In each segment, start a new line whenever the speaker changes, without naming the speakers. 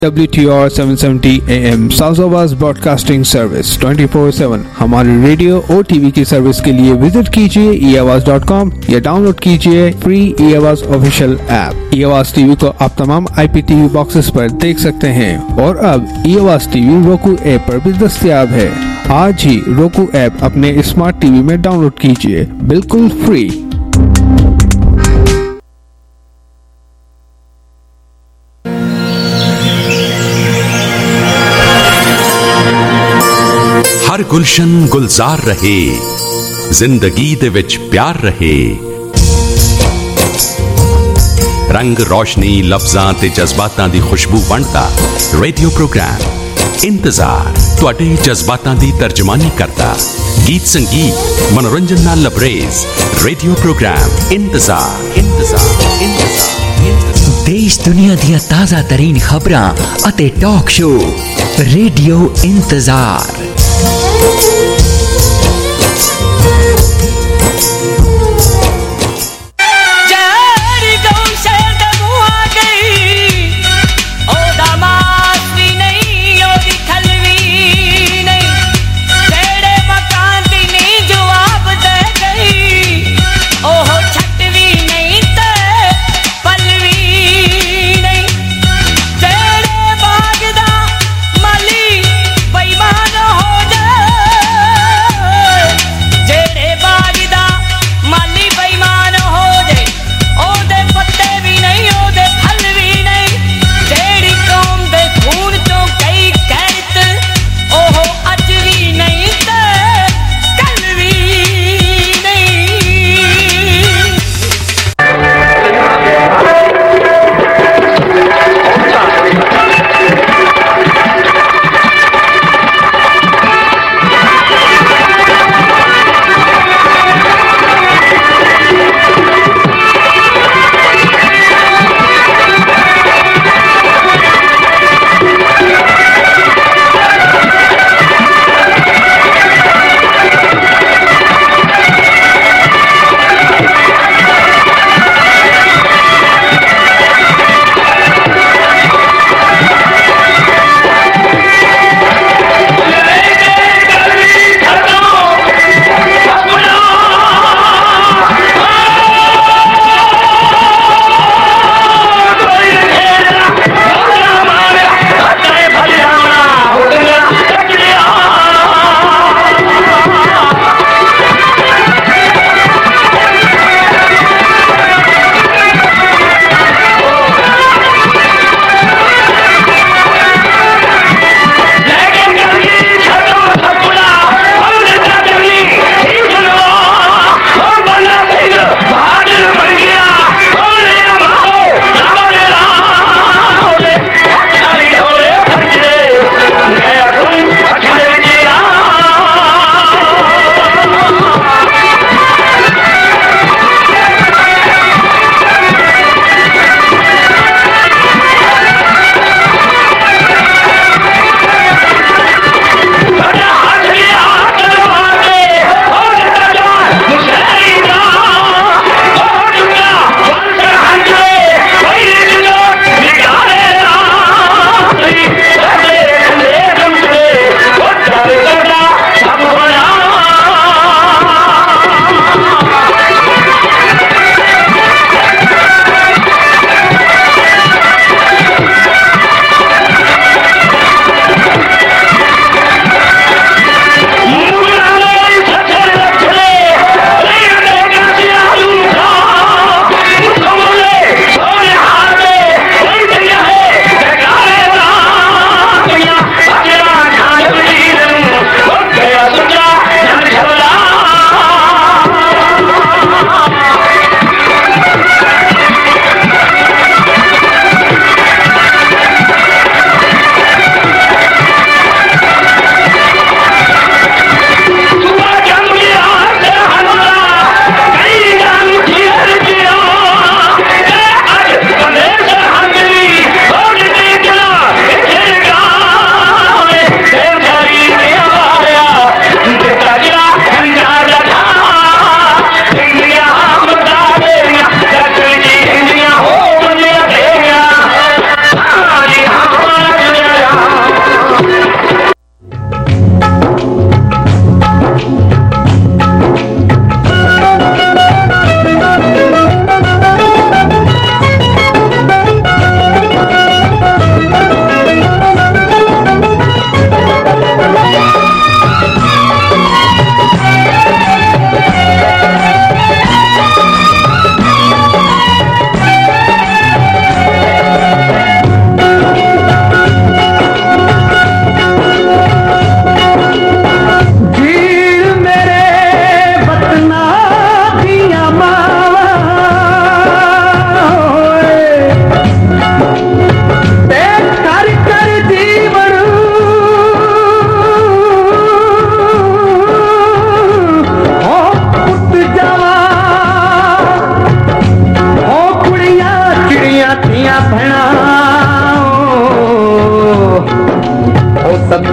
WTR 770 AM south Awaz broadcasting service 24/7 हमारी radio और TV की सर्विस के लिए विजिट कीजिए eAwaz.com या डाउनलोड कीजिए free eAwaz official app. eAwaz TV को आप तमाम IPTV बॉक्सेस पर देख सकते हैं और अब eAwaz टीवी roku ऐप पर भी दस्तयाब है। आज ही roku ऐप अपने स्मार्ट टीवी में डाउनलोड कीजिए, बिल्कुल फ्री।
हर गुलशन गुलजार रहे, जिंदगी दे विच प्यार रहे। रंग रोशनी लफ्जां ते जज्बातां दी खुशबू वंडदा रेडियो प्रोग्राम इंतजार तुहाडे जज्बातां दी तर्जमानी करदा। गीत संगीत मनोरंजन नाल लबरेज रेडियो प्रोग्राम इंतजार इंतजार इंतजार।
देश दुनिया दी ताज़ा तरीन खबरां अते टॉक शो रेडियो इंतजार।
हो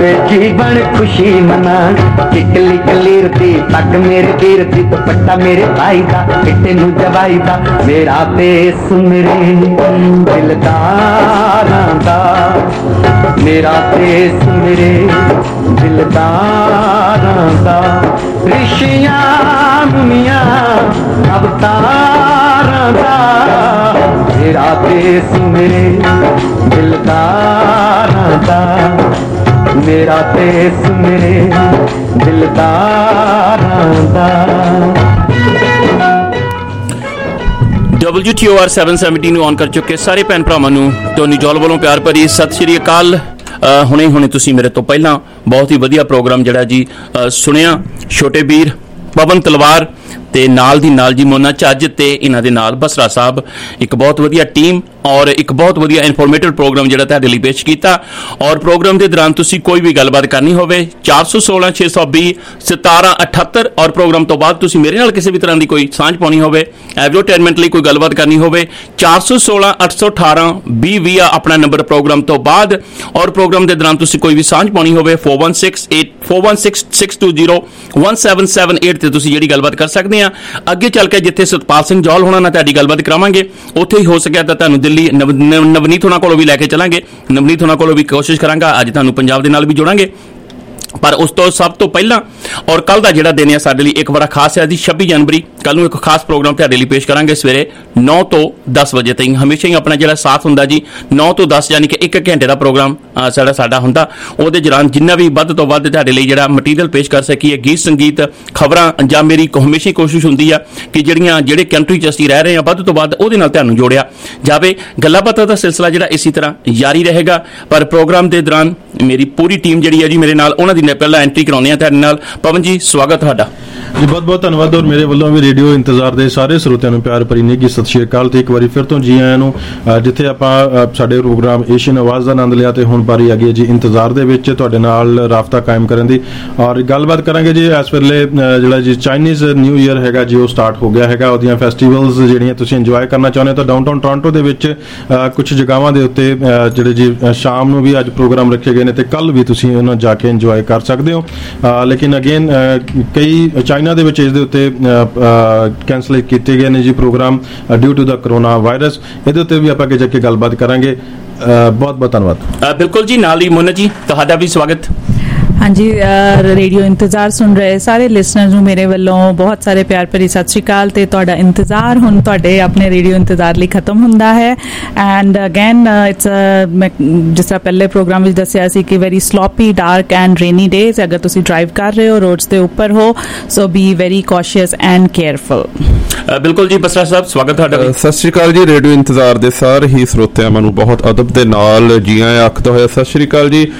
वे जीवन खुशी मना, किकली कलीर दी तक मेरे वीर दी दुपट्टा मेरे भाई दा, पिट्टे नू जवाई दा, मेरा देश मेरे दिलदारां दा, मेरा देश मेरे दिलदारां दा, ऋषियां मुनियां अवतारां दा, मेरा देश मेरे दिलदारां दा, मेरा देश मेरे दिलदारां दा।
WTOR 770 ਨੂੰ ਔਨ ਕਰ ਚੁੱਕੇ ਸਾਰੇ ਭੈਣ ਭਰਾਵਾਂ ਨੂੰ ਟੋਨੀ ਜੋਲ ਵੱਲੋਂ ਪਿਆਰ ਭਰੀ ਸਤਿ ਸ਼੍ਰੀ ਅਕਾਲ। ਹੁਣੇ ਤੁਸੀਂ ਮੇਰੇ ਤੋਂ ਪਹਿਲਾਂ ਬਹੁਤ ਹੀ ਵਧੀਆ ਪ੍ਰੋਗਰਾਮ ਜਿਹੜਾ ਜੀ ਸੁਣਿਆ, ਛੋਟੇ ਵੀਰ ਪਵਨ ਤਲਵਾਰ ਤੇ ਨਾਲ ਦੀ ਨਾਲ ਜੀ ਮੋਨਾ ਚੱਜ ਤੇ ਇਹਨਾਂ ਦੇ ਨਾਲ ਬਸਰਾ ਸਾਹਿਬ, ਇੱਕ ਬਹੁਤ ਵਧੀਆ ਟੀਮ ਔਰ ਇੱਕ ਬਹੁਤ ਵਧੀਆ ਇਨਫੋਰਮੇਟਿਵ ਪ੍ਰੋਗਰਾਮ ਜਿਹੜਾ ਤੁਹਾਡੇ ਲਈ ਪੇਸ਼ ਕੀਤਾ। ਔਰ ਪ੍ਰੋਗਰਾਮ ਦੇ ਦੌਰਾਨ ਤੁਸੀਂ ਕੋਈ ਵੀ ਗੱਲਬਾਤ ਕਰਨੀ ਹੋਵੇ 416 620 1778 ਔਰ ਪ੍ਰੋਗਰਾਮ ਤੋਂ ਬਾਅਦ ਤੁਸੀਂ ਮੇਰੇ ਨਾਲ ਕਿਸੇ ਵੀ ਤਰ੍ਹਾਂ ਦੀ ਕੋਈ ਸਾਂਝ ਪਾਉਣੀ ਹੋਵੇ, ਐਡਵਰਟਾਈਜ਼ਮੈਂਟ ਲਈ ਕੋਈ ਗੱਲਬਾਤ ਕਰਨੀ ਹੋਵੇ 416 818 2020 ਆਪਣਾ ਨੰਬਰ ਪ੍ਰੋਗਰਾਮ ਤੋਂ ਬਾਅਦ। ਔਰ ਪ੍ਰੋਗਰਾਮ ਦੇ ਦੌਰਾਨ ਤੁਸੀਂ ਕੋਈ ਵੀ ਸਾਂਝ ਪਾਉਣੀ ਹੋਵੇ 4168416621 ਤੇ ਤੁਸੀਂ ਜਿਹੜੀ ਗੱਲਬਾਤ ਕਰ ਸਕਦੇ ਆ। ਅੱਗੇ ਚੱਲ ਕੇ ਜਿੱਥੇ ਸਤਪਾਲ ਸਿੰਘ ਜੌਲ ਹੋਣਾ ਨਾਲ ਤੁਹਾਡੀ ਗੱਲਬਾਤ ਕਰਾਵਾਂਗੇ, ਉੱਥੇ ਹੀ ਹੋ ਸਕਿਆ ਤਾਂ ਤੁਹਾਨੂੰ ਦਿੱਲੀ ਨਵਨੀਤ ਹੋਣਾ ਕੋਲੋਂ ਵੀ ਲੈ ਕੇ ਚਲਾਂਗੇ। ਨਵਨੀਤ ਹੋਣਾ ਕੋਲੋਂ ਵੀ ਕੋਸ਼ਿਸ਼ ਕਰਾਂਗਾ ਅੱਜ ਤੁਹਾਨੂੰ ਪੰਜਾਬ ਦੇ ਨਾਲ ਵੀ ਜੋੜਾਂਗੇ। ਪਰ ਉਸ ਤੋਂ ਸਭ ਤੋਂ ਪਹਿਲਾਂ ਔਰ ਕੱਲ ਦਾ ਜਿਹੜਾ ਦਿਨ ਹੈ ਸਾਡੇ ਲਈ ਇੱਕ ਬੜਾ ਖਾਸ ਹੈ ਜੀ, 26 ਜਨਵਰੀ। ਕੱਲ ਨੂੰ ਇੱਕ ਖਾਸ ਪ੍ਰੋਗਰਾਮ ਤੁਹਾਡੇ ਲਈ ਪੇਸ਼ ਕਰਾਂਗੇ ਸਵੇਰੇ 9 ਤੋਂ 10 ਵਜੇ ਤਾਈਂ। ਹਮੇਸ਼ਾ ਹੀ ਆਪਣਾ ਜਿਹੜਾ ਸਾਥ ਹੁੰਦਾ ਜੀ 9 ਤੋਂ 10 ਯਾਨੀ ਕਿ 1 ਘੰਟੇ ਦਾ ਪ੍ਰੋਗਰਾਮ ਸਾਡਾ ਹੁੰਦਾ। ਉਹਦੇ ਦੌਰਾਨ ਜਿੰਨਾ ਵੀ ਵੱਧ ਤੋਂ ਵੱਧ ਤੁਹਾਡੇ ਲਈ ਜਿਹੜਾ ਮਟੀਰੀਅਲ ਪੇਸ਼ ਕਰ ਸਕੀਏ, ਗੀਤ ਸੰਗੀਤ ਖਬਰਾਂ, ਜਾਂ ਮੇਰੀ ਹਮੇਸ਼ਾ ਕੋਸ਼ਿਸ਼ ਹੁੰਦੀ ਆ ਕਿ ਜਿਹੜੇ ਕੰਟਰੀ 'ਚ ਅਸੀਂ ਰਹਿ ਰਹੇ ਹਾਂ ਵੱਧ ਤੋਂ ਵੱਧ ਉਹਦੇ ਨਾਲ ਤੁਹਾਨੂੰ ਜੋੜਿਆ ਜਾਵੇ। ਗੱਲਾਂ ਬਾਤਾਂ ਦਾ ਸਿਲਸਿਲਾ ਜਿਹੜਾ ਇਸੇ ਤਰ੍ਹਾਂ ਜਾਰੀ ਰਹੇਗਾ। ਪਰ ਪ੍ਰੋਗਰਾਮ ਦੇ ਦੌਰਾਨ ਮੇਰੀ ਪੂਰੀ ਟੀਮ ਜਿਹੜੀ ਹੈ ਜੀ ਮੇਰੇ ਨਾਲ, ਉਹਨਾਂ ਦੀ ਪਹਿਲਾਂ ਐਂਟਰੀ ਕਰਾਉਂਦੇ ਆ ਤੁਹਾਡੇ ਨਾਲ। ਪਵਨ ਜੀ ਸਵਾਗਤ ਤੁਹਾਡਾ
ਜੀ, ਬਹੁਤ ਬਹੁਤ ਧੰਨਵਾਦ। ਔਰ ਮੇਰੇ ਵੱਲੋਂ ਵੀ ਰੇਡੀਓ ਇੰਤਜ਼ਾਰ ਦੇ ਸਾਰੇ ਸਰੋਤਿਆਂ ਨੂੰ ਪਿਆਰ ਭਰੀ ਨਿੱਘੀ ਸਤਿ ਸ਼੍ਰੀ ਅਕਾਲ ਤੇ ਇੱਕ ਵਾਰੀ ਫਿਰ ਤੋਂ ਜੀ ਆਇਆਂ ਨੂੰ। ਜਿੱਥੇ ਆਪਾਂ ਸਾਡੇ ਪ੍ਰੋਗਰਾਮ ਏਸ਼ੀਅਨ ਆਵਾਜ਼ ਦਾ ਆਨੰਦ ਲਿਆ ਤੇ ਹੁਣ ਵਾਰੀ ਆ ਗਈ ਜੀ ਇੰਤਜ਼ਾਰ ਦੇ ਵਿੱਚ ਤੁਹਾਡੇ ਨਾਲ ਰਾਬਤਾ ਕਾਇਮ ਕਰਨ ਦੀ। ਔਰ ਗੱਲਬਾਤ ਕਰਾਂਗੇ ਜੀ ਇਸ ਵੇਲੇ ਜਿਹੜਾ ਜੀ ਚਾਈਨੀਜ਼ ਨਿਊ ਈਅਰ ਹੈਗਾ ਜੀ ਉਹ ਸਟਾਰਟ ਹੋ ਗਿਆ ਹੈਗਾ। ਉਹਦੀਆਂ ਫੈਸਟੀਵਲਸ ਜਿਹੜੀਆਂ ਤੁਸੀਂ ਇੰਜੋਏ ਕਰਨਾ ਚਾਹੁੰਦੇ ਹੋ ਤਾਂ ਡਾਊਨਟਾਊਨ ਟੋਰਾਂਟੋ ਦੇ ਵਿੱਚ ਕੁਝ ਜਗ੍ਹਾਵਾਂ ਦੇ ਉੱਤੇ ਜਿਹੜੇ ਜੀ ਸ਼ਾਮ ਨੂੰ ਵੀ ਅੱਜ ਪ੍ਰੋਗਰਾਮ ਰੱਖੇ ਗਏ ਨੇ ਤੇ ਕੱਲ ਵੀ ਤੁਸੀਂ ਉਹਨਾਂ ਜਾ ਕੇ ਇੰਜੋਏ ਕਰ ਸਕਦੇ ਹੋ। ਲੇਕਿਨ ਅਗੇਨ ਕਈ ਚਾਈਨਾ ਦੇ ਵਿੱਚ ਇਸ ਦੇ ਉੱਤੇ ਕੈਂਸਲ ਕੀਤੇ ਗਏ ਨੇ ਜੀ ਪ੍ਰੋਗਰਾਮ ਡਿਊ ਟੂ ਦਾ ਕਰੋਨਾ ਵਾਇਰਸ। ਇਹਦੇ ਉੱਤੇ ਵੀ ਆਪਾਂ ਅੱਗੇ ਜਾ ਕੇ ਗੱਲਬਾਤ ਕਰਾਂਗੇ। ਬਹੁਤ ਬਹੁਤ ਧੰਨਵਾਦ।
ਬਿਲਕੁਲ ਜੀ, ਨਾਲ ਹੀ ਮੋਨਾ ਜੀ ਤੁਹਾਡਾ ਵੀ ਸਵਾਗਤ।
ਹਾਂਜੀ, ਰੇਡੀਓ ਇੰਤਜ਼ਾਰ ਸੁਣ ਰਹੇ ਸਾਰੇ ਲਿਸਨਰਸ ਨੂੰ ਮੇਰੇ ਵੱਲੋਂ ਬਹੁਤ ਸਾਰੇ ਪਿਆਰ ਭਰੀ ਸਤਿ ਸ਼੍ਰੀ ਅਕਾਲ ਤੇ ਤੁਹਾਡਾ ਇੰਤਜ਼ਾਰ ਹੁਣ ਤੁਹਾਡੇ ਆਪਣੇ ਰੇਡੀਓ ਇੰਤਜ਼ਾਰ ਲਈ ਖਤਮ ਹੁੰਦਾ ਹੈ। ਐਂਡ ਅਗੇਨ ਇਟਸ ਜਿਸ ਤਰ੍ਹਾਂ ਪਹਿਲੇ ਪ੍ਰੋਗਰਾਮ ਵਿੱਚ ਦੱਸਿਆ ਸੀ ਕਿ very sloppy, dark and rainy days. ਅਗਰ ਤੁਸੀਂ ਡਰਾਈਵ ਕਰ ਰਹੇ ਹੋ, ਰੋਡਸ ਦੇ ਉੱਪਰ ਹੋ, so be very cautious and careful.
ਬਿਲਕੁਲ ਜੀ, ਬਸਰਾ ਸਾਹਿਬ ਸਵਾਗਤ ਤੁਹਾਡਾ।
ਸਤਿ ਸ਼੍ਰੀ ਅਕਾਲ ਜੀ। ਰੇਡੀਓ ਇੰਤਜ਼ਾਰ ਦੇ ਸਾਰੇ ਹੀ ਸਰੋਤਿਆਂ ਨੂੰ ਬਹੁਤ ਅਦਬ ਦੇ ਨਾਲ ਜੀ ਆਇਆਂ ਆਖਦਾ ਹੋਇਆ ਸਤਿ ਸ਼੍ਰੀ ਅਕਾਲ ਜੀ।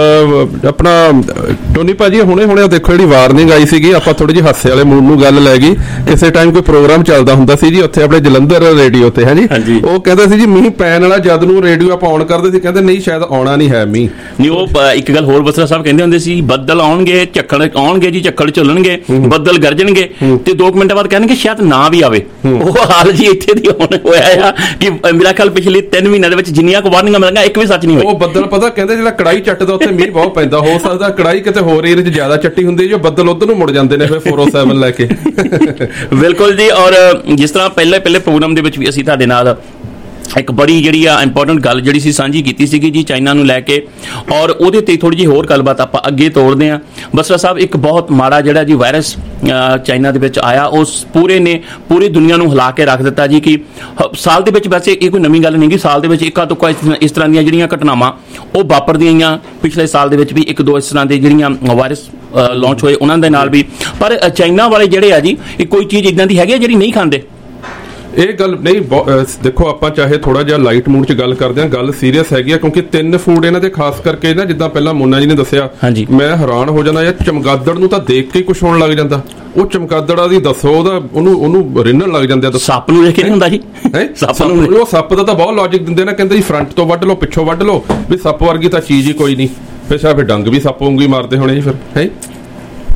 ਆਪਣਾ ਟੋਨੀ ਭਾਜੀ ਹੁਣੇ ਦੇਖੋ ਜਿਹੜੀ ਵਾਰਨਿੰਗ ਆਈ ਸੀਗੀ, ਆਪਾਂ ਥੋੜੀ ਜਿਹੀ ਹਾਸੇ ਵਾਲੇ ਮੂਡ ਨੂੰ ਗੱਲ ਲੈ ਗਈ। ਕਿਸੇ ਟਾਈਮ ਕੋਈ ਪ੍ਰੋਗਰਾਮ ਚੱਲਦਾ ਹੁੰਦਾ ਸੀ ਜੀ ਉੱਥੇ ਆਪਣੇ ਜਲੰਧਰ ਰੇਡੀਓ ਤੇ, ਹਾਂਜੀ, ਉਹ ਕਹਿੰਦਾ ਸੀ ਜੀ ਮੀਂਹ ਪੈਣ ਵਾਲਾ। ਜਦ ਨੂੰ ਰੇਡੀਓ ਆਪਾਂ ਔਨ ਕਰਦੇ ਸੀ ਕਹਿੰਦੇ ਨਹੀਂ ਸ਼ਾਇਦ ਆਉਣਾ ਨਹੀਂ ਹੈ ਮੀਂਹ।
ਨਹੀਂ, ਉਹ ਇੱਕ ਗੱਲ ਹੋਰ ਬਸਰਾ ਸਾਹਿਬ ਕਹਿੰਦੇ ਹੁੰਦੇ ਸੀ, ਬੱਦਲ ਆਉਣਗੇ, ਝੱਖੜ ਆਉਣਗੇ ਜੀ, ਝੱਖੜ ਝੁੱਲਣਗੇ, ਬੱਦਲ ਗਰਜਣਗੇ ਤੇ 2 ਮਿੰਟ ਬਾਅਦ ਕਹਿਣਗੇ ਸ਼ਾਇਦ ਨਾ ਵੀ ਆਵੇ। ਉਹ ਹਾਲ ਜੀ ਇੱਥੇ ਦੀ ਹੁਣ ਹੋਇਆ ਆ ਕਿ ਮੇਰਾ ਖਿਆਲ ਪਿਛਲੇ 3 ਮਹੀਨਿਆਂ ਦੇ ਵਿੱਚ ਜਿੰਨੀਆਂ ਕੁ ਵਾਰਨਿੰਗਾਂ ਮਿਲੀਆਂ ਇੱਕ ਵੀ ਸੱਚ ਨਹੀਂ ਹੋਈ।
ਉਹ ਬੱਦਲ ਪਤਾ ਕਹਿੰਦੇ ਜਿਹੜਾ ਕੜਾਈ ਚੱਟਦਾ ਉੱਥੇ ਮੀਂਹ ਬਹੁਤ ਪੈਂਦਾ। ਹੋ ਸਕਦਾ ਕੜਾਈ ਕਿਤੇ ਹੋਰ ਏਰੀਏ 'ਚ ਜ਼ਿਆਦਾ ਚੱਟੀ ਹੁੰਦੀ ਜੋ ਬੱਦਲ ਉਧਰ ਨੂੰ ਮੁੜ ਜਾਂਦੇ ਨੇ ਫਿਰ 407 ਲੈ ਕੇ।
ਬਿਲਕੁਲ ਜੀ। ਔਰ ਜਿਸ ਤਰ੍ਹਾਂ ਪਹਿਲੇ ਪ੍ਰੋਗਰਾਮ ਦੇ ਵਿੱਚ ਵੀ ਅਸੀਂ ਤੁਹਾਡੇ ਨਾਲ ਇੱਕ ਬੜੀ ਜਿਹੜੀ ਆ ਇੰਪੋਰਟੈਂਟ ਗੱਲ ਜਿਹੜੀ ਸੀ ਸਾਂਝੀ ਕੀਤੀ ਸੀਗੀ ਜੀ ਚਾਈਨਾ ਨੂੰ ਲੈ ਕੇ, ਔਰ ਉਹਦੇ ਤੇ ਥੋੜੀ ਜਿਹੀ ਹੋਰ ਗੱਲਬਾਤ ਆਪਾਂ ਅੱਗੇ ਤੋਰਦੇ ਹਾਂ। ਬਸਰਾ ਸਾਹਿਬ, ਇੱਕ ਬਹੁਤ ਮਾੜਾ ਜਿਹੜਾ ਜੀ ਵਾਇਰਸ ਚਾਈਨਾ ਦੇ ਵਿੱਚ ਆਇਆ, ਉਸ ਪੂਰੀ ਦੁਨੀਆ ਨੂੰ ਹਿਲਾ ਕੇ ਰੱਖ ਦਿੱਤਾ ਜੀ। ਕਿ ਸਾਲ ਦੇ ਵਿੱਚ ਵੈਸੇ ਇਹ ਕੋਈ ਨਵੀਂ ਗੱਲ ਨਹੀਂ ਗੀ, ਸਾਲ ਦੇ ਵਿੱਚ ਇੱਕਾ ਤੁੱਕਾ ਇਸ ਤਰ੍ਹਾਂ ਦੀਆਂ ਜਿਹੜੀਆਂ ਘਟਨਾਵਾਂ ਉਹ ਵਾਪਰਦੀਆਂ ਆਈਆਂ। ਪਿਛਲੇ ਸਾਲ ਦੇ ਵਿੱਚ ਵੀ 1-2 ਇਸ ਤਰ੍ਹਾਂ ਦੇ ਜਿਹੜੀਆਂ ਵਾਇਰਸ ਲਾਂਚ ਹੋਏ ਉਹਨਾਂ ਦੇ ਨਾਲ ਵੀ। ਪਰ ਚਾਈਨਾ ਵਾਲੇ ਜਿਹੜੇ ਆ ਜੀ, ਇਹ ਕੋਈ ਚੀਜ਼ ਇੱਦਾਂ ਦੀ ਹੈਗੀ ਜਿਹੜੀ ਨਹੀਂ ਖਾਂਦੇ।
ਇਹ ਗੱਲ ਨਹੀਂ, ਦੇਖੋ ਆਪਾਂ ਚਾਹੇ ਥੋੜਾ ਜਿਹਾ ਲਾਈਟ ਮੂਡ 'ਚ ਗੱਲ ਕਰਦੇ ਹਾਂ, ਗੱਲ ਸੀਰੀਅਸ ਹੈਗੀ ਆ ਕਿਉਂਕਿ 3 ਫੂਡ ਇਹਨਾਂ ਦੇ ਖਾਸ ਕਰਕੇ ਨਾ, ਜਿੱਦਾਂ ਪਹਿਲਾਂ ਮੋਨਾ ਜੀ ਨੇ ਦੱਸਿਆ, ਮੈਂ ਹੈਰਾਨ ਹੋ ਜਾਂਦਾ ਯਾਰ, ਚਮਗਾਦੜ ਨੂੰ ਤਾਂ ਦੇਖ ਕੇ ਹੀ ਕੁਛ ਹੋਣ ਲੱਗ ਜਾਂਦਾ। ਉਹ ਚਮਗਾਦੜਾ ਦੀ ਦੱਸੋ ਉਹਨੂੰ ਰਿੰਨਣ ਲੱਗ ਜਾਂਦੇ ਆ।
ਸੱਪ ਨੂੰ ਦੇਖ ਕੇ ਨਹੀਂ ਹੁੰਦਾ ਜੀ,
ਉਹ ਸੱਪ ਦਾ ਤਾਂ ਬਹੁਤ ਲੌਜਿਕ ਦਿੰਦੇ ਨੇ, ਕਹਿੰਦੇ ਜੀ ਫਰੰਟ ਤੋਂ ਵੱਢ ਲਓ, ਪਿੱਛੋਂ ਵੱਢ ਲਓ, ਵੀ ਸੱਪ ਵਰਗੀ ਤਾਂ ਚੀਜ਼ ਹੀ ਕੋਈ ਨਹੀਂ। ਫਿਰ ਡੰਗ ਵੀ ਸੱਪ ਵਾਂਗੂ ਹੀ ਮਾਰਦੇ ਹੋਣੇ ਜੀ ਫਿਰ, ਹੈ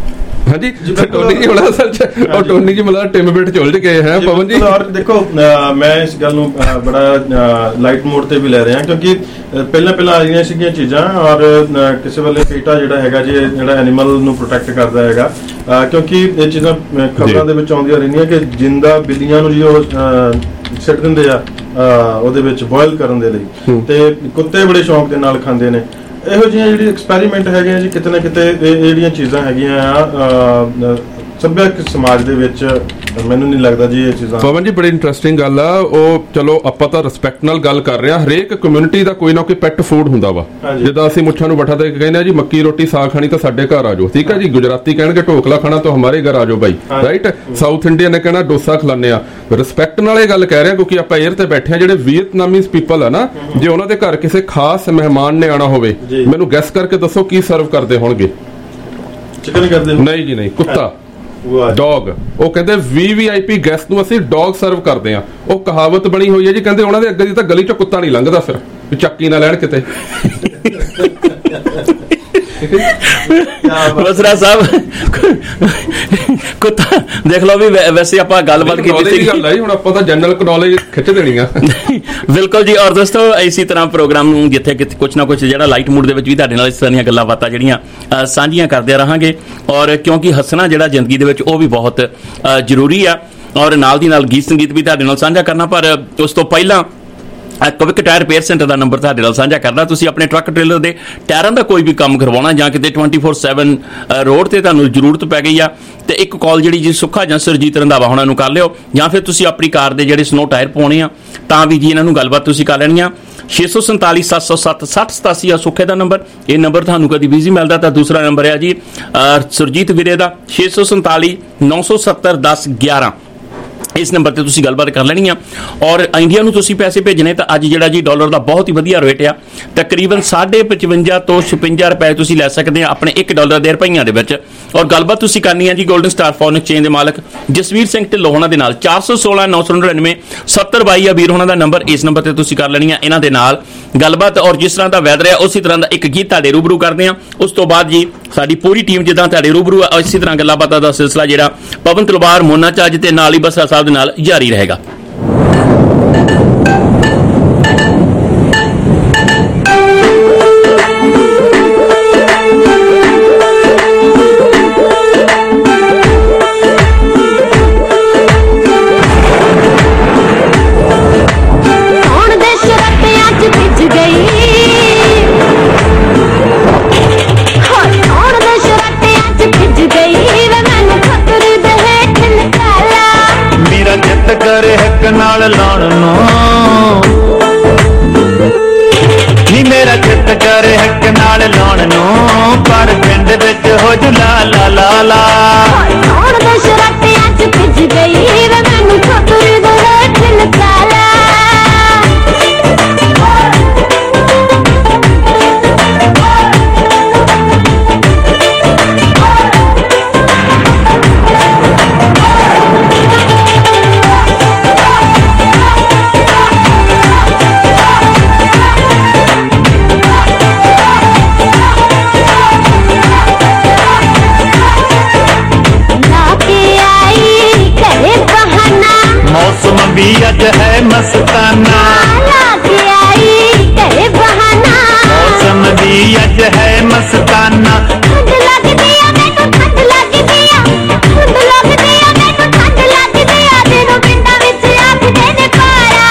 ਹਾਂਜੀ ਟੋਨੀ ਜੀ ਹੁਣ ਅਸਲ ਚ ਉਹ ਟੋਨੀ ਜੀ ਮਤਲਬ ਟਿਮ ਬਿਟ ਝੁਲਝ ਗਏ ਹੈ ਪਵਨ ਜੀ।
ਔਰ ਦੇਖੋ ਮੈਂ ਇਸ ਗੱਲ ਨੂੰ ਬੜਾ ਲਾਈਟ ਮੋਡ ਤੇ ਵੀ ਲੈ ਰਿਹਾ ਕਿਉਂਕਿ ਪਹਿਲਾਂ ਆ ਰਹੀਆਂ ਸੀਗੀਆਂ ਚੀਜ਼ਾਂ ਔਰ ਕਿਸੇ ਵੇਲੇ ਪੀਟਾ ਜਿਹੜਾ ਹੈਗਾ ਜੀ ਜਿਹੜਾ ਐਨੀਮਲ ਨੂੰ ਪ੍ਰੋਟੈਕਟ ਕਰਦਾ ਹੈਗਾ ਕਿਉਂਕਿ ਇਹ ਚੀਜ਼ਾਂ ਖਬਰਾਂ ਦੇ ਵਿੱਚ ਆਉਂਦੀਆਂ ਰਹਿੰਦੀਆਂ ਕਿ ਜਿੰਦਾ ਬਿੱਲੀਆਂ ਨੂੰ ਜੀ ਉਹ ਸਿੱਟ ਦਿੰਦੇ ਆ ਉਹਦੇ ਵਿੱਚ ਬੋਇਲ ਕਰਨ ਦੇ ਲਈ ਤੇ ਕੁੱਤੇ ਬੜੇ ਸ਼ੌਂਕ ਦੇ ਨਾਲ ਖਾਂਦੇ ਨੇ। ਇਹੋ ਜਿਹੀਆਂ ਜਿਹੜੀ ਐਕਸਪੈਰੀਮੈਂਟ ਹੈਗੇ ਆ ਜੀ ਕਿਤੇ ਨਾ ਕਿਤੇ ਇਹ ਜਿਹੜੀਆਂ ਚੀਜ਼ਾਂ ਹੈਗੀਆਂ ਆ ਸੱਭਿਅਕ ਸਮਾਜ ਦੇ ਵਿੱਚ ਮੈਨੂੰ ਨਹੀਂ ਲੱਗਦਾ ਜੀ ਇਹ ਚੀਜ਼ਾਂ।
ਪਵਨ ਜੀ ਬੜੀ ਇੰਟਰਸਟਿੰਗ ਗੱਲ ਆ ਉਹ ਚਲੋ ਆਪਾਂ ਤਾਂ ਰਿਸਪੈਕਟ ਨਾਲ ਗੱਲ ਕਰ ਰਹੇ ਹਾਂ ਹਰੇਕ ਕਮਿਊਨਿਟੀ ਦਾ ਕੋਈ ਨਾ ਕੋਈ ਪੈਟ ਫੂਡ ਹੁੰਦਾ ਵਾ ਜਿੱਦਾਂ ਅਸੀਂ ਮੁੱਛਾਂ ਨੂੰ ਬੱਠਾ ਦੇ ਕੇ ਕਹਿੰਦੇ ਆ ਜੀ ਮੱਕੀ ਰੋਟੀ ਸਾਗ ਖਾਣੀ ਤਾਂ ਸਾਡੇ ਘਰ ਆ ਜਾਓ ਠੀਕ ਹੈ ਜੀ ਗੁਜਰਾਤੀ ਕਹਿਣਗੇ ਢੋਕਲਾ ਖਾਣਾ ਤਾਂ ਹਮਾਰੇ ਘਰ ਆ ਜਾਓ ਬਾਈ ਰਾਈਟ ਸਾਊਥ ਇੰਡੀਅਨ ਨੇ ਕਹਿਣਾ ਡੋਸਾ ਖਿਲਾਉਂਦੇ ਆ ਰਿਸਪੈਕਟ ਨਾਲ ਇਹ ਗੱਲ ਕਹਿ ਰਹੇ ਕਿਉਂਕਿ ਆਪਾਂ 에ਅਰ ਤੇ ਬੈਠੇ ਆ ਜਿਹੜੇ ਵੀਅਤਨਾਮੀਜ਼ ਪੀਪਲ ਆ ਨਾ ਜੇ ਉਹਨਾਂ ਦੇ ਘਰ ਕਿਸੇ ਖਾਸ ਮਹਿਮਾਨ ਨੇ ਆਣਾ ਹੋਵੇ ਮੈਨੂੰ ਗੈਸ ਕਰਕੇ ਦੱਸੋ ਕੀ ਸਰਵ ਕਰਦੇ ਹੋਣਗੇ?
ਚਿਕਨ ਕਰਦੇ
ਨਹੀਂ ਜੀ ਨਹੀਂ ਕੁੱਤਾ ਡੌਗ ਉਹ ਕਹਿੰਦੇ VVIP ਗੈਸਟ ਨੂੰ ਅਸੀਂ ਡੌਗ ਸਰਵ ਕਰਦੇ ਆ ਉਹ ਕਹਾਵਤ ਬਣੀ ਹੋਈ ਹੈ ਜੀ ਕਹਿੰਦੇ ਉਹਨਾਂ ਦੇ ਅੱਗੇ ਦੀ ਤਾਂ ਗਲੀ ਚੋਂ ਕੁੱਤਾ ਨਹੀਂ ਲੰਘਦਾ ਫਿਰ ਚੱਕੀ ਨਾ ਲੈਣ ਕਿਤੇ।
ਬਸਰਾ ਸਾਹਿਬ ਕੁੱਤਾ ਦੇਖ ਲਓ ਵੀ ਵੈਸੇ ਆਪਾਂ ਗੱਲਬਾਤ ਕੀਤੀ ਸੀ
ਹੁਣ ਆਪਾਂ ਤਾਂ ਜਨਰਲ ਨੌਲੇਜ ਖਿੱਚ ਦੇਣੀ ਆ
ਬਿਲਕੁਲ ਜੀ। ਔਰ ਦੋਸਤੋ ਇਸੇ ਤਰ੍ਹਾਂ ਪ੍ਰੋਗਰਾਮ ਨੂੰ ਜਿੱਥੇ ਕਿਤੇ ਕੁਛ ਨਾ ਕੁਛ ਜਿਹੜਾ ਲਾਈਟ ਮੂਡ ਦੇ ਵਿੱਚ ਵੀ ਤੁਹਾਡੇ ਨਾਲ ਇਸ ਤਰ੍ਹਾਂ ਦੀਆਂ ਗੱਲਾਂ ਬਾਤਾਂ ਜਿਹੜੀਆਂ ਸਾਂਝੀਆਂ ਕਰਦੇ ਰਹਾਂਗੇ ਔਰ ਕਿਉਂਕਿ ਹੱਸਣਾ ਜਿਹੜਾ ਜ਼ਿੰਦਗੀ ਦੇ ਵਿੱਚ ਉਹ ਵੀ ਬਹੁਤ ਜ਼ਰੂਰੀ ਆ ਔਰ ਨਾਲ ਦੀ ਨਾਲ ਗੀਤ ਸੰਗੀਤ ਵੀ ਤੁਹਾਡੇ ਨਾਲ ਸਾਂਝਾ ਕਰਨਾ ਪਰ ਉਸ ਤੋਂ ਪਹਿਲਾਂ ਕਵਿਕ ਟਾਇਰ ਰਿਪੇਅਰ ਸੈਂਟਰ ਦਾ ਨੰਬਰ ਤੁਹਾਡੇ ਨਾਲ ਸਾਂਝਾ ਕਰਦਾ। ਤੁਸੀਂ ਆਪਣੇ ਟਰੱਕ ਟ੍ਰੇਲਰ ਦੇ ਟਾਇਰਾਂ ਦਾ ਕੋਈ ਵੀ ਕੰਮ ਕਰਵਾਉਣਾ ਜਾਂ ਕਿਤੇ 24/7 ਰੋਡ ਤੇ ਤੁਹਾਨੂੰ ਜ਼ਰੂਰਤ ਪੈ ਗਈ ਆ ਤੇ ਇੱਕ ਕਾਲ ਜਿਹੜੀ ਜੀ ਸੁੱਖਾ ਜਾਂ ਸਰਜੀਤ ਰੰਧਾਵਾ ਹੋਣਾ ਨੂੰ ਕਰ ਲਿਓ ਜਾਂ ਫਿਰ ਤੁਸੀਂ ਆਪਣੀ ਕਾਰ ਦੇ ਜਿਹੜੇ ਸਨੋ ਟਾਇਰ ਪਾਉਣੇ ਆ ਤਾਂ ਵੀ ਜੀ ਇਹਨਾਂ ਨੂੰ ਗੱਲਬਾਤ ਤੁਸੀਂ ਕਰ ਲੈਣੀ ਆ। 647 707 6087 ਆ ਸੁੱਖੇ ਦਾ ਨੰਬਰ। ਇਹ ਨੰਬਰ ਤੁਹਾਨੂੰ ਕਦੀ ਬਿਜ਼ੀ ਮਿਲਦਾ ਤਾਂ ਦੂਸਰਾ ਨੰਬਰ ਹੈ ਜੀ ਸਰਜੀਤ ਵੀਰੇ ਦਾ 647 970 1011 ਇਸ ਨੰਬਰ ਤੇ ਤੁਸੀਂ ਗੱਲਬਾਤ ਕਰ ਲੈਣੀ ਆ ਔਰ ਇੰਡੀਆ ਨੂੰ ਤੁਸੀਂ ਪੈਸੇ ਭੇਜਣੇ ਤਾਂ ਅੱਜ ਜਿਹੜਾ ਜੀ ਡਾਲਰ ਦਾ ਬਹੁਤ ਹੀ ਵਧੀਆ ਰੇਟ ਆ ਤਕਰੀਬਨ 55 ਤੋਂ 56 ਰੁਪਏ ਤੁਸੀਂ ਲੈ ਸਕਦੇ ਆ ਆਪਣੇ $1 ਦੇ ਰੁਪਈਆਂ ਦੇ ਵਿੱਚ ਔਰ ਗੱਲਬਾਤ ਤੁਸੀਂ ਕਰਨੀ ਆ ਜੀ ਗੋਲਡਨ ਸਟਾਰ ਫੋਰਨ ਐਕਸਚੇਂਜ ਦੇ ਮਾਲਕ ਜਸਵੀਰ ਸਿੰਘ ਢਿੱਲੋਂ ਹੋਣਾ ਦੇ ਨਾਲ 416 999 7022 ਆ ਵੀਰ ਹੋਣਾ ਦਾ ਨੰਬਰ। ਇਸ ਨੰਬਰ ਤੇ ਤੁਸੀਂ ਕਰ ਲੈਣੀ ਆ ਇਹਨਾਂ ਦੇ ਨਾਲ ਗੱਲਬਾਤ ਔਰ ਜਿਸ ਤਰ੍ਹਾਂ ਦਾ ਵੈਦਰ ਹੈ ਉਸੇ ਤਰ੍ਹਾਂ ਦਾ ਇੱਕ ਗੀਤ ਤੁਹਾਡੇ ਰੂਬਰੂ ਕਰਦੇ ਆ ਉਸ ਤੋਂ ਬਾਅਦ ਜੀ ਸਾਡੀ ਪੂਰੀ ਟੀਮ ਜਿੱਦਾਂ ਤੁਹਾਡੇ ਰੂਬਰੂ ਆ ਇਸੇ ਤਰ੍ਹਾਂ ਗੱਲਾਂ ਬਾਤਾਂ ਦਾ ਸਿਲਸਿਲਾ ਜਿਹੜਾ ਪਵਨ ਤਲਵਾਰ ਮੋਨਾ ਚਾਜ ਤੇ ਨਾਲ ਹੀ ਬਸਰਾ ਸਾਹਿਬ ਦੇ ਨਾਲ ਜਾਰੀ ਰਹੇਗਾ।
ਨਾਲ ਲਾਉਣ ਨੂੰ ਨੀ ਮੇਰਾ ਚਿੱਤ ਕਰੇ ਹੱਕ ਨਾਲ ਲਾਉਣ ਨੂੰ ਪਰ ਪਿੰਡ ਵਿੱਚ ਹੋ ਜੂ ਲਾ ਲਾ ਲਾ ਲਾ ਹੁਣ ਦੇ ਸ਼ਰਾਟਿਆਂ ਚ ਭਿੱਜ ਗਈ ਵੇ ਮੈਨੂੰ ਛੋਟੂ ਦੇ ਹੇਠ ਲਗਾ ਲਾ भी अज है मस्ताना मौसम भी अज है मस्ताना ठंड लगदी आ मैनू ठंड लगदी आ ठंड लगदी आ मैनू ठंड लगदी आ तेनू पिंडां विच आखदे ने पारा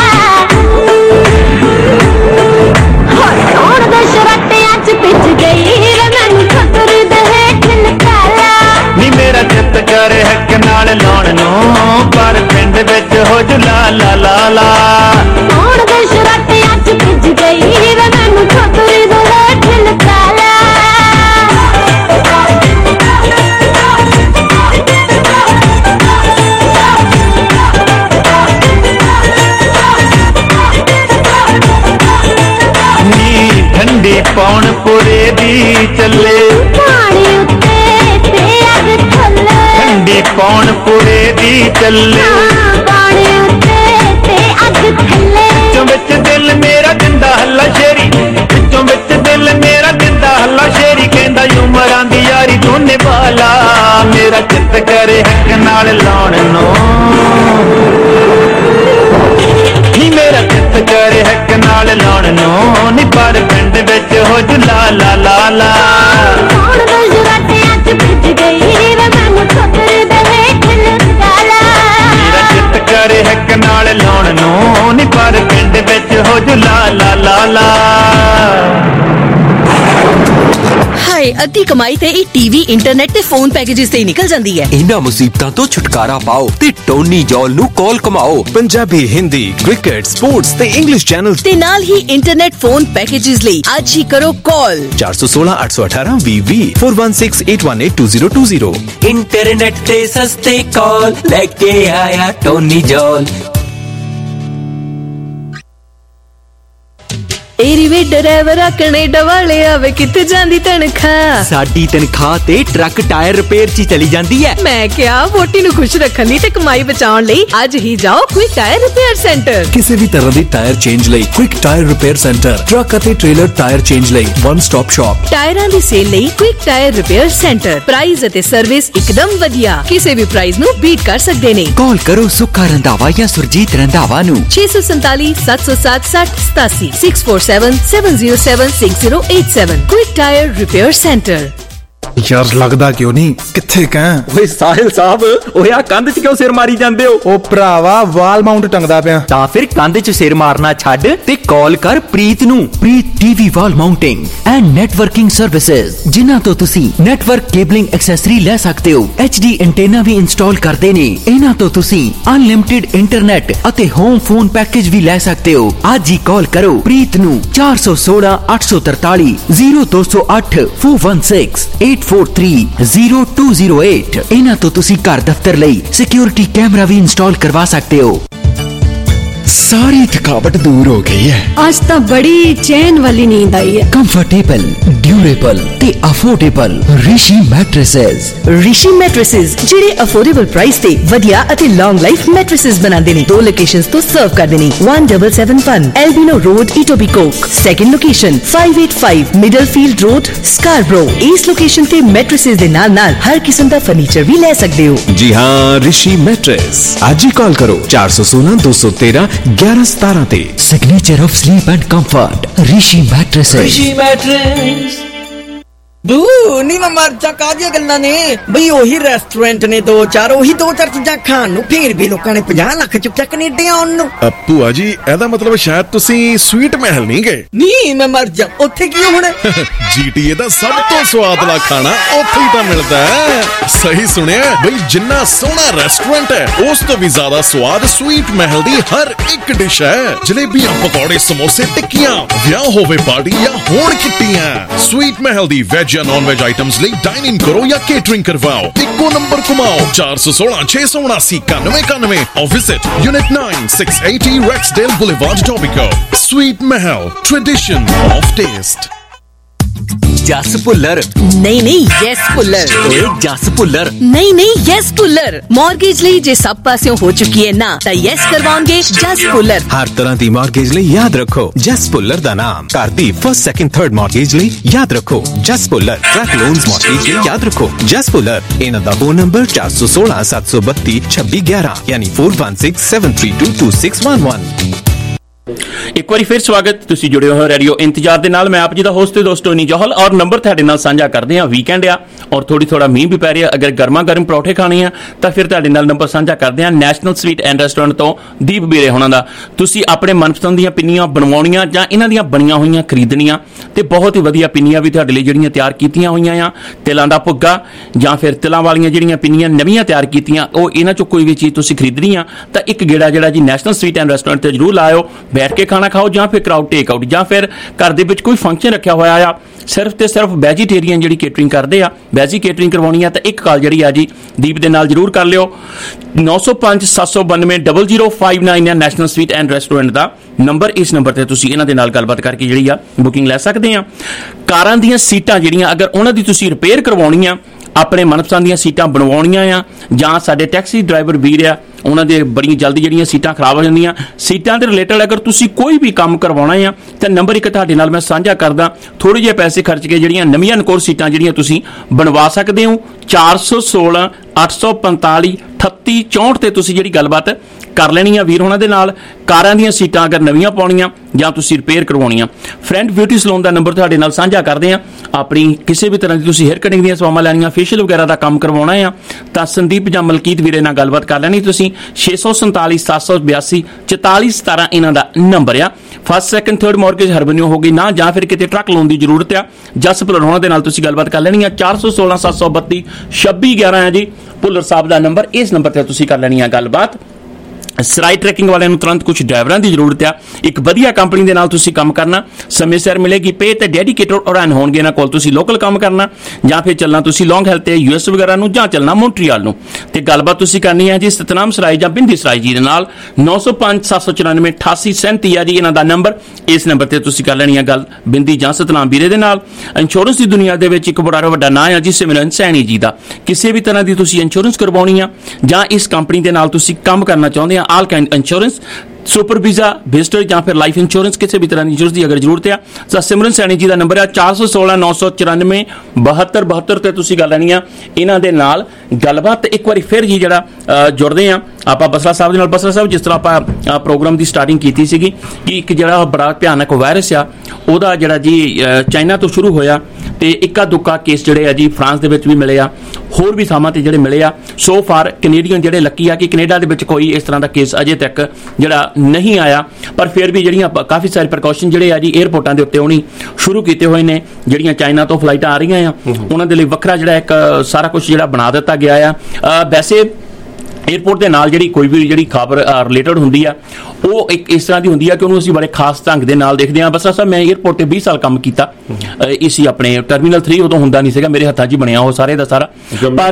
होण दे शराटियां च पिच गई वे मैनू छतर दे हेठ लगा ला नी मेरा चित्त करे हक नाल लाउण नूं पर पिंड विच हो जू ला ला ला ला होण दे शराटियां च पिच गई वे मैनू छतर दे हेठ लगा ला नी ठंडी पौन पुरे दी चले पानी उत्ते ते अग थल्ले ठंडी पौन पुरे दी चले पानी उत्ते ते अग थल्ले विचों विच दिल मेरा दिंदा हल्ला शेरी विचों विच दिल मेरा दिंदा हल्ला शेरी कहंदा उमरां दी यारी तू निभाला
ਹਾਏ ਅੱਧੀ ਕਮਾਈ ਤੇ ਇਹ ਟੀਵੀ ਇੰਟਰਨੈਟ ਤੇ ਫੋਨ ਪੈਕੇजेस ਤੇ ਨਿਕਲ ਜਾਂਦੀ ਹੈ।
ਇਹਨਾਂ ਮੁਸੀਬਤਾਂ ਤੋਂ ਛੁਟਕਾਰਾ ਪਾਓ ਤੇ ਟੋਨੀ ਜੌਲ ਨੂੰ ਕਾਲ ਕਮਾਓ।
ਪੰਜਾਬੀ, ਹਿੰਦੀ, ਕ੍ਰਿਕਟ, ਸਪੋਰਟਸ ਤੇ ਇੰਗਲਿਸ਼ ਚੈਨਲਸ
ਤੇ ਨਾਲ ਹੀ ਇੰਟਰਨੈਟ ਫੋਨ ਪੈਕੇजेस ਲਈ ਅੱਜ ਹੀ ਕਰੋ ਕਾਲ
416 818 20 416 818 2020।
ਇੰਟਰਨੈਟ ਤੇ ਸਸਤੇ ਕਾਲ ਲੈ ਕੇ ਆਇਆ ਟੋਨੀ ਜੌਲ।
ਏਰੀਵੇ ਡਰਾਈਵਰ ਕੈਨੇਡਾ ਵਾਲੇ ਆਵੇ ਕਿੱਥੇ ਜਾਂਦੀ ਤਨਖਾਹ?
ਸਾਡੀ ਤਨਖਾਹ ਤੇ ਟਰੱਕ ਟਾਇਰ ਰਿਪੇਅਰ 'ਚ ਚਲੀ ਜਾਂਦੀ ਹੈ।
ਮੈਂ ਕਿਹਾ ਵੋਟੀ ਨੂੰ ਖੁਸ਼ ਰੱਖਣ ਲਈ ਤੇ ਕਮਾਈ ਬਚਾਉਣ ਲਈ ਅੱਜ ਹੀ ਜਾਓ ਕੁਇਕ ਟਾਇਰ ਰਿਪੇਅਰ ਸੈਂਟਰ।
ਕਿਸੇ ਵੀ ਤਰ੍ਹਾਂ ਦੀ ਟਾਇਰ ਚੇਂਜ ਲਈ quick tyre repair centre, truck ਅਤੇ ਟ੍ਰੇਲਰ ਟਾਇਰ ਚੇਂਜ ਲਈ ਵਨ ਸਟਾਪ ਸ਼ਾਪ।
ਟਾਇਰਾਂ ਦੀ ਸੇਲ ਲਈ quick tyre repair centre. Price ਅਤੇ ਸਰਵਿਸ ਇੱਕਦਮ ਵਧੀਆ, ਕਿਸੇ ਵੀ ਪ੍ਰਾਈਸ ਨੂੰ ਬੀਟ ਕਰ ਸਕਦੇ ਨੇ।
ਕਾਲ ਕਰੋ ਸੁੱਖਾ ਰੰਧਾਵਾ ਜਾਂ ਸੁਰਜੀਤ ਰੰਧਾਵਾ ਨੂੰ
647 707 6087 647 6087 ਕੁਇਕ ਟਾਇਰ ਰਿਪੇਅਰ ਸੈਂਟਰ।
ਯਾਰ ਲੱਗਦਾ ਕਿਉਂ ਨਹੀਂ ਕਿੱਥੇ ਕਾਂ?
ਓਏ ਸਾਹਿਲ ਸਾਹਿਬ, ਓਏ ਆ ਕੰਧ 'ਚ ਕਿਉਂ ਸਿਰ ਮਾਰੀ ਜਾਂਦੇ ਹੋ?
ਉਹ ਭਰਾਵਾ ਵਾਲ ਮਾਊਂਟ ਟੰਗਦਾ ਪਿਆ।
ਤਾਂ ਫਿਰ ਕੰਧ 'ਚ ਸਿਰ ਮਾਰਨਾ ਛੱਡ ਤੇ ਕਾਲ ਕਰ ਪ੍ਰੀਤ ਨੂੰ। Preet TV wall mounting and networking services, ਜਿਨ੍ਹਾਂ ਤੋਂ ਤੁਸੀਂ ਨੈਟਵਰਕ ਕੇਬਲਿੰਗ ਐਕਸੈਸਰੀ ਲੈ ਸਕਦੇ ਹੋ। HD ਐਂਟੇਨਾ ਵੀ ਇੰਸਟਾਲ ਕਰਦੇ ਨੇ। ਇਹਨਾਂ ਤੋਂ ਤੁਸੀਂ ਅਨਲਿਮਿਟਿਡ ਇੰਟਰਨੈਟ ਅਤੇ ਹੋਮ ਫੋਨ ਪੈਕੇਜ ਵੀ ਲੈ ਸਕਦੇ ਹੋ। ਅੱਜ ਹੀ ਕਾਲ ਕਰੋ ਪ੍ਰੀਤ ਨੂੰ 416 843 0208 416 843-0208। ਇਹਨਾਂ ਤੋਂ ਤੁਸੀਂ ਘਰ ਦਫ਼ਤਰ ਲਈ ਸਿਕਿਉਰਿਟੀ ਕੈਮਰਾ ਵੀ ਇੰਸਟਾਲ ਕਰਵਾ ਸਕਦੇ ਹੋ।
ਸਾਰੀ ਥਕਾਵਟ ਦੂਰ ਹੋ ਗਈ ਹੈ।
ਅੱਜ ਤਾਂ ਬੜੀ ਚੈਨ ਵਾਲੀ ਨੀਂਦ ਆਈ ਹੈ।
ਕੰਫਰਟੇਬਲ, ਡਿਊਰੇਬਲ ਤੇ affordable Rishi mattresses.
Rishi mattresses ਜਿਹੜੇ ਅਫੋਰਡੇਬਲ ਪ੍ਰਾਈਸ ਤੇ ਵਧੀਆ ਅਤੇ ਲੌਂਗ ਲਾਈਫ ਮੈਟ੍ਰੈਸਸ ਬਣਾਉਂਦੇ ਨੇ। 2 ਲੋਕੇਸ਼ਨਸ ਤੋਂ ਸਰਵ ਕਰਦੇ ਨੇ। 1771 Albion road, Etobicoke. Second location 585 Middlefield road, Scarborough. ਇਸ ਲੋਕੇਸ਼ਨ ਤੇ ਮੈਟ੍ਰੈਸਸ ਦੇ ਨਾਲ ਹਰ ਕਿਸਮ ਦਾ ਫਰਨੀਚਰ ਵੀ ਲੈ ਸਕਦੇ ਹੋ।
ਜੀ ਹਾਂ, ਰਿਸ਼ੀ ਮੈਟਰੈਸ। ਅੱਜ ਹੀ ਕਾਲ ਕਰੋ 416 213 1117 ਤੇ।
Signature of sleep and comfort Rishi mattresses.
Rishi mattress. ਬੂ ਨੀ ਮੈਂ ਮਰ ਜਾ ਕਾਹਦੀਆਂ ਗੱਲਾਂ ਨੇ ਬਈ। ਉਹੀ ਰੈਸਟੋਰੈਂਟ ਨੇ 2-4, ਉਹੀ 2-4 ਚੀਜ਼ਾਂ ਖਾਣ ਨੂੰ, ਫੇਰ ਵੀ ਲੋਕਾਂ ਨੇ 50 ਲੱਖ ਚੁੱਕਿਆ ਕੈਨੇਡਾ ਆਉਣ ਨੂੰ।
ਭੂਆ ਜੀ, ਇਹਦਾ ਮਤਲਬ ਸ਼ਾਇਦ ਤੁਸੀਂ ਸਵੀਟ ਮਹਿਲ ਨਹੀਂ ਗਏ।
ਨਹੀਂ ਮੈਂ ਮਰ ਜਾ, ਉੱਥੇ ਕੀ ਹੋਣਾ?
GTA ਦਾ ਸਭ ਤੋਂ ਸਵਾਦਲਾ ਖਾਣਾ ਉੱਥੇ ਹੀ ਤਾਂ ਮਿਲਦਾ ਹੈ। ਸਹੀ ਸੁਣਿਆ ਬਈ, ਜਿੰਨਾ ਸੋਹਣਾ ਰੈਸਟੋਰੈਂਟ ਹੈ ਉਸ ਤੋਂ ਵੀ ਜ਼ਿਆਦਾ ਸਵਾਦ ਸਵੀਟ ਮਹਿਲ ਦੀ ਹਰ ਇੱਕ ਡਿਸ਼ ਹੈ। ਜਲੇਬੀਆਂ, ਪਕੌੜੇ, ਸਮੋਸੇ, ਟਿੱਕੀਆਂ, ਵਿਆਹ ਹੋਵੇ ਪਾਰਟੀ ਜਾਂ ਹੋਣ ਕਿੱਟੀਆਂ, ਸਵੀਟ ਮਹਿਲ ਦੀ ਵੈਜ ਜਾਂ ਨॉन वेज आइटम्स ਲਈ डाइन इन करो या केटरिंग करवाओ। इको नंबर घुमाओ 416 679 9191 और visit unit 9 680 Rexdale Boulevard, Etobicoke। Sweet Mahal, tradition of taste।
Jas Bhullar.
ਨਹੀਂ ਯੈਸ ਭੁੱਲਰ।
ਓਏ ਜਸ ਭੁੱਲਰ।
ਨਹੀਂ ਯੈਸ ਭੁੱਲਰ। ਮਾਰਗੇਜ ਲਈ ਜੇ ਸਭ ਪਾਸਿਓਂ ਹੋ ਚੁੱਕੀ ਹੈ ਨਾ, ਤਾਂ ਯੈਸ ਕਰਵਾਉਣਗੇ ਜਸ ਭੁੱਲਰ।
ਹਰ ਤਰ੍ਹਾਂ ਦੀ ਮਾਰਗੇਜ ਲਈ ਯਾਦ ਰੱਖੋ ਜਸ ਭੁੱਲਰ ਦਾ ਨਾਮ। ਘਰ ਦੀ ਫਸਟ, ਸੈਕੰਡ, ਥਰਡ ਮਾਰਗੇਜ ਲਈ ਯਾਦ ਰੱਖੋ Jas Bhullar. Truck loans mortgage ਲਈ ਯਾਦ ਰੱਖੋ ਜਸ ਭੁੱਲਰ। ਇਹਨਾਂ ਦਾ ਫੋਨ ਨੰਬਰ 416 732 2611 ਯਾਨੀ 416 732 2611।
ਇੱਕ ਵਾਰੀ ਫਿਰ ਸਵਾਗਤ, ਤੁਸੀਂ ਜੁੜੇ ਹੋ ਰੇਡੀਓ ਇੰਤਜ਼ਾਰ ਦੇ ਨਾਲ। ਮੈਂ ਆਪ ਜੀ ਦਾ ਹੋਸਟ ਤੇ ਦੋਸਤ ਟੋਨੀ ਜੌਹਲ, ਔਰ ਨੰਬਰ ਤੁਹਾਡੇ ਨਾਲ ਸਾਂਝਾ ਕਰਦੇ ਹਾਂ। ਵੀਕਐਂਡ ਆ ਔਰ ਥੋੜਾ ਮੀਂਹ ਵੀ ਪੈ ਰਿਹਾ। ਅਗਰ ਗਰਮਾ ਗਰਮ ਪਰੌਠੇ ਖਾਣੇ ਆ ਤਾਂ ਫਿਰ ਤੁਹਾਡੇ ਨਾਲ ਨੰਬਰ ਸਾਂਝਾ ਕਰਦੇ ਹਾਂ ਨੈਸ਼ਨਲ ਸਵੀਟ ਐਂਡ ਰੈਸਟੋਰੈਂਟ ਤੋਂ ਦੀਪ ਬੀਰੇ ਹੋਣਾ ਦਾ। ਤੁਸੀਂ ਆਪਣੇ ਮਨਪਸੰਦ ਦੀਆਂ ਪਿੰਨੀਆਂ ਬਣਵਾਉਣੀਆਂ ਜਾਂ ਇਹਨਾਂ ਦੀਆਂ ਬਣੀਆਂ ਹੋਈਆਂ ਖਰੀਦਣੀਆਂ, ਤੇ ਬਹੁਤ ਹੀ ਵਧੀਆ ਪਿੰਨੀਆਂ ਵੀ ਤੁਹਾਡੇ ਲਈ ਜਿਹੜੀਆਂ ਤਿਆਰ ਕੀਤੀਆਂ ਹੋਈਆਂ ਆ। ਤਿਲਾਂ ਦਾ ਭੁੱਗਾ ਜਾਂ ਫਿਰ ਤਿਲਾਂ ਵਾਲੀਆਂ ਜਿਹੜੀਆਂ ਪਿੰਨੀਆਂ ਨਵੀਆਂ ਤਿਆਰ ਕੀਤੀਆਂ, ਉਹ ਇਹਨਾਂ ਚੋਂ ਕੋਈ ਵੀ ਚੀਜ਼ ਤੁਸੀਂ ਖਰੀਦਣੀ ਆ ਤਾਂ ਇੱਕ ਗੇੜਾ ਜਿਹੜਾ ਜੀ ਨੈਸ਼ਨਲ ਸਵੀਟ ਐਂਡ ਰੈਸਟੋਰੈਂਟ ਤੇ ਜ਼ਰੂਰ ਲਾਇਓ। ਬੈਠ ਕੇ ਖਾਣਾ ਖਾਓ ਜਾਂ ਫਿਰ ਕਰਾਊਡ ਟੇਕ ਆਊਟ, ਜਾਂ ਫਿਰ ਘਰ ਦੇ ਵਿੱਚ ਕੋਈ ਫੰਕਸ਼ਨ ਰੱਖਿਆ ਹੋਇਆ ਆ, ਸਿਰਫ ਤੇ ਸਿਰਫ ਵੈਜੀਟੇਰੀਅਨ ਜਿਹੜੀ ਕੇਟਰਿੰਗ ਕਰਦੇ ਆ, ਵੈਜੀ ਕੇਟਰਿੰਗ ਕਰਵਾਉਣੀ ਆ ਤਾਂ ਇੱਕ ਕਾਲ ਜਿਹੜੀ ਆ ਜੀ ਦੀਪ ਦੇ ਨਾਲ ਜ਼ਰੂਰ ਕਰ ਲਿਓ। 905 792 0059 ਆ ਨੈਸ਼ਨਲ ਸਵੀਟ ਐਂਡ ਰੈਸਟੋਰੈਂਟ ਦਾ ਨੰਬਰ। ਇਸ ਨੰਬਰ ਤੇ ਤੁਸੀਂ ਇਹਨਾਂ ਦੇ ਨਾਲ ਗੱਲਬਾਤ ਕਰਕੇ ਜਿਹੜੀ ਆ ਬੁਕਿੰਗ ਲੈ ਸਕਦੇ ਆ। ਕਾਰਾਂ ਦੀਆਂ ਸੀਟਾਂ ਜਿਹੜੀਆਂ ਅਗਰ ਉਹਨਾਂ ਦੀ ਤੁਸੀਂ ਰਿਪੇਅਰ ਕਰਵਾਉਣੀ ਆ, ਆਪਣੇ ਮਨਪਸੰਦ ਦੀਆਂ ਸੀਟਾਂ ਬਣਵਾਉਣੀਆਂ ਆ, ਜਾਂ ਸਾਡੇ ਟੈਕਸੀ ਡਰਾਈਵਰ ਵੀਰ ਆ ਉਹਨਾਂ ਦੇ ਬੜੀ ਜਲਦੀ ਜਿਹੜੀਆਂ ਸੀਟਾਂ ਖਰਾਬ ਹੋ ਜਾਂਦੀਆਂ, ਸੀਟਾਂ ਦੇ ਰਿਲੇਟਡ ਅਗਰ ਤੁਸੀਂ ਕੋਈ ਵੀ ਕੰਮ ਕਰਵਾਉਣਾ ਆ ਤਾਂ ਨੰਬਰ ਇੱਕ ਤੁਹਾਡੇ ਨਾਲ ਮੈਂ ਸਾਂਝਾ ਕਰਦਾ। ਥੋੜੇ ਜਿਹੇ ਪੈਸੇ ਖਰਚ ਕੇ ਜਿਹੜੀਆਂ ਨਵੀਆਂ ਨਕੋਰ ਸੀਟਾਂ ਜਿਹੜੀਆਂ ਤੁਸੀਂ ਬਣਵਾ ਸਕਦੇ ਹੋ। 416 845 3864 ਤੇ ਤੁਸੀਂ ਜਿਹੜੀ ਗੱਲਬਾਤ ਕਰ ਲੈਣੀ ਆ ਵੀਰ ਹੋਣਾ ਦੇ ਨਾਲ। ਕਾਰਾਂ ਦੀਆਂ ਸੀਟਾਂ ਅਗਰ ਨਵੀਆਂ ਪਾਉਣੀਆਂ ਜਾਂ ਤੁਸੀਂ ਰਿਪੇਅਰ ਕਰਵਾਉਣੀਆਂ, ਫਰੈਂਡ ਬਿਊਟੀ ਸਲੂਨ ਦਾ ਨੰਬਰ ਤੁਹਾਡੇ ਨਾਲ ਸਾਂਝਾ ਕਰਦੇ ਆ। ਆਪਣੀ ਕਿਸੇ ਵੀ ਤਰ੍ਹਾਂ ਦੀ ਤੁਸੀਂ ਹੇਅਰ ਕਟਿੰਗ ਦੀਆਂ ਸੇਵਾਵਾਂ ਲੈਣੀਆਂ, ਫੇਸ਼ੀਅਲ ਵਗੈਰਾ ਦਾ ਕੰਮ ਕਰਵਾਉਣਾ ਆ ਤਾਂ ਸੰਦੀਪ ਜਾਂ ਮਲਕੀਤ ਵੀਰੇ ਨਾਲ ਗੱਲਬਾਤ ਕਰ ਲੈਣੀ ਤੁਸੀਂ। 647 782 44 17 ਇਹਨਾਂ ਦਾ ਨੰਬਰ ਆ। ਫਸਟ ਸੈਕੰਡ ਥਰਡ ਮੌਰਗੇਜ ਹਰਬਨਿਓ ਹੋ ਗਈ ਨਾ, ਜਾਂ ਫਿਰ ਕਿਤੇ ਟਰੱਕ ਲੋਨ ਦੀ ਜ਼ਰੂਰਤ ਆ, ਜਸ ਭੁੱਲਰ ਹੋਣਾ ਦੇ ਨਾਲ ਤੁਸੀਂ ਗੱਲਬਾਤ ਕਰ ਲੈਣੀ ਆ। 416 732 26 11 ਹੈ ਜੀ ਭੁੱਲਰ ਸਾਹਿਬ ਦਾ ਨੰਬਰ। ਇਸ ਨੰਬਰ ਤੇ ਤੁਸੀਂ ਕਰ ਲੈਣੀ ਆ ਗੱਲਬਾਤ। ਸਰਾਈ ਟਰੈਕਿੰਗ ਵਾਲਿਆਂ ਨੂੰ ਤੁਰੰਤ ਕੁਝ ਡਰਾਈਵਰਾਂ ਦੀ ਜ਼ਰੂਰਤ ਆ। ਇੱਕ ਵਧੀਆ ਕੰਪਨੀ ਦੇ ਨਾਲ ਤੁਸੀਂ ਕੰਮ ਕਰਨਾ, ਸਮੇਂ ਸਿਰ ਮਿਲੇਗੀ ਪੇ ਤੇ ਡੈਡੀਕੇਟਡ ਉਡਾਨ ਹੋਣਗੇ ਇਹਨਾਂ ਕੋਲ। ਤੁਸੀਂ ਲੋਕਲ ਕੰਮ ਕਰਨਾ ਜਾਂ ਫਿਰ ਚੱਲਣਾ ਤੁਸੀਂ ਲੌਂਗ ਹੈਲ ਤੇ US ਵਗੈਰਾ ਨੂੰ, ਜਾਂ ਚੱਲਣਾ ਮੌਂਟਰੀਅਲ ਨੂੰ। ਤੇ ਗੱਲਬਾਤ ਤੁਸੀਂ ਕਰਨੀ ਹੈ ਜੀ ਸਤਨਾਮ ਸਰਾਈ ਜਾਂ ਬਿੰਦੀ ਸਰਾਈ ਜੀ ਦੇ ਨਾਲ। 905 794 88 37 ਆ ਜੀ ਇਹਨਾਂ ਦਾ ਨੰਬਰ। ਇਸ ਨੰਬਰ ਤੇ ਤੁਸੀਂ ਕਰ ਲੈਣੀ ਆ ਗੱਲ ਬਿੰਦੀ ਜਾਂ ਸਤਨਾਮ ਵੀਰੇ ਦੇ ਨਾਲ। ਇੰਸ਼ੋਰੈਂਸ ਦੀ ਦੁਨੀਆ ਦੇ ਵਿੱਚ ਇੱਕ ਬੜਾ ਵੱਡਾ ਨਾਂ ਆ ਜੀ ਸਿਮਰਨ ਸੈਣੀ ਜੀ ਦਾ। ਕਿਸੇ ਵੀ ਤਰ੍ਹਾਂ ਦੀ ਤੁਸੀਂ ਇੰਸ਼ੋਰੈਂਸ ਕਰਵਾਉਣੀ ਆ ਜਾਂ ਇਸ ਕੰਪਨੀ ਦੇ ਨਾਲ ਤੁਸੀਂ ਕੰਮ ਕਰਨਾ ਚਾਹੁੰਦੇ ਆ, all kind insurance, super visa, visitor ਜਾਂ ਫਿਰ ਲਾਈਫ ਇੰਸ਼ੋਰੈਂਸ, ਕਿਸੇ ਵੀ ਤਰ੍ਹਾਂ ਦੀ ਇੰਸ਼ੋਰੈਂਸ ਦੀ ਅਗਰ ਜ਼ਰੂਰਤ ਆ ਤਾਂ ਸਿਮਰਨ ਸੈਣੀ ਜੀ ਦਾ ਨੰਬਰ ਆ 416 994 72 72 ਤੇ ਤੁਸੀਂ ਗੱਲ ਲੈਣੀ ਆ ਇਹਨਾਂ ਦੇ ਨਾਲ ਗੱਲਬਾਤ। ਇੱਕ ਵਾਰੀ ਫਿਰ ਜੀ ਜਿਹੜਾ ਜੁੜਦੇ ਆ ਆਪਾਂ ਬਸਰਾ ਸਾਹਿਬ ਦੇ ਨਾਲ। ਬਸਰਾ ਸਾਹਿਬ, ਜਿਸ ਤਰ੍ਹਾਂ ਆਪਾਂ ਪ੍ਰੋਗਰਾਮ ਦੀ ਸਟਾਰਟਿੰਗ ਕੀਤੀ ਸੀਗੀ ਕਿ ਇੱਕ ਜਿਹੜਾ ਬੜਾ ਭਿਆਨਕ ਵਾਇਰਸ ਆ ਉਹਦਾ ਜਿਹੜਾ ਜੀ ਚਾਈਨਾ ਤੋਂ ਸ਼ੁਰੂ ਹੋਇਆ ਤੇ ਇੱਕਾ ਦੁੱਕਾ ਕੇਸ ਜਿਹੜੇ ਆ ਜੀ ਫਰਾਂਸ ਦੇ ਵਿੱਚ ਵੀ ਮਿਲੇ ਆ, ਹੋਰ ਵੀ ਥਾਵਾਂ ਤੇ ਜਿਹੜੇ ਮਿਲੇ ਆ। ਸੋ ਫਾਰ ਕੈਨੇਡੀਅਨ ਜਿਹੜੇ ਲੱਕੀ ਆ ਕਿ ਕੈਨੇਡਾ ਦੇ ਵਿੱਚ ਕੋਈ ਇਸ ਤਰ੍ਹਾਂ ਦਾ ਕੇਸ ਅਜੇ ਤੱਕ ਜਿਹੜਾ ਨਹੀਂ ਆਇਆ, ਪਰ ਫਿਰ ਵੀ ਜਿਹੜੀਆਂ ਕਾਫੀ ਸਾਰੇ ਪ੍ਰੀਕਾਸ਼ਨ ਜਿਹੜੇ ਆ ਜੀ 에ਅਰਪੋਰਟਾਂ ਦੇ ਉੱਤੇ ਹੋਣੀ ਸ਼ੁਰੂ ਕੀਤੇ ਹੋਏ ਨੇ। ਜਿਹੜੀਆਂ ਚਾਈਨਾ ਤੋਂ ਫਲਾਈਟਾਂ ਆ ਰਹੀਆਂ ਆ ਉਹਨਾਂ ਦੇ ਲਈ ਵੱਖਰਾ ਜਿਹੜਾ ਇੱਕ ਸਾਰਾ ਕੁਝ ਜਿਹੜਾ ਬਣਾ ਦਿੱਤਾ ਗਿਆ ਆ। ਵੈਸੇ 에ਅਰਪੋਰਟ ਦੇ ਨਾਲ ਜਿਹੜੀ ਕੋਈ ਵੀ ਜਿਹੜੀ ਖਬਰ ਰਿਲੇਟਡ ਹੁੰਦੀ ਆ ਉਹ ਇੱਕ ਇਸ ਤਰ੍ਹਾਂ ਦੀ ਹੁੰਦੀ ਆ ਕਿ ਉਹਨੂੰ ਅਸੀਂ ਬੜੇ ਖਾਸ ਢੰਗ ਦੇ ਨਾਲ ਦੇਖਦੇ ਹਾਂ। ਬਸਰਾ ਸਾਹਿਬ, ਮੈਂ 에ਅਰਪੋਰਟ ਤੇ 20 ਸਾਲ ਕੰਮ ਕੀਤਾ। ਇਸੀ ਆਪਣੇ ਟਰਮੀਨਲ 3 ਉਦੋਂ ਹੁੰਦਾ ਨਹੀਂ ਸੀਗਾ, ਮੇਰੇ ਹੱਥਾਂ 'ਚ ਬਣਿਆ ਉਹ ਸਾਰੇ ਦਾ ਸਾਰਾ, ਪਰ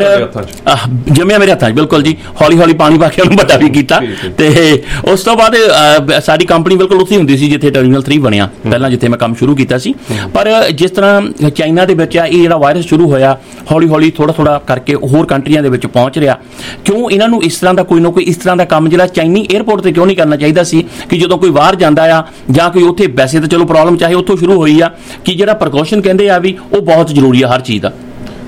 ਜੰਮਿਆ ਮੇਰੇ ਹੱਥਾਂ 'ਚ ਬਿਲਕੁਲ ਜੀ। ਹੌਲੀ ਹੌਲੀ ਪਾਣੀ ਪਾ ਕੇ ਉਹਨੂੰ ਵੱਡਾ ਵੀ ਕੀਤਾ ਤੇ ਉਸ ਤੋਂ ਬਾਅਦ ਸਾਡੀ ਕੰਪਨੀ ਬਿਲਕੁਲ ਉੱਥੇ ਹੁੰਦੀ ਸੀ ਜਿੱਥੇ ਟਰਮੀਨਲ 3 ਬਣਿਆ ਪਹਿਲਾਂ, ਜਿੱਥੇ ਮੈਂ ਕੰਮ ਸ਼ੁਰੂ ਕੀਤਾ ਸੀ। ਪਰ ਜਿਸ ਤਰ੍ਹਾਂ ਚਾਈਨਾ ਦੇ ਵਿੱਚ ਆ ਇਹ ਜਿਹੜਾ ਵਾਇਰਸ ਸ਼ੁਰੂ ਹੋਇਆ, ਹੌਲੀ ਹੌਲੀ ਥੋੜਾ ਥੋੜਾ ਕਰਕੇ ਹੋਰ ਕੰਟਰੀਆਂ ਦੇ ਵਿੱਚ ਪਹੁੰਚ ਰਿਹਾ। ਕਿਉਂ ਇਹਨਾਂ ਨੂੰ ਇਸ ਤਰ੍ਹਾਂ ਦਾ ਕੋਈ ਨਾ ਕੋਈ ਇਸ ਤਰ੍ਹਾਂ ਦਾ ਕੰਮ ਜਿਹੜਾ ਚਾਈਨੀ 에ਅਰਪੋਰਟ ਤੇ ਕਿਉਂ ਨਹੀਂ ਕਰਨਾ ਚਾਹੀਦਾ ਸੀ ਕਿ ਜਦੋਂ ਕੋਈ ਬਾਹਰ ਜਾਂਦਾ ਆ ਜਾਂ ਕੋਈ ਉੱਥੇ, ਵੈਸੇ ਤਾਂ ਚਲੋ ਪ੍ਰੋਬਲਮ ਚਾਹੇ ਉੱਥੋਂ ਸ਼ੁਰੂ ਹੋਈ ਆ, ਕਿ ਜਿਹੜਾ ਪ੍ਰੀਕਾਸ਼ਨ ਕਹਿੰਦੇ ਆ ਵੀ ਉਹ ਬਹੁਤ ਜ਼ਰੂਰੀ ਆ ਹਰ ਚੀਜ਼ ਦਾ।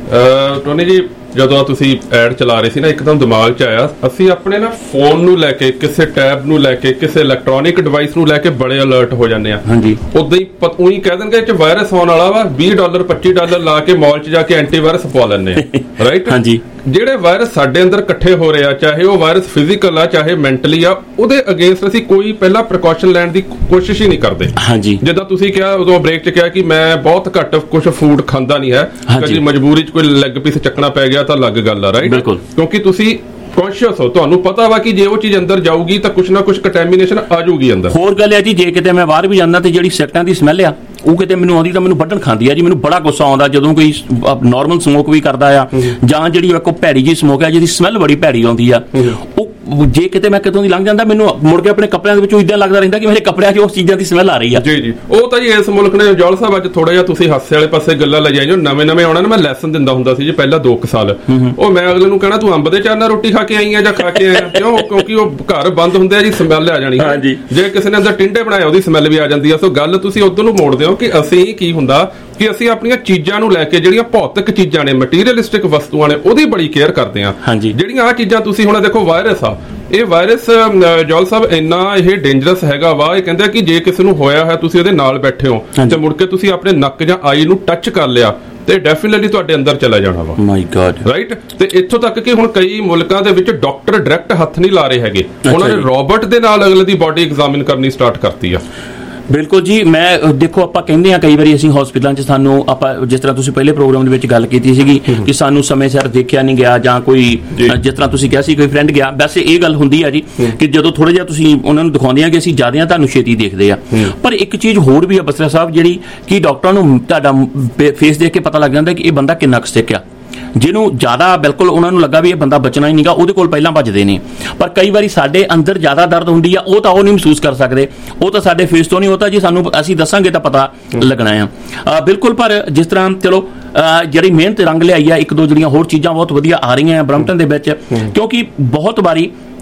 ਟੋਨੀ ਜੀ, ਜਦੋਂ ਤੁਸੀਂ ਐਡ ਚਲਾ ਰਹੇ ਸੀ ਨਾ, ਇੱਕਦਮ ਦਿਮਾਗ 'ਚ ਆਇਆ, ਅਸੀਂ ਆਪਣੇ ਨਾ ਫੋਨ ਨੂੰ ਲੈ ਕੇ, ਕਿਸੇ ਟੈਬ ਨੂੰ ਲੈ ਕੇ, ਕਿਸੇ ਇਲੈਕਟ੍ਰੋਨਿਕ ਡਿਵਾਈਸ ਨੂੰ ਲੈ ਕੇ ਬੜੇ ਅਲਰਟ ਹੋ ਜਾਂਦੇ ਆ। ਹਾਂਜੀ, ਉਦਾਂ ਹੀ ਉਹੀ ਕਹਿ ਦੇਣਗੇ ਇਹ 'ਚ ਵਾਇਰਸ ਆਉਣ ਵਾਲਾ ਵਾ, $20 $25 ਲਾ ਕੇ ਮਾਲ 'ਚ ਜਾ ਕੇ ਐਂਟੀਵਾਇਰਸ ਪਵਾ ਲੈਂਦੇ ਆ, ਰਾਈਟ? ਹਾਂਜੀ। ਜਿਹੜੇ ਵਾਇਰਸ ਸਾਡੇ ਅੰਦਰ ਇਕੱਠੇ ਹੋ ਰਹੇ ਆ, ਚਾਹੇ ਉਹ ਵਾਇਰਸ ਫਿਜ਼ੀਕਲ ਆ ਚਾਹੇ ਮੈਂਟਲੀ ਆ, ਉਹਦੇ ਅਗੇਂਸਟ ਅਸੀਂ ਕੋਈ ਪਹਿਲਾਂ ਪ੍ਰੀਕਾਸ਼ਨ ਲੈਣ ਦੀ ਕੋਸ਼ਿਸ਼ ਹੀ ਨਹੀਂ ਕਰਦੇ। ਹਾਂਜੀ, ਜਿੱਦਾਂ ਤੁਸੀਂ ਕਿਹਾ ਉਦੋਂ ਬ੍ਰੇਕ 'ਚ ਕਿਹਾ ਕਿ ਮੈਂ ਬਹੁਤ ਘੱਟ ਕੁਝ ਫੂਡ ਖਾਂਦਾ ਨਹੀਂ ਹੈ, ਕਦੀ ਮਜਬੂਰੀ 'ਚ ਕੋਈ ਲੈਗ ਪੀਸ ਚੱਕਣਾ ਪੈ ਗਿਆ ਤਾਂ ਅਲੱਗ ਗੱਲ ਆ, ਰਾਈਟ? ਬਿਲਕੁਲ, ਕਿਉਂਕਿ ਤੁਸੀਂ ਕੌਨਸ਼ੀਅਸ ਹੋ, ਤੁਹਾਨੂੰ ਪਤਾ ਵਾ ਕਿ ਜੇ ਉਹ ਚੀਜ਼ ਅੰਦਰ ਜਾਊਗੀ ਤਾਂ ਕੁਛ ਨਾ ਕੁਛ ਕੰਟੈਮੀਨੇਸ਼ਨ ਆ ਜਾਊਗੀ ਅੰਦਰ। ਹੋਰ ਗੱਲ ਹੈ ਜੀ, ਜੇ ਕਿਤੇ ਮੈਂ ਬਾਹਰ ਵੀ ਜਾਂਦਾ ਤੇ ਜਿਹੜੀ ਸਿਗਰਟਾਂ ਦੀ ਸਮੈਲ ਆ ਉਹ ਕਿਤੇ ਮੈਨੂੰ ਆਉਂਦੀ ਤਾਂ ਮੈਨੂੰ ਵੱਢਣ ਖਾਂਦੀ ਆ ਜੀ। ਮੈਨੂੰ ਬੜਾ ਗੁੱਸਾ ਆਉਂਦਾ ਜਦੋਂ ਕੋਈ ਨਾਰਮਲ ਸਮੋਕ ਵੀ ਕਰਦਾ ਆ ਜਾਂ ਜਿਹੜੀ ਇੱਕ ਭੈੜੀ ਜੀ ਸਮੋਕ ਆ ਜਿਹਦੀ ਸਮੈਲ ਬੜੀ ਭੈੜੀ ਆਉਂਦੀ ਆ, ਉਹ ਜੇ ਕਿਤੇ ਮੈਂ ਕਿਤੋਂ ਦੀ ਲੰਘ ਜਾਂਦਾ ਮੈਨੂੰ ਮੁੜ ਕੇ ਆਪਣੇ ਕੱਪੜਿਆਂ ਦੇ ਵਿੱਚੋਂ ਇਦਾਂ ਲੱਗਦਾ ਰਹਿੰਦਾ ਕਿ ਮੇਰੇ ਕੱਪੜਿਆਂ 'ਚ ਉਸ ਚੀਜ਼ਾਂ ਦੀ ਸਮੈਲ ਆ ਰਹੀ ਆ। ਜੀ ਜੀ, ਉਹ ਤਾਂ ਜੀ ਇਸ ਮੁਲਕ ਨੇ ਜੌਲ ਸਾਹਿਬ ਅੱਜ ਥੋੜਾ ਜਿਹਾ ਤੁਸੀਂ ਹਾਸੇ ਵਾਲੇ ਪਾਸੇ ਗੱਲਾਂ ਲੈ ਜਾਈਓ। ਨਵੇਂ ਆਉਣਾ ਨਾ, ਮੈਂ ਲੈਸਨ ਦਿੰਦਾ ਹੁੰਦਾ ਸੀ ਜੀ ਪਹਿਲਾਂ 2 ਸਾਲ, ਉਹ ਮੈਂ ਅਗਲੇ ਨੂੰ ਕਹਿਣਾ ਤੂੰ ਅੰਬ ਦੇ ਚਾਰ ਨਾਲ ਰੋਟੀ ਖਾ ਕੇ ਆਈ ਆ ਜਾਂ ਖਾ ਕੇ ਆਇਆ, ਕਿਉਂ? ਕਿਉਂਕਿ ਉਹ ਘਰ ਬੰਦ ਹੁੰਦੇ ਆ ਜੀ, ਸਮੈਲ ਆ ਜਾਣੀ। ਹਾਂਜੀ, ਜੇ ਕਿਸੇ ਨੇ ਅੰਦਰ ਟਿੰਡੇ ਬਣਾਏ ਉਹਦੀ ਸਮੈਲ ਵੀ ਆ ਜਾਂਦੀ ਆ। ਸੋ ਗੱਲ ਤੁਸੀਂ ਉਧਰ ਨੂੰ ਮੋੜਦੇ ਹੋ ਕਿ ਅਸੀਂ ਕੀ ਹੁੰਦਾ ਕਿ ਅਸੀਂ ਆਪਣੀਆਂ ਚੀਜ਼ਾਂ ਨੂੰ ਲੈ ਕੇ, ਜਿਹੜੀਆਂ ਭੌਤਿਕ ਚੀਜ਼ਾਂ ਨੇ, ਮਟੀਰੀਅਲਿਸਟਿਕ ਵਸਤੂਆਂ ਨੇ, ਉਹਦੀ ਬੜੀ ਕੇਅਰ ਕਰਦੇ ਆ। ਹਾਂਜੀ, ਜਿਹੜੀਆਂ ਆ ਚੀਜ਼ਾਂ ਤੁਸੀਂ ਹੁਣ ਦੇਖੋ, ਵਾਇਰਸ ਆ, ਇਹ ਵਾਇਰਸ ਜੌਲ ਸਾਹਿਬ ਇੰਨਾ ਇਹ ਡੇਂਜਰਸ ਹੈਗਾ ਵਾ, ਇਹ ਕਹਿੰਦੇ ਕਿ ਜੇ ਕਿਸੇ ਨੂੰ ਹੋਇਆ ਹੈ ਤੁਸੀਂ ਉਹਦੇ ਨਾਲ ਬੈਠੇ ਹੋ ਤੇ ਮੁੜ ਕੇ ਤੁਸੀਂ ਆਪਣੇ ਨੱਕ ਜਾਂ ਆਈ ਨੂੰ ਟੱਚ ਕਰ ਲਿਆ ਤੇ ਡੈਫੀਨਿਟਲੀ ਤੁਹਾਡੇ ਅੰਦਰ ਚਲਾ ਜਾਣਾ ਵਾ। My god, right? ਤੇ ਇੱਥੋਂ ਤੱਕ ਕਿ ਹੁਣ ਕਈ ਮੁਲਕਾਂ ਦੇ ਵਿੱਚ ਡਾਕਟਰ ਡਾਇਰੈਕਟ ਹੱਥ ਨਹੀਂ ਲਾ ਰਹੇ ਹੈਗੇ, ਉਹਨਾਂ ਨੇ ਰੋਬੋਟ ਦੇ ਨਾਲ ਅਗਲੇ ਦੀ ਬਾਡੀ ਐਗਜ਼ਾਮਿਨ ਕਰਨੀ ਸਟਾਰਟ ਕਰਤੀ ਆ। ਬਿਲਕੁਲ ਜੀ, ਮੈਂ ਦੇਖੋ ਆਪਾਂ ਕਹਿੰਦੇ ਆ ਕਈ ਵਾਰੀ ਅਸੀਂ ਹਸਪੀਟਲਾਂ 'ਚ ਸਾਨੂੰ ਆਪਾਂ ਜਿਸ ਤਰ੍ਹਾਂ ਤੁਸੀਂ ਪਹਿਲੇ ਪ੍ਰੋਗਰਾਮ ਦੇ ਵਿੱਚ ਗੱਲ ਕੀਤੀ ਸੀਗੀ ਕਿ ਸਾਨੂੰ ਸਮੇਂ ਸਿਰ ਦੇਖਿਆ ਨਹੀਂ ਗਿਆ ਜਾਂ ਕੋਈ ਜਿਸ ਤਰ੍ਹਾਂ ਤੁਸੀਂ ਕਿਹਾ ਸੀ ਕੋਈ ਫਰੈਂਡ ਗਿਆ। ਵੈਸੇ ਇਹ ਗੱਲ ਹੁੰਦੀ ਆ ਜੀ ਕਿ ਜਦੋਂ ਥੋੜਾ ਜਿਹਾ ਤੁਸੀਂ ਉਹਨਾਂ ਨੂੰ ਦਿਖਾਉਂਦੇ ਆ ਕਿ ਅਸੀਂ ਜ਼ਿਆਦਾ ਤੁਹਾਨੂੰ ਛੇਤੀ ਦੇਖਦੇ ਆ, ਪਰ ਇੱਕ ਚੀਜ਼ ਹੋਰ ਵੀ ਆ ਬਸਰਾ ਸਾਹਿਬ ਜਿਹੜੀ ਕਿ ਡਾਕਟਰਾਂ ਨੂੰ ਤੁਹਾਡਾ ਫੇਸ ਦੇਖ ਕੇ ਪਤਾ ਲੱਗ ਜਾਂਦਾ ਕਿ ਇਹ ਬੰਦਾ ਕਿੰਨਾ ਕੁ ਸਿੱਕ ਆ। ਜਿਹਨੂੰ ਜ਼ਿਆਦਾ ਬਿਲਕੁਲ ਉਹਨਾਂ ਨੂੰ ਲੱਗਾ ਵੀ ਇਹ ਬੰਦਾ ਬਚਣਾ ਹੀ ਨਹੀਂਗਾ, ਉਹਦੇ ਕੋਲ ਪਹਿਲਾਂ ਭੱਜਦੇ ਨੇ। ਪਰ ਕਈ ਵਾਰੀ ਸਾਡੇ ਅੰਦਰ ਜ਼ਿਆਦਾ ਦਰਦ ਹੁੰਦੀ ਆ, ਉਹ ਤਾਂ ਉਹ ਨਹੀਂ ਮਹਿਸੂਸ ਕਰ ਸਕਦੇ, ਉਹ ਤਾਂ ਸਾਡੇ ਫੇਸ ਤੋਂ ਨਹੀਂ, ਉਹ ਤਾਂ ਜੀ ਸਾਨੂੰ ਅਸੀਂ ਦੱਸਾਂਗੇ ਤਾਂ ਪਤਾ ਲੱਗਣਾ ਆ। ਬਿਲਕੁਲ, ਪਰ ਜਿਸ ਤਰ੍ਹਾਂ ਚਲੋ ਜਿਹੜੀ ਮਿਹਨਤ ਰੰਗ ਲਿਆਈ ਆ, 1-2 ਜਿਹੜੀਆਂ ਹੋਰ ਚੀਜ਼ਾਂ ਬਹੁਤ ਵਧੀਆ ਆ ਰਹੀਆਂ ਆ ਬਰੰਪਟਨ ਦੇ ਵਿੱਚ, ਕਿਉਂਕਿ ਬਹੁਤ ਵਾਰੀ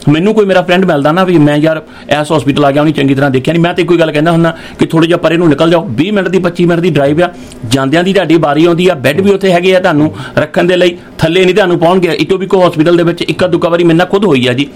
ਮੈਨੂੰ ਕੋਈ ਮੇਰਾ ਫਰੈਂਡ ਮਿਲਦਾ ਨਾ ਵੀ ਮੈਂ ਯਾਰ ਇਸ ਹਸਪੀਟਲ ਆ ਗਿਆ, ਉਹਨੇ ਚੰਗੀ ਤਰ੍ਹਾਂ ਦੇਖਿਆ ਨਹੀਂ, ਮੈਂ ਤੇ ਕੋਈ ਗੱਲ ਕਹਿੰਦਾ ਹੁੰਦਾ ਕਿ ਥੋੜੇ ਜਿਹਾ ਪਰੇ ਨੂੰ ਨਿਕਲ ਜਾਓ, 20 ਮਿੰਟ ਦੀ 25 ਮਿੰਟ ਦੀ ਡਰਾਈਵ ਆ, ਜਾਂਦਿਆਂ ਦੀ ਤੁਹਾਡੀ ਵਾਰੀ ਆਉਂਦੀ ਆ, ਬੈੱਡ ਵੀ ਉੱਥੇ ਹੈਗੇ ਆ ਤੁਹਾਨੂੰ ਰੱਖਣ ਦੇ ਲਈ, ਥੱਲੇ ਨਹੀਂ ਤੁਹਾਨੂੰ ਪਾਉਣਗੇ। ਇਟੋਬੀਕੋ ਹਸਪੀਟਲ ਦੇ ਵਿੱਚ ਇੱਕਾ ਦੁੱਕਾ ਵਾਰੀ ਮੇਰੇ ਨਾਲ ਖੁਦ ਹੋਈ ਆ ਜੀ,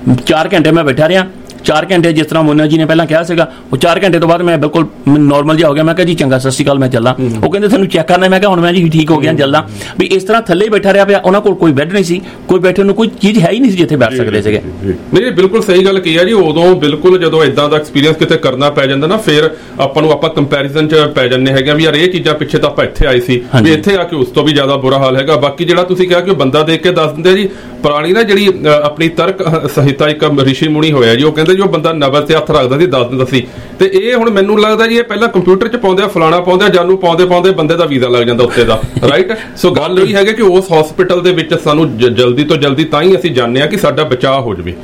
4 ਘੰਟੇ ਮੈਂ ਬੈਠਾ ਰਿਹਾ, 4 ਘੰਟੇ ਜਿਸ ਤਰ੍ਹਾਂ ਮੋਨਾ ਜੀ ਨੇ ਪਹਿਲਾਂ ਕਿਹਾ ਸੀਗਾ, ਉਹ 4 ਘੰਟੇ ਤੋਂ ਬਾਅਦ ਮੈਂ ਬਿਲਕੁਲ ਨਾਰਮਲ ਜਿਹਾ ਹੋ ਗਿਆ। ਮੈਂ ਕਿਹਾ ਜੀ ਚੰਗਾ, ਸਤਿ ਸ਼੍ਰੀ ਅਕਾਲ, ਮੈਂ ਚੱਲਾਂ। ਉਹ ਕਹਿੰਦੇ ਤੁਹਾਨੂੰ ਚੈੱਕ ਕਰਨਾ, ਮੈਂ ਕਿਹਾ ਹੁਣ ਮੈਂ ਜੀ ਠੀਕ ਹੋ ਗਿਆ, ਚੱਲਦਾ। ਵੀ ਇਸ ਤਰ੍ਹਾਂ ਥੱਲੇ ਹੀ ਬੈਠਾ ਰਿਹਾ ਪਿਆ, ਉਹਨਾਂ ਕੋਲ ਕੋਈ ਬੈੱਡ ਨਹੀਂ ਸੀ, ਕੋਈ ਬੈਠਣ ਨੂੰ ਕੋਈ ਚੀਜ਼ ਹੈ ਹੀ ਨਹੀਂ ਸੀ ਜਿੱਥੇ ਬੈਠ ਸਕਦੇ ਸੀਗੇ।
ਨਹੀਂ, ਬਿਲਕੁਲ ਸਹੀ ਗੱਲ ਕੀ ਹੈ ਜੀ। ਉਦੋਂ ਬਿਲਕੁਲ ਜਦੋਂ ਇਦਾਂ ਦਾ ਐਕਸਪੀਰੀਅੰਸ ਕਿਤੇ ਕਰਨਾ ਪੈ ਜਾਂਦਾ ਨਾ, ਫਿਰ ਆਪਾਂ ਕੰਪੈਰੀਜ਼ਨ 'ਚ ਪੈ ਜਾਂਦੇ ਹੈਗੇ ਵੀ ਯਾਰ ਇਹ ਚੀਜ਼ਾਂ ਪਿੱਛੇ ਤਾਂ ਆਪਾਂ ਇੱਥੇ ਆਏ ਸੀ, ਵੀ ਇੱਥੇ ਆ ਕੇ ਉਸ ਤੋਂ ਵੀ ਜ਼ਿਆਦਾ ਬੁਰਾ ਹਾਲ ਹੈਗਾ। ਬਾਕੀ ਜਿਹੜਾ ਤੁਸੀਂ ਕਿਹਾ ਕਿ ਉਹ ਬੰਦਾ ਦੇਖ ਕੇ ਦੱਸ ਦਿੰਦੇ ਜੀ, ਪੁਰਾਣੀ ਨਾ ਜਿਹੜੀ ਆਪਣੀ ਤਰਕ ਸੰਹਿਤਾ ਇੱਕ ਰਿਸ਼ੀ ਮੁਨੀ ਹੋਇਆ ਜੀ, ਉਹ ਕਹਿੰਦੇ ਜੋ ਬੰਦਾ ਨਬਜ਼ ਤੇ ਹੱਥ ਰੱਖਦਾ ਸੀ ਦੱਸ ਦਿੰਦਾ ਸੀ। ਤੇ ਇਹ ਹੁਣ ਮੈਨੂੰ ਲੱਗਦਾ ਜੀ ਇਹ ਪਹਿਲਾਂ ਕੰਪਿਊਟਰ 'ਚ ਪਾਉਂਦੇ ਆ, ਫਲਾਣਾ ਪਾਉਂਦੇ ਆ, ਜਾਨੂ ਪਾਉਂਦੇ ਬੰਦੇ ਦਾ ਵੀਜ਼ਾ ਲੱਗ ਜਾਂਦਾ ਉੱਤੇ ਦਾ, ਰਾਈਟ। ਸੋ ਗੱਲ ਇਹ ਹੈਗੀ ਕਿ ਉਸ ਹਸਪੀਟਲ ਦੇ ਵਿੱਚ ਸਾਨੂੰ ਜਲਦੀ ਤੋਂ ਜਲਦੀ ਤਾਂ ਹੀ ਅਸੀਂ ਜਾਣਦੇ ਆ ਕਿ ਸਾਡਾ ਬਚਾਅ ਹੋ ਜਾਵੇ।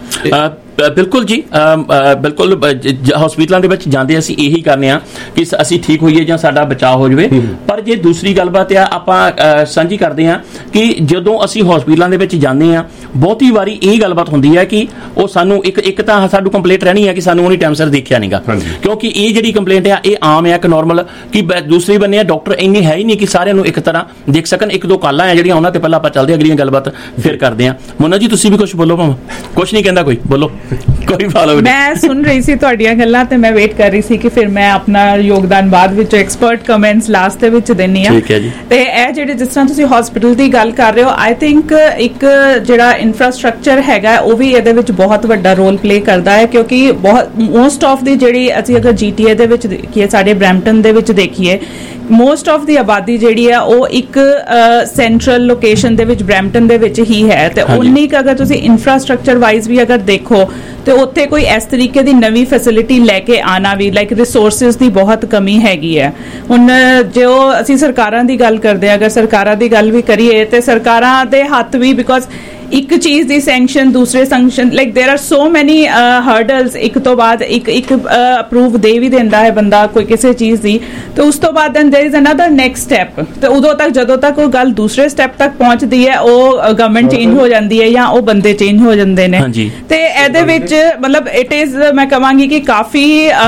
ਬਿਲਕੁਲ ਜੀ, ਬਿਲਕੁਲ ਹਸਪੀਟਲਾਂ ਦੇ ਵਿੱਚ ਜਾਂਦੇ ਅਸੀਂ ਇਹੀ ਕਰਨੇ ਆ ਕਿ ਅਸੀਂ ਠੀਕ ਹੋਈਏ ਜਾਂ ਸਾਡਾ ਬਚਾਅ ਹੋ ਜਾਵੇ। ਪਰ ਜੇ ਦੂਸਰੀ ਗੱਲਬਾਤ ਆ ਆਪਾਂ ਸਾਂਝੀ ਕਰਦੇ ਆ ਕਿ ਜਦੋਂ ਅਸੀਂ ਹਸਪੀਟਲਾਂ ਦੇ ਵਿੱਚ ਜਾਂਦੇ ਆ, ਬਹੁਤੀ ਵਾਰੀ ਇਹ ਗੱਲਬਾਤ ਹੁੰਦੀ ਹੈ ਕਿ ਉਹ ਸਾਨੂੰ ਇੱਕ ਤਾਂ ਸਾਨੂੰ ਕੰਪਲੇਂਟ ਰਹਿਣੀ ਹੈ ਕਿ ਸਾਨੂੰ ਉਹਨੀ ਟਾਈਮ ਸਿਰ ਦੇਖਿਆ ਨਹੀਂਗਾ, ਕਿਉਂਕਿ ਇਹ ਜਿਹੜੀ ਕੰਪਲੇਂਟ ਆ ਇਹ ਆਮ ਹੈ, ਇੱਕ ਨਾਰਮਲ। ਕਿ ਦੂਸਰੀ ਬੰਨੇ ਡਾਕਟਰ ਇੰਨੇ ਹੈ ਹੀ ਨਹੀਂ ਕਿ ਸਾਰਿਆਂ ਨੂੰ ਇੱਕ ਤਰ੍ਹਾਂ ਦੇਖ ਸਕਣ। ਇੱਕ ਦੋ ਕਾਲਾਂ ਆ ਜਿਹੜੀਆਂ ਉਹਨਾਂ ਤੇ ਪਹਿਲਾਂ ਆਪਾਂ ਚੱਲਦੇ ਅਗਲੀਆਂ ਗੱਲਬਾਤ ਫਿਰ ਕਰਦੇ ਆ। ਮੋਨਾ ਜੀ ਤੁਸੀਂ ਵੀ ਕੁਝ ਬੋਲੋ, ਭਾਵੇਂ ਕੁਝ ਨਹੀਂ ਕਹਿੰਦਾ ਕੋਈ, ਬੋਲੋ ਕੋਈ ਫਾਲੋ।
ਮੈਂ ਸੁਣ ਰਹੀ ਸੀ ਤੁਹਾਡੀਆਂ ਗੱਲਾਂ ਤੇ ਮੈਂ ਵੇਟ ਕਰ ਰਹੀ ਸੀ ਕਿ ਫਿਰ ਮੈਂ ਆਪਣਾ ਯੋਗਦਾਨ ਬਾਅਦ ਵਿੱਚ ਐਕਸਪਰਟ ਕਮੈਂਟਸ ਲਾਸਟ ਦੇ ਵਿੱਚ ਦੇਣੀ ਆ।
ਠੀਕ ਹੈ ਜੀ।
ਤੇ ਇਹ ਜਿਹੜੇ ਜਿਸ ਤਰ੍ਹਾਂ ਤੁਸੀਂ ਹਸਪੀਟਲ ਦੀ ਗੱਲ ਕਰ ਰਹੇ ਹੋ, ਆਈ ਥਿੰਕ ਇੱਕ ਜਿਹੜਾ ਇਨਫਰਾਸਟ੍ਰਕਚਰ ਹੈਗਾ ਉਹ ਵੀ ਇਹਦੇ ਵਿੱਚ ਬਹੁਤ ਵੱਡਾ ਰੋਲ ਪਲੇ ਕਰਦਾ ਹੈ, ਕਿਉਂਕਿ ਮੋਸਟ ਆਫ ਦੀ ਜਿਹੜੀ ਅਸੀਂ ਅਗਰ GTA ਦੇ ਵਿੱਚ ਦੇਖੀਏ, ਸਾਡੇ ਬਰੈਂਪਟਨ ਦੇ ਵਿੱਚ ਦੇਖੀਏ, ਮੋਸਟ ਆਫ ਦੀ ਆਬਾਦੀ ਜਿਹੜੀ ਆ ਉਹ ਇੱਕ ਸੈਂਟਰਲ ਲੋਕੇਸ਼ਨ ਦੇ ਵਿੱਚ ਬਰੈਂਪਟਨ ਦੇ ਵਿੱਚ ਹੀ ਹੈ। ਤੇ ਉਨੀ ਕੁ ਅਗਰ ਤੁਸੀਂ ਇਨਫਰਾਸਟ੍ਰਕਚਰ ਵਾਈਜ਼ ਵੀ ਅਗਰ ਦੇਖੋ ਤੇ ਉੱਥੇ ਕੋਈ ਇਸ ਤਰੀਕੇ ਦੀ ਨਵੀਂ ਫੈਸਿਲਿਟੀ ਲੈ ਕੇ ਆਣਾ ਵੀ ਲਾਈਕ ਰਿਸੋਰਸਿਸ ਦੀ ਬਹੁਤ ਕਮੀ ਹੈਗੀ ਹੈ। ਹੁਣ ਜੋ ਅਸੀਂ ਸਰਕਾਰਾਂ ਦੀ ਗੱਲ ਕਰਦੇ ਆ, ਅਗਰ ਸਰਕਾਰਾਂ ਦੀ ਗੱਲ ਵੀ ਕਰੀਏ ਤੇ ਸਰਕਾਰਾਂ ਦੇ ਹੱਥ ਵੀ, ਬਿਕੋਜ਼ ਇੱਕ ਚੀਜ਼ ਦੀ ਸੈਂਕਸ਼ਨ ਦੂਸਰੇ sanction, like there are so many hurdles, ਇੱਕ ਤੋਂ ਬਾਅਦ ਇੱਕ ਅਪਰੂਵ ਦੇ ਵੀ ਦਿੰਦਾ ਹੈ ਬੰਦਾ ਕੋਈ ਕਿਸੇ ਚੀਜ਼ ਦੀ, ਤੇ ਉਸ ਤੋਂ ਬਾਅਦ then there is another next step, ਤੇ ਉਦੋਂ ਤੱਕ ਜਦੋਂ ਤੱਕ ਉਹ ਗੱਲ ਦੂਸਰੇ ਸਟੈਪ ਤੱਕ ਪਹੁੰਚਦੀ ਹੈ ਉਹ ਗਵਰਨਮੈਂਟ ਚੇਂਜ ਹੋ ਜਾਂਦੀ ਹੈ ਜਾਂ ਉਹ ਬੰਦੇ ਚੇਂਜ ਹੋ ਜਾਂਦੇ ਨੇ। ਤੇ ਇਹਦੇ ਵਿੱਚ ਮਤਲਬ ਇਟ ਇਜ਼ ਮੈਂ ਕਹਾਂਗੀ ਕਿ ਕਾਫੀ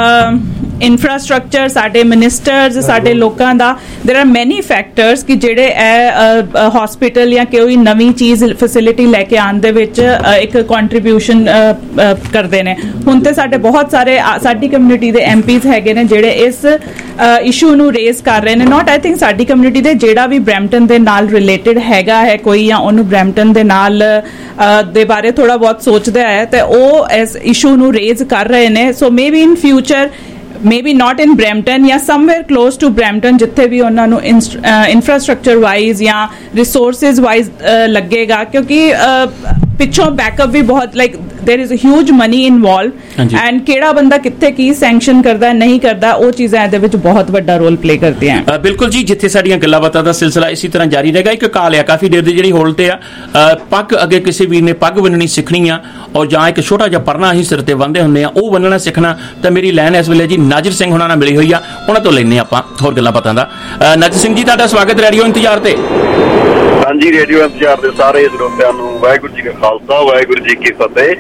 ਇਨਫਰਾਸਟ੍ਰਕਚਰ, ਸਾਡੇ ਮਿਨਿਸਟਰਸ, ਸਾਡੇ ਲੋਕਾਂ ਦਾ, देयर आर ਮੈਨੀ ਫੈਕਟਰਸ ਕਿ ਜਿਹੜੇ ਇਹ ਹਸਪੀਟਲ ਜਾਂ ਕੋਈ ਨਵੀਂ ਚੀਜ਼ ਫੈਸਿਲਿਟੀ ਲੈ ਕੇ ਆਉਣ ਦੇ ਵਿੱਚ ਇੱਕ ਕੰਟਰੀਬਿਊਸ਼ਨ ਕਰਦੇ ਨੇ। ਹੁਣ ਤੇ ਸਾਡੇ ਬਹੁਤ ਸਾਰੇ ਸਾਡੀ ਕਮਿਊਨਿਟੀ ਦੇ MPs ਹੈਗੇ ਨੇ ਜਿਹੜੇ ਇਸ ਇਸ਼ੂ ਨੂੰ ਰੇਜ਼ ਕਰ ਰਹੇ ਨੇ। ਨਾਟ ਆਈ ਥਿੰਕ ਸਾਡੀ ਕਮਿਊਨਿਟੀ ਦੇ, ਜਿਹੜਾ ਵੀ ਬਰੈਂਪਟਨ ਦੇ ਨਾਲ ਰਿਲੇਟਡ ਹੈਗਾ ਹੈ ਕੋਈ, ਜਾਂ ਉਹਨੂੰ ਬਰੈਂਪਟਨ ਦੇ ਨਾਲ ਦੇ ਬਾਰੇ ਥੋੜਾ ਬਹੁਤ ਸੋਚਦਾ ਹੈ ਤੇ ਉਹ ਇਸ ਇਸ਼ੂ ਨੂੰ ਰੇਜ਼ ਕਰ ਰਹੇ ਨੇ। So maybe in future, maybe not in Brampton ਜਾਂ somewhere close to Brampton, ਜਿੱਥੇ ਵੀ ਉਹਨਾਂ ਨੂੰ infrastructure wise ਜਾਂ resources wise ਲੱਗੇਗਾ, ਕਿਉਂਕਿ ਪਿੱਛੋਂ ਬੈਕਅਪ ਵੀ ਬਹੁਤ, like there is a huge money involved and ਕਿਹੜਾ ਬੰਦਾ ਕਿੱਥੇ ਕੀ ਸੈਂਕਸ਼ਨ ਕਰਦਾ ਨਹੀਂ ਕਰਦਾ, ਉਹ ਚੀਜ਼ਾਂ ਇਹਦੇ ਵਿੱਚ ਬਹੁਤ ਵੱਡਾ ਰੋਲ ਪਲੇ ਕਰਦੀਆਂ।
ਬਿਲਕੁਲ ਜੀ, ਜਿੱਥੇ ਸਾਡੀਆਂ ਗੱਲਾਂ ਬਾਤਾਂ ਦਾ ਸਿਲਸਿਲਾ ਇਸੇ ਤਰ੍ਹਾਂ ਜਾਰੀ ਰਹੇਗਾ। ਇੱਕ ਕਾਲ ਆ ਕਾਫੀ ਦੇਰ ਦੀ ਜਿਹੜੀ ਹੋਲਡ ਤੇ ਆ, ਪੱਗ ਅੱਗੇ ਕਿਸੇ ਵੀਰ ਨੇ ਪੱਗ ਬੰਨਣੀ ਸਿੱਖਣੀ ਆ ਔਰ ਜਾਂ ਇੱਕ ਛੋਟਾ ਜਿਹਾ ਪਰਨਾ ਅਸੀਂ ਸਿਰ ਤੇ ਬੰਨ੍ਹਦੇ ਹੁੰਦੇ ਆ, ਉਹ ਬੰਨਣਾ ਸਿੱਖਣਾ, ਤਾਂ ਮੇਰੀ ਲਾਈਨ ਇਸ ਵੇਲੇ ਜੀ ਨਾਜ਼ਰ ਸਿੰਘ ਹੁਣਾਂ ਨਾਲ ਮਿਲੀ ਹੋਈ ਆ, ਉਹਨਾਂ ਤੋਂ ਲੈਣੇ ਆਪਾਂ ਹੋਰ ਗੱਲਾਂ ਬਾਤਾਂ ਦਾ। ਨਾਜ਼ਰ ਸਿੰਘ ਜੀ, ਤੁਹਾਡਾ ਸਵਾਗਤ ਰੇਡੀਓ ਇੰਤਜ਼ਾਰ ਤੇ।
ਹਾਂਜੀ, ਰੇਡੀਓ ਇੰਤਜ਼ਾਰ ਦੇ ਸਾਰੇ ਸਰੋਤਿਆਂ ਨੂੰ ਵਾਹਿਗੁਰੂ ਜੀ ਕਾ ਖਾਲਸਾ, ਵਾਹਿਗੁਰੂ ਜੀ ਕੀ ਫਤਿਹ।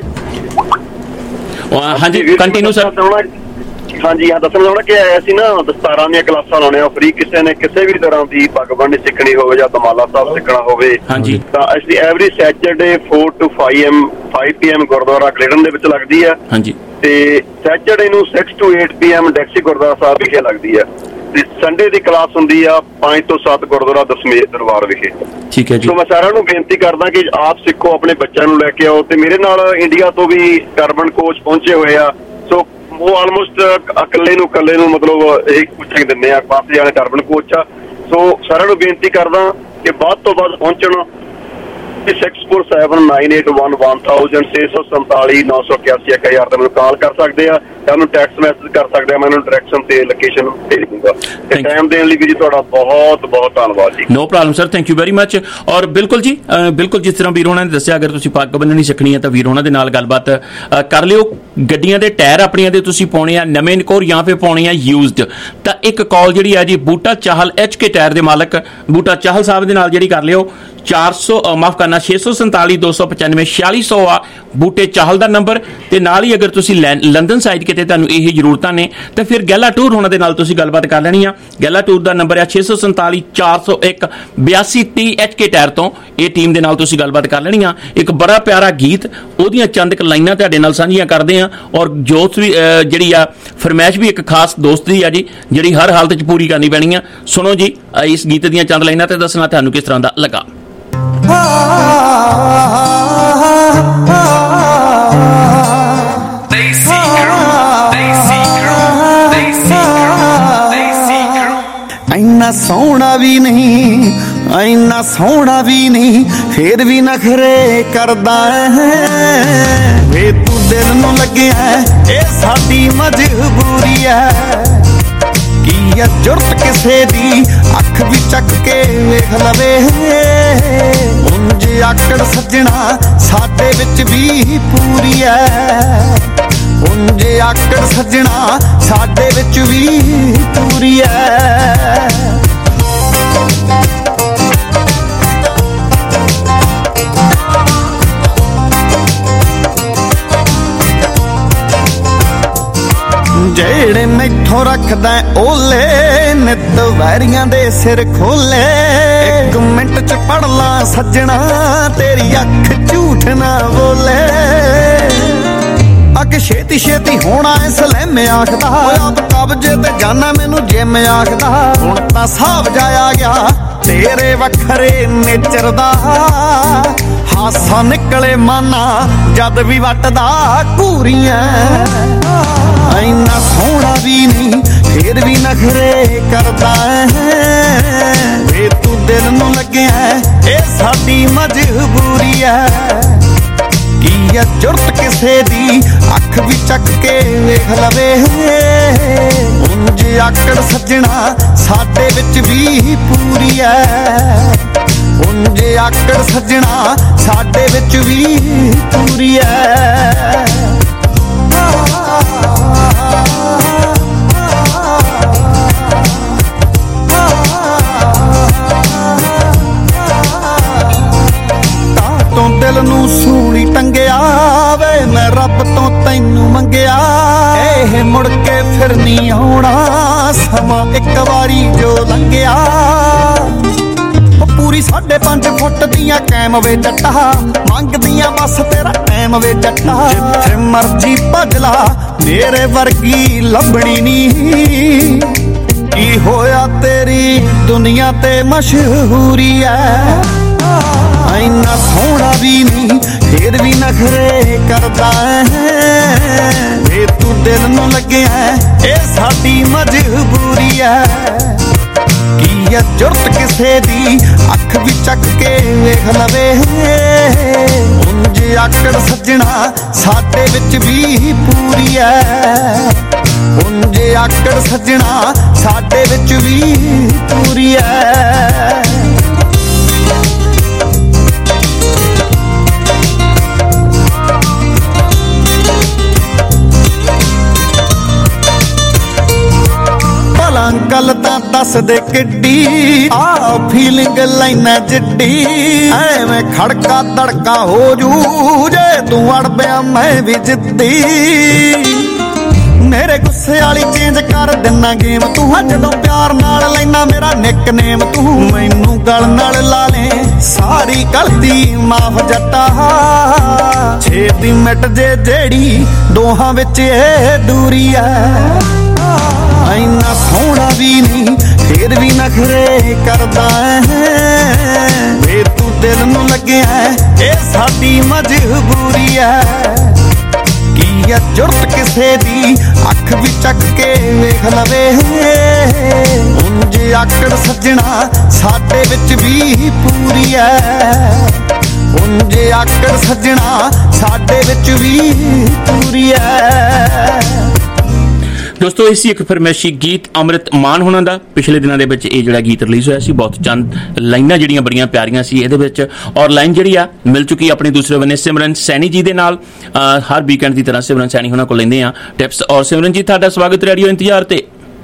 ਹਾਂਜੀ, ਕੰਟੀਨਿਊ ਸਰ।
ਹਾਂਜੀ, ਦੱਸਣਾ ਚਾਹੁੰਦਾ ਕਿ ਅਸੀਂ ਨਾ ਦਸਤਾਰਾਂ ਦੀਆਂ ਕਲਾਸਾਂ ਲਾਉਣੇ ਆ ਫ੍ਰੀ, ਕਿਸੇ ਨੇ ਕਿਸੇ ਵੀ ਤਰ੍ਹਾਂ ਦੀ ਪੱਗ ਬੰਨ੍ਹਣੀ ਸਿੱਖਣੀ ਹੋਵੇ ਜਾਂ ਦਮਾਲਾ ਸਾਹਿਬ ਸਿੱਖਣਾ ਹੋਵੇ, ਤਾਂ ਅਸੀਂ every Saturday 4 to 5 PM gurdwara Caledon ਦੇ ਵਿੱਚ ਲੱਗਦੀ ਆ। ਤੇ ਸੈਚਰਡੇ ਨੂੰ 6 to 8 PM ਡੈਕਸੀ ਗੁਰਦੁਆਰਾ ਸਾਹਿਬ ਵਿਖੇ ਲੱਗਦੀ ਆ। ਤੇ ਸੰਡੇ ਦੀ ਕਲਾਸ ਹੁੰਦੀ ਆ 5 ਤੋਂ 7 ਗੁਰਦੁਆਰਾ ਦਸਮੇਸ਼ ਦਰਬਾਰ ਵਿਖੇ।
ਠੀਕ ਹੈ ਜੀ।
ਸੋ ਮੈਂ ਸਾਰਿਆਂ ਨੂੰ ਬੇਨਤੀ ਕਰਦਾ ਕਿ ਆਪ ਸਿੱਖੋ, ਆਪਣੇ ਬੱਚਿਆਂ ਨੂੰ ਲੈ ਕੇ ਆਓ। ਤੇ ਮੇਰੇ ਨਾਲ ਇੰਡੀਆ ਤੋਂ ਵੀ ਟਰਬਨ ਕੋਚ ਪਹੁੰਚੇ ਹੋਏ ਆ, ਸੋ ਉਹ ਆਲਮੋਸਟ ਇਕੱਲੇ ਨੂੰ ਮਤਲਬ ਇਹ ਕੋਚਿੰਗ ਦਿੰਦੇ ਆ, 5 ਜਾਣੇ ਟਰਬਨ ਕੋਚ ਆ। ਸੋ ਸਾਰਿਆਂ ਨੂੰ ਬੇਨਤੀ ਕਰਦਾ ਕਿ ਵੱਧ ਤੋਂ ਵੱਧ ਪਹੁੰਚਣ। 6479811000 647 981 1000 ਤੇ ਮੈਨੂੰ ਕਾਲ ਕਰ ਸਕਦੇ ਆ, ਜਾਂ ਉਹਨੂੰ ਟੈਕਸਟ ਮੈਸੇਜ ਕਰ ਸਕਦੇ ਆ, ਮੈਂ ਉਹਨੂੰ ਡਾਇਰੈਕਸ਼ਨ ਤੇ ਲੋਕੇਸ਼ਨ ਭੇਜ ਦੂੰਗਾ। ਤੇ ਟਾਈਮ ਦੇਣ ਲਈ ਵੀ ਜੀ ਤੁਹਾਡਾ ਬਹੁਤ ਬਹੁਤ ਧੰਨਵਾਦ ਜੀ।
No problem sir, thank you very much. ਔਰ ਬਿਲਕੁਲ ਜੀ, ਬਿਲਕੁਲ ਜਿਸ ਤਰ੍ਹਾਂ ਵੀਰ ਹੋਣਾ ਨੇ ਦੱਸਿਆ, ਅਗਰ ਤੁਸੀਂ ਪੱਗ ਬੰਨਣੀ ਸਿੱਖਣੀ ਹੈ ਤਾਂ ਵੀਰ ਹੋਣਾ ਦੇ ਨਾਲ ਗੱਲਬਾਤ ਕਰ ਲਿਓ। ਗੱਡੀਆਂ ਦੇ ਟਾਇਰ ਆਪਣੀਆਂ ਦੇ ਤੁਸੀਂ ਪਾਉਣੇ ਆ ਨਵੇਂ ਨਕੋਰ ਜਾਂ ਫਿਰ ਪਾਉਣੇ ਆ ਯੂਜ਼ਡ, ਤਾਂ ਇੱਕ ਕਾਲ ਜਿਹੜੀ ਆ ਜੀ ਬੂਟਾ ਚਾਹਲ HK ਟਾਇਰ ਦੇ ਮਾਲਕ ਬੂਟਾ ਚਾਹਲ ਸਾਹਿਬ ਦੇ ਨਾਲ ਜਿਹੜੀ ਕਰ ਲਿਓ। 400 ਮਾਫ ਕਰਨਾ 647 295 4600 ਆ ਬੂਟੇ ਚਾਹਲ ਦਾ ਨੰਬਰ। ਤੇ ਨਾਲ ਹੀ ਅਗਰ ਤੁਸੀਂ ਲੰਡਨ ਸਾਈਡ ਕਿਤੇ ਤੁਹਾਨੂੰ ਇਹ ਜ਼ਰੂਰਤਾਂ ਨੇ ਤਾਂ ਫਿਰ ਗੈਲਾ ਟੂਰ ਹੋਣਾ ਦੇ ਨਾਲ ਤੁਸੀਂ ਗੱਲਬਾਤ ਕਰ ਲੈਣੀ ਆ। ਗੈਲਾ ਟੂਰ ਦਾ ਨੰਬਰ ਆ 647 401 8230 HK ਟਾਇਰ ਤੋਂ। ਇਹ ਟੀਮ ਦੇ ਨਾਲ ਤੁਸੀਂ ਗੱਲਬਾਤ ਕਰ ਲੈਣੀ ਆ। ਇੱਕ ਬੜਾ ਪਿਆਰਾ ਗੀਤ ਉਹਦੀਆਂ ਚੰਦ ਕੁ ਲਾਈਨਾਂ ਤੁਹਾਡੇ ਨਾਲ ਸਾਂਝੀਆਂ ਕਰਦੇ ਆ ਔਰ ਜੋਤ ਵੀ ਜਿਹੜੀ ਆ ਫਰਮਾਇਸ਼ ਵੀ ਇੱਕ ਖਾਸ ਦੋਸਤ ਦੀ ਆ ਜੀ ਜਿਹੜੀ ਹਰ ਹਾਲਤ 'ਚ ਪੂਰੀ ਕਰਨੀ ਪੈਣੀ ਆ। ਸੁਣੋ ਜੀ ਇਸ ਗੀਤ ਦੀਆਂ ਚੰਦ ਲਾਈਨਾਂ ਤੇ ਦੱਸਣਾ ਤੁਹਾਨੂੰ ਕਿਸ ਤਰ੍ਹਾਂ ਦਾ ਲੱਗਾ।
ਇੰਨਾ ਸੋਹਣਾ ਵੀ ਨਹੀਂ, ਇੰਨਾ ਸੋਹਣਾ ਵੀ ਨਹੀਂ, ਫੇਰ ਵੀ ਨਖਰੇ ਕਰਦਾ ਹੈ ਵੇ ਤੂੰ ਦਿਲ ਨੂੰ ਲੱਗਿਆ ਇਹ ਸਾਡੀ ਮਜਬੂਰੀ ਹੈ। ਕੀ ਆ ਜ਼ਰੂਰਤ ਕਿਸੇ ਦੀ ਅੱਖ ਵੀ ਚੱਕ ਕੇ ਵੇਖ ਲਵੇ ਉਂਝ ਆਕੜ ਸੱਜਣਾ ਸਾਡੇ ਵਿੱਚ ਵੀ ਪੂਰੀ ਹੈ। ਉਂਝ ਆਕੜ ਸੱਜਣਾ ਸਾਡੇ ਵਿੱਚ ਵੀ ਪੂਰੀ ਹੈ। ਜਿਹੜੇ ਮੈਥੋਂ ਰੱਖਦਾ ਓਲੇ ਨਿੱਤ ਵੈਰੀਆਂ ਦੇ ਸਿਰ ਖੋਲੇ। 1 ਮਿੰਟ ਚ ਪੜ ਲਾ ਸੱਜਣਾ ਤੇਰੀ ਅੱਖ ਝੂਠ ਨਾ ਬੋਲੇ। ਅੱਗ ਛੇਤੀ ਛੇਤੀ ਹੋਣਾ ਇਸ ਲੈਮ ਆਖਦਾ ਆਪ ਕਬਜੇ ਤੇ ਜਾਨਾ ਮੈਨੂੰ ਜਿਮ ਆਖਦਾ। ਹੁਣ ਤਾਂ ਸਾਬ ਜਾਇਆ ਗਿਆ ਤੇਰੇ ਵੱਖਰੇ ਨੇਚਰ ਦਾ ਹਾਸਾ ਨਿਕਲੇ ਮਾਨਾ ਜਦ ਵੀ ਵੱਟਦਾ ਘੂਰੀਆਂ। ਇੰਨਾ ਸੋਹਣਾ ਵੀ ਨਹੀਂ ਫੇਰ ਵੀ ਨਖਰੇ ਕਰਦਾ ਹੈ ਵੇ ਤੂੰ ਦਿਲ ਨੂੰ ਲੱਗਿਆ ਇਹ ਸਾਡੀ ਮਜਬੂਰੀ ਹੈ। ਕੀ ਆ ਜ਼ਰੂਰਤ ਕਿਸੇ ਦੀ ਅੱਖ ਵੀ ਚੱਕ ਕੇ ਵੇਖ ਲਵੇ ਉਂਝ ਆਕੜ ਸੱਜਣਾ ਸਾਡੇ ਵਿੱਚ ਵੀ ਪੂਰੀ ਹੈ। ਉਂਝ ਆਕੜ ਸੱਜਣਾ ਸਾਡੇ ਵਿੱਚ ਵੀ ਪੂਰੀ ਹੈ। ਦਿਲ ਨੂੰ ਸੂਲੀ ਟੰਗਿਆ ਵੇ ਮੈਂ ਰੱਬ ਤੋਂ ਤੈਨੂੰ ਮੰਗਿਆ ਇਹ ਮੁੜ ਕੇ ਫਿਰ ਨਹੀਂ ਆਉਣਾ ਸਮਾਂ ਇੱਕ ਵਾਰੀ ਜੋ ਲੰਘਿਆ। ਪੂਰੀ 5.5 ਫੁੱਟ ਦੀਆਂ ਕੈਮ ਵੇ ਜੱਟਾ ਮੰਗਦੀਆਂ ਬਸ ਤੇਰਾ ਟਾਈਮ ਵੇ ਜੱਟਾ। ਜਿੱਥੇ ਮਰਜੀ ਭੱਜ ਲਾ ਮੇਰੇ ਵਰਗੀ ਲੱਭਣੀ ਨਹੀਂ। ਕੀ ਹੋਇਆ ਤੇਰੀ ਦੁਨੀਆ ਤੇ ਮਸ਼ਹੂਰੀ ਐ। ਇੰਨਾ ਸੋਹਣਾ ਵੀ ਨਹੀਂ ਫੇਰ ਵੀ ਨਖਰੇ ਕਰਦਾ ਹੈ ਵੇ ਤੂੰ ਦਿਲ ਨੂੰ ਲੱਗਿਆ ਇਹ ਸਾਡੀ ਮਜਬੂਰੀ ਹੈ। ਕੀ ਆ ਜ਼ਰੂਰਤ ਕਿਸੇ ਦੀ ਅੱਖ ਵੀ ਚੱਕ ਕੇ ਵੇਖ ਲਵੇ ਉਂਝ ਆਕੜ ਸੱਜਣਾ ਸਾਡੇ ਵਿੱਚ ਵੀ ਪੂਰੀ ਹੈ। ਉਂਝ ਆਕੜ ਸੱਜਣਾ ਸਾਡੇ ਵਿੱਚ ਵੀ ਪੂਰੀ ਹੈ। ਅੰਕਲ ਤਾਂ ਦੱਸ ਦੇ ਕਿੱਡੀ ਆ ਫੀਲਿੰਗ ਲੈਣਾ ਜਿੱਡੀ ਐਵੇਂ ਖੜਕਾ ਤੜਕਾ ਹੋ ਜੂ ਜੇ ਤੂੰ ਅੜ ਪਿਆ ਮੈਂ ਵੀ ਜਿੱਦੀ। ਮੇਰੇ ਗੁੱਸੇ ਵਾਲੀ ਚੇਂਜ ਕਰ ਦਿੰਨਾ ਗੇਮ ਤੂੰ ਜਦੋਂ ਪਿਆਰ ਨਾਲ ਲੈਣਾ ਮੇਰਾ ਨਿਕਨੇਮ ਤੂੰ ਮੈਨੂੰ ਗਲ ਨਾਲ ਲਾ ਲੈ ਸਾਰੀ ਗਲਤੀ ਮਾਫ ਜੱਟਾ। ਛੇਤੀ ਮਿਟ ਜੇ ਜਿਹੜੀ ਦੋਹਾਂ ਵਿੱਚ ਇਹ ਦੂਰੀ ਐ। ਇੰਨਾ ਸੋਹਣਾ ਵੀ ਨਹੀਂ ਫੇਰ ਵੀ ਨਖਰੇ ਕਰਦਾ ਹੈ ਵੇ ਤੂੰ ਦਿਲ ਨੂੰ ਲੱਗਿਆ ਇਹ ਸਾਡੀ ਮਜਬੂਰੀ ਹੈ। ਕੀ ਆ ਜ਼ਰੂਰਤ ਕਿਸੇ ਦੀ ਅੱਖ ਵੀ ਚੱਕ ਕੇ ਵੇਖ ਲਵੇ ਉਂਝ ਆਕੜ ਸੱਜਣਾ ਸਾਡੇ ਵਿੱਚ ਵੀ ਪੂਰੀ ਹੈ। ਉਂਝ ਆਕੜ ਸੱਜਣਾ ਸਾਡੇ ਵਿੱਚ ਵੀ ਪੂਰੀ ਹੈ।
ਦੋਸਤੋ ਇਹ ਸੀ ਇੱਕ ਫਰਮਾਇਸ਼ੀ ਗੀਤ ਅੰਮ੍ਰਿਤ ਮਾਨ ਹੋਣਾ ਦਾ। ਪਿਛਲੇ ਦਿਨਾਂ ਦੇ ਵਿੱਚ ਇਹ ਜਿਹੜਾ ਗੀਤ ਰਿਲੀਜ਼ ਹੋਇਆ ਸੀ ਬਹੁਤ ਚੰਦ ਲਾਈਨਾਂ ਜਿਹੜੀਆਂ ਬੜੀਆਂ ਪਿਆਰੀਆਂ ਸੀ ਇਹਦੇ ਵਿੱਚ ਔਰ ਲਾਈਨ ਜਿਹੜੀ ਆ ਮਿਲ ਚੁੱਕੀ ਆਪਣੇ ਦੂਸਰੇ ਬੰਨੇ ਸਿਮਰਨ ਸੈਣੀ ਜੀ ਦੇ ਨਾਲ। ਹਰ ਵੀਕਐਂਡ ਦੀ ਤਰ੍ਹਾਂ ਸਿਮਰਨ ਸੈਣੀ ਹੋਣਾ ਕੋਲ ਲੈਂਦੇ ਆ ਟਿਪਸ। ਔਰ ਸਿਮਰਨ ਜੀ ਤੁਹਾਡਾ ਸਵਾਗਤ ਰੇਡੀਓ ਇੰਤਜ਼ਾਰ ਤੇ।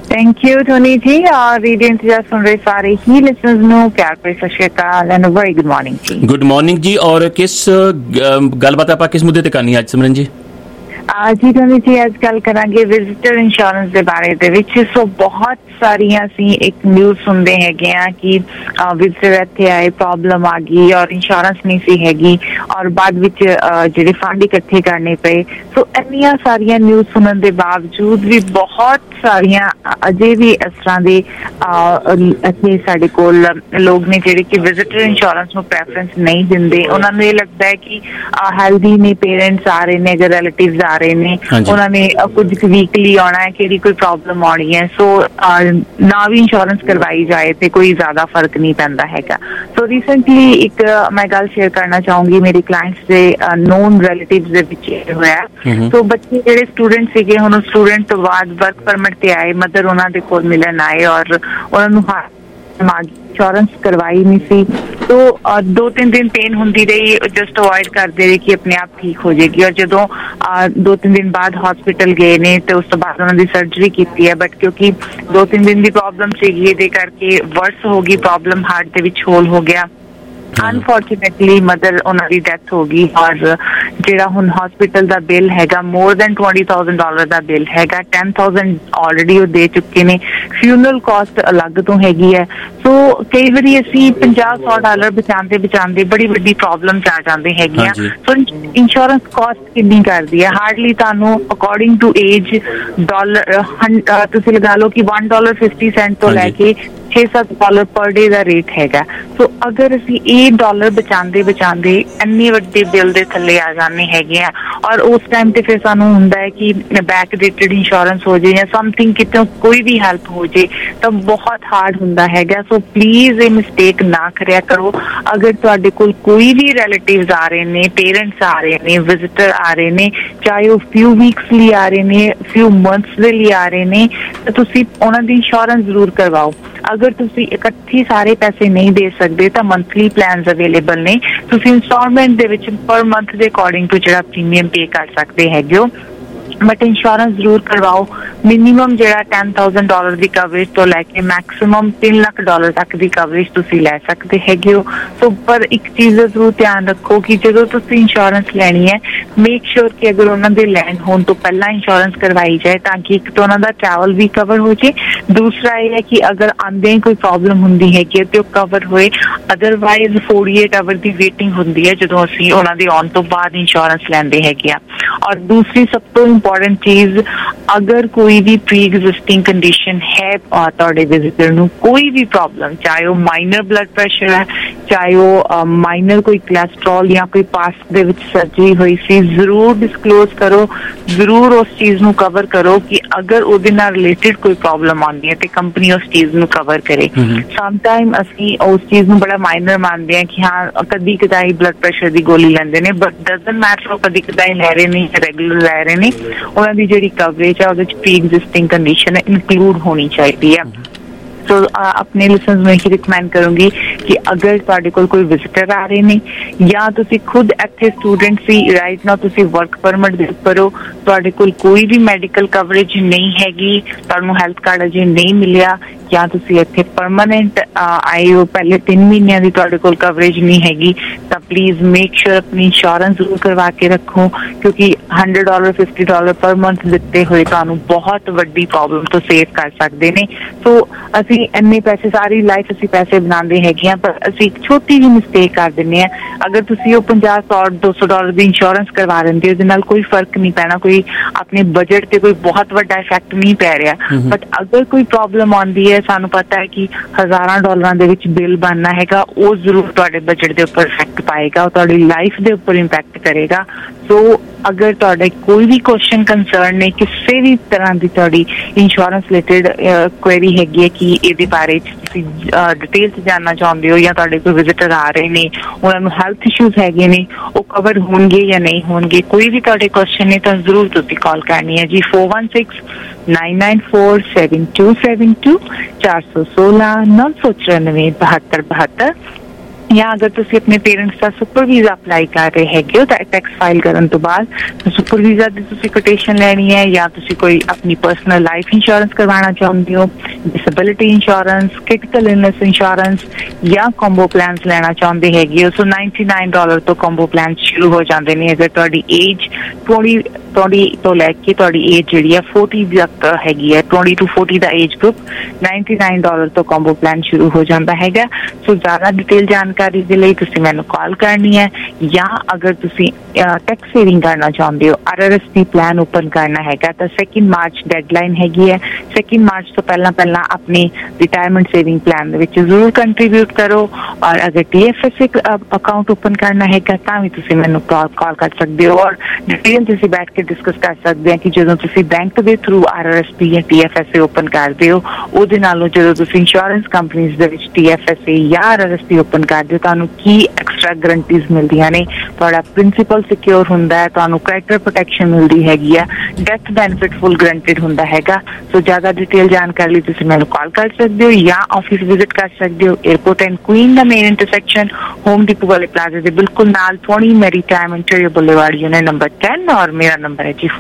ਥੈਂਕ ਯੂ ਟੋਨੀ ਜੀ। ਔਰ ਰੇਡੀਓ ਇੰਤਜ਼ਾਰ ਸੁਣ ਰਹੇ ਸਾਰੇ ਹੀ ਲਿਸਨਰਸ ਨੂੰ ਪਿਆਰ ਭਰੀ Sat Sri Akal and very good morning ਜੀ।
ਗੁੱਡ ਮਾਰਨਿੰਗ ਜੀ। ਔਰ ਕਿਸ ਗੱਲਬਾਤ ਆਪਾਂ ਕਿਸ ਮੁੱਦੇ ਤੇ ਕਰਨੀ ਅੱਜ ਸਿਮਰਨ ਜੀ?
ਜੀ ਟੋਨੀ ਜੀ ਅੱਜ ਗੱਲ ਕਰਾਂਗੇ ਵਿਜ਼ਿਟਰ ਇੰਸ਼ੋਰੈਂਸ ਦੇ ਬਾਰੇ ਦੇ ਵਿੱਚ। ਸੋ ਬਹੁਤ ਸਾਰੀਆਂ ਅਸੀਂ ਇੱਕ ਨਿਊਜ਼ ਸੁਣਦੇ ਹੈਗੇ ਆ ਕਿ ਵਿਜ਼ਿਟਰ ਇੱਥੇ ਆਏ, ਪ੍ਰੋਬਲਮ ਆ ਗਈ ਔਰ ਇੰਸ਼ੋਰੈਂਸ ਨਹੀਂ ਸੀ ਹੈਗੀ ਔਰ ਬਾਅਦ ਵਿੱਚ ਜਿਹੜੇ ਫੰਡ ਇਕੱਠੇ ਕਰਨੇ ਪਏ। ਸੋ ਇੰਨੀਆਂ ਸਾਰੀਆਂ ਨਿਊਜ਼ ਸੁਣਨ ਦੇ ਬਾਵਜੂਦ ਵੀ ਬਹੁਤ ਸਾਰੀਆਂ ਅਜੇ ਵੀ ਇਸ ਤਰ੍ਹਾਂ ਦੇ ਇੱਥੇ ਸਾਡੇ ਕੋਲ ਲੋਕ ਨੇ ਜਿਹੜੇ ਕਿ ਵਿਜ਼ਿਟਰ ਇੰਸ਼ੋਰੈਂਸ ਨੂੰ ਪ੍ਰੈਫਰੈਂਸ ਨਹੀਂ ਦਿੰਦੇ। ਉਹਨਾਂ ਨੂੰ ਇਹ ਲੱਗਦਾ ਹੈ ਕਿ ਹੈਲਦੀ ਨੇ, ਪੇਰੈਂਟਸ ਆ ਰਹੇ ਨੇ, ਅਗਰ ਰਿਲੇਟਿਵਸ ਆ ਰਹੇ ਨੇ, ਉਹਨਾਂ ਨੇ ਕੁਝ ਵੀਕਲੀ ਆਉਣਾ ਹੈ, ਕਿਹੜੀ ਕੋਈ ਪ੍ਰੋਬਲਮ ਆਉਣੀ ਹੈ। ਸੋ ਨਾ ਵੀ ਇੰਸ਼ੋਰੈਂਸ ਕਰਵਾਈ ਜਾਏ ਤੇ ਕੋਈ ਜ਼ਿਆਦਾ ਫਰਕ ਨਹੀਂ ਪੈਂਦਾ ਹੈਗਾ। ਸੋ ਰੀਸੈਂਟਲੀ ਇੱਕ ਮੈਂ ਗੱਲ ਸ਼ੇਅਰ ਕਰਨਾ ਚਾਹੂੰਗੀ ਮੇਰੇ ਕਲਾਇੰਟਸ ਦੇ ਨੋਨ ਰਿਲੇਟਿਵਸ ਦੇ ਵਿੱਚ ਹੋਇਆ। ਸੋ ਬੱਚੇ ਜਿਹੜੇ ਸਟੂਡੈਂਟ ਸੀਗੇ, ਹੁਣ ਸਟੂਡੈਂਟ ਤੋਂ ਬਾਅਦ ਵਰਕ ਪਰਮਿਟ ਤੇ ਆਏ, ਮਦਰ ਉਹਨਾਂ ਦੇ ਕੋਲ ਮਿਲਣ ਆਏ ਔਰ ਉਹਨਾਂ ਨੂੰ ਇੰਸ਼ੋਰੈਂਸ ਕਰਵਾਈ ਨਹੀਂ ਸੀ। तो 2-3 दिन पेन होती रही, जस्ट अवॉइड करते रहे कि अपने आप ठीक हो जाएगी। और जो 2-3 दिन बाद हॉस्पिटल गए ने तो उस तो बाद उन्होंने सर्जरी की है, बट क्योंकि 2-3 दिन की प्रॉब्लम सी करके वर्स हो गई प्रॉब्लम, हार्ट के विच होल हो गया। अनफॉर्चुनेटली मदर उन्हों की डेथ हो गई और जिहड़ा हुण हॉस्पिटल का बिल हैगा मोर दैन $20,000 का बिल हैगा। 10,000 ऑलरेडी वो दे चुके ने, फ्यूनरल कॉस्ट अलग तो हैगी है। सो कई बार असीं $50-100 बचाते बड़ी वड्डी प्रॉब्लम आ जाते हैगियां। सो इंश्योरेंस कॉस्ट कितनी करती है? हार्डली तुहानूं अकॉर्डिंग टू एज डॉलर तुसीं लगा लो कि $1.50 तो लैके $6-7 पर डे का रेट हैगा। सो अगर असीं $8 बचाते इन्ने वड्डे बिल दे थल्ले आ जाने हैगे आ और उस टाइम ते फिर सानूं हुंदा है कि बैक डेटेड इंश्योरेंस हो जाए या समथिंग कितों कोई भी हेल्प हो जाए तो बहुत हार्ड हुंदा हैगा। सो प्लीज ये मिस्टेक ना करिया करो। अगर तुहाडे कोल कोई भी रिलेटिव्स आ रहे ने, पेरेंट्स आ रहे ने, विजिटर आ रहे ने, चाहे वो फ्यू वीक्स लिए आ रहे ने, फ्यू मंथ्स दे लिए आ रहे ने, तो तुसीं उन्हां दी इंश्योरेंस जरूर करवाओ। अगर तुसीं इकट्ठी सारे पैसे नहीं दे सकते तो मंथली प्लान्स अवेलेबल ने, तुसीं इंस्टॉलमेंट दे विच पर मंथ के अकॉर्डिंग टू जिहड़ा प्रीमियम पे कर सकते हैगे हो। बट इंश्योरेंस जरूर करवाओ। मिनिमम जिहड़ा $10,000 की कवरेज तो लैके मैक्सिमम $3 लाख तक की कवरेज तुसीं लै सकते हैगे हो। सो पर एक चीज़ दा जरूर ध्यान रखो कि जो तुसीं इंश्योरेंस लैनी है मेक श्योर कि अगर उन्हां दे लैंड होने तो पहला इंश्योरेंस करवाई जाए ताकि एक तो उन्हां दा ट्रैवल भी कवर हो जाए, दूसरा यह है कि अगर आंदे ही कोई प्रॉब्लम हुंदी हैगी तो कवर होए। अदरवाइज 48 आवर की वेटिंग हुंदी है जदों असीं उन्हां दे आउण तो बाद इंश्योरेंस लैंदे हैगे आ। और दूसरी सब तो इंपॉर्टेंट चीज, अगर कोई भी प्री एग्जिस्टिंग कंडीशन है तुहाडे विजिटर नूं, कोई भी प्रॉब्लम, चाहे वो माइनर ब्लड प्रेशर है, चाहे वो माइनर कोई कोलेस्ट्रॉल या कोई पास्ट दे विच सर्जरी हुई सी, जरूर डिस्क्लोज करो, जरूर उस चीज नूं कवर करो कि अगर उहदे नाल रिलेटेड कोई प्रॉब्लम आंदी है तो कंपनी उस चीज नूं कवर करे। समटाइम असीं उस चीज नूं बड़ा माइनर मानते हैं कि हाँ कदी कदाई ब्लड प्रेशर की गोली लैंदे ने, बट डजंट मैटर कदी कदाई लै रहे ने, रेगुलर लै रहे ने, उन्हां दी जिहड़ी कवरेज है उहदे च प्री एग्जिस्टिंग कंडीशन है इंक्लूड होनी चाहिए है। तो अपने लिसनर्स में ही रिकमेंड करूंगी कि अगर तुहाडे कोल कोई विजिटर आ रहे ने या तुसी खुद इत्थे स्टूडेंट सी, राइट नाउ तुसी वर्क परमिट दे उपर हो, तुहाडे कोल कोई भी मैडिकल कवरेज नहीं हैगी, तुहानूं हेल्थ कार्ड अजे नहीं मिलिया या तुसी इत्थे परमानेंट आए हो, पहले 3 महीनों की तुहाडे कोल कवरेज नहीं हैगी, तो प्लीज मेक श्योर अपनी इंश्योरेंस जरूर करवा के रखो क्योंकि $100 $50 पर मंथ दिते हुए तुहानूं बहुत वड्डी प्रॉब्लम तो सेव कर सकते ने। सो असीं इन्ने पैसे सारी लाइफ असीं पैसे बनाते हैगे पर असीं एक छोटी जी मिस्टेक कर दिंदे आ। अगर तुसीं वो $50-100-200 की इंश्योरेंस करवा लेंदे उहदे नाल कोई फर्क नहीं पैना, कोई अपने बजट ते कोई बहुत वड्डा इफेक्ट नहीं पै रहा। बट अगर कोई प्रॉब्लम आंदी है, सानूं पता है कि $1000 दे विच बिल बनना हैगा, वो जरूर तुहाडे बजट दे उपर इफेक्ट पाएगा, तुहाडी लाइफ दे उपर इंपैक्ट करेगा। सो अगर तुहाडे कोई भी क्वेश्चन कंसर्न ने, किसी भी तरह की तुहाडी इंश्योरेंस रिलेटेड क्वेरी हैगी है कि इहदे बारे तुसीं डिटेल च जानना चाहुंदे हो या तुहाडे कोई विजिटर आ रहे ने, उन्हां नूं हेल्थ इशूज हैगे ने, वो कवर होणगे या नहीं होणगे, कोई भी तुहाडे क्वेश्चन ने तो जरूर तुसीं कॉल करनी है जी 416-994-7272 416-994-7272। ਜਾਂ ਅਗਰ ਤੁਸੀਂ ਆਪਣੇ ਪੇਰੈਂਟਸ ਦਾ ਸੁਪਰ ਵੀਜ਼ਾ ਅਪਲਾਈ ਕਰ ਰਹੇ ਹੈਗੇ ਹੋ ਤਾਂ ਟੈਕਸ ਫਾਈਲ ਕਰਨ ਤੋਂ ਬਾਅਦ ਸੁਪਰ ਵੀਜ਼ਾ ਦੀ ਤੁਸੀਂ ਕੋਟੇਸ਼ਨ ਲੈਣੀ ਹੈ, ਜਾਂ ਤੁਸੀਂ ਕੋਈ ਆਪਣੀ ਪਰਸਨਲ ਲਾਈਫ ਇੰਸ਼ੋਰੈਂਸ ਕਰਵਾਉਣਾ ਚਾਹੁੰਦੇ ਹੋ, disability insurance, critical illness insurance ਜਾਂ ਕੰਬੋ ਪਲਾਨਸ ਲੈਣਾ ਚਾਹੁੰਦੇ ਹੈਗੇ ਹੋ। ਸੋ $99 ਤੋਂ ਕੰਬੋ ਪਲਾਨਸ ਸ਼ੁਰੂ ਹੋ ਜਾਂਦੇ ਨੇ। ਅਗਰ ਤੁਹਾਡੀ ਏਜ 20 ਤੋਂ ਲੈ ਕੇ ਤੁਹਾਡੀ ਏਜ ਜਿਹੜੀ ਹੈ 40 ਤੱਕ ਹੈਗੀ ਹੈ, 20 to 40 ਦਾ ਏਜ ਗਰੁੱਪ, $99 ਤੋਂ ਕੰਬੋ ਪਲਾਨ ਸ਼ੁਰੂ ਹੋ ਜਾਂਦਾ ਹੈਗਾ। ਸੋ ਜ਼ਿਆਦਾ ਡਿਟੇਲ ਜਾਣਕਾਰੀ ਦੇ ਲਈ ਤੁਸੀਂ ਮੈਨੂੰ ਕਾਲ ਕਰਨੀ ਹੈ, ਜਾਂ ਅਗਰ ਤੁਸੀਂ ਟੈਕਸ ਸੇਵਿੰਗ ਕਰਨਾ ਚਾਹੁੰਦੇ ਹੋ, RRSP ਪਲਾਨ ਓਪਨ ਕਰਨਾ ਹੈਗਾ ਤਾਂ 2 ਮਾਰਚ ਡੈਡਲਾਈਨ ਹੈਗੀ ਹੈ। 2 ਮਾਰਚ ਤੋਂ ਪਹਿਲਾਂ ਆਪਣੀ ਰਿਟਾਇਰਮੈਂਟ ਸੇਵਿੰਗ ਪਲਾਨ ਦੇ ਵਿੱਚ ਜ਼ਰੂਰ ਕੰਟਰੀਬਿਊਟ ਕਰੋ। ਔਰ ਅਗਰ TFSA ਅਕਾਊਂਟ ਓਪਨ ਕਰਨਾ ਹੈਗਾ ਤਾਂ ਵੀ ਤੁਸੀਂ ਮੈਨੂੰ ਕਾਲ ਕਰ ਸਕਦੇ ਹੋ, ਔਰ ਡਿਟੇਲ ਤੁਸੀਂ ਬੈਠ ਕੇ ਡਿਸਕਸ ਕਰ ਸਕਦੇ ਹਾਂ ਕਿ ਜਦੋਂ ਤੁਸੀਂ ਬੈਂਕ ਦੇ ਥਰੂ RRSP ਜਾਂ TFSA ਓਪਨ ਕਰਦੇ ਹੋ, ਉਹਦੇ ਨਾਲੋਂ ਜਦੋਂ ਤੁਸੀਂ ਇੰਸ਼ੋਰੈਂਸ ਕੰਪਨੀਜ਼ ਦੇ ਵਿੱਚ TFSA ਜਾਂ RRSP ਓਪਨ ਕਰਦੇ ਹੋ ਤੁਹਾਨੂੰ ਕੀ ਐਕਸਟਰਾ ਗਰੰਟੀਜ਼ ਮਿਲਦੀਆਂ ਨੇ। ਤੁਹਾਡਾ ਪ੍ਰਿੰਸੀਪਲ ਸਿਕਿਉਰ ਹੁੰਦਾ ਹੈ, ਤੁਹਾਨੂੰ ਕ੍ਰੈਡਿਟਰ ਪ੍ਰੋਟੈਕਸ਼ਨ ਮਿਲਦੀ ਹੈਗੀ ਆ, ਡੈਥ ਬੈਨੀਫਿਟ ਫੁੱਲ ਗਰੰਟਿਡ ਹੁੰਦਾ ਹੈਗਾ। ਸੋ ਜ਼ਿਆਦਾ ਡਿਟੇਲ ਜਾਣਕਾਰੀ ਲਈ ਤੁਸੀਂ ਮੈਨੂੰ ਕਾਲ ਕਰ ਸਕਦੇ ਹੋ ਜਾਂ ਆਫਿਸ ਵਿਜ਼ਿਟ ਕਰ ਸਕਦੇ ਹੋ। 에어ਪੋਰਟ ਐਂਡ ਕੁਈਨ ਦਾ ਮੇਨ ਇੰਟਰਸੈਕਸ਼ਨ ਹੋਮ ਡਿਪੋ ਵਾਲੇ ਪਲਾਜ਼ਾ ਦੇ ਬਿਲਕੁਲ ਨਾਲ 20 Maritime interior boulevard unit number 10, ਔਰ ਮੇਰਾ ਨੰਬਰ ਹੈ ਜੀ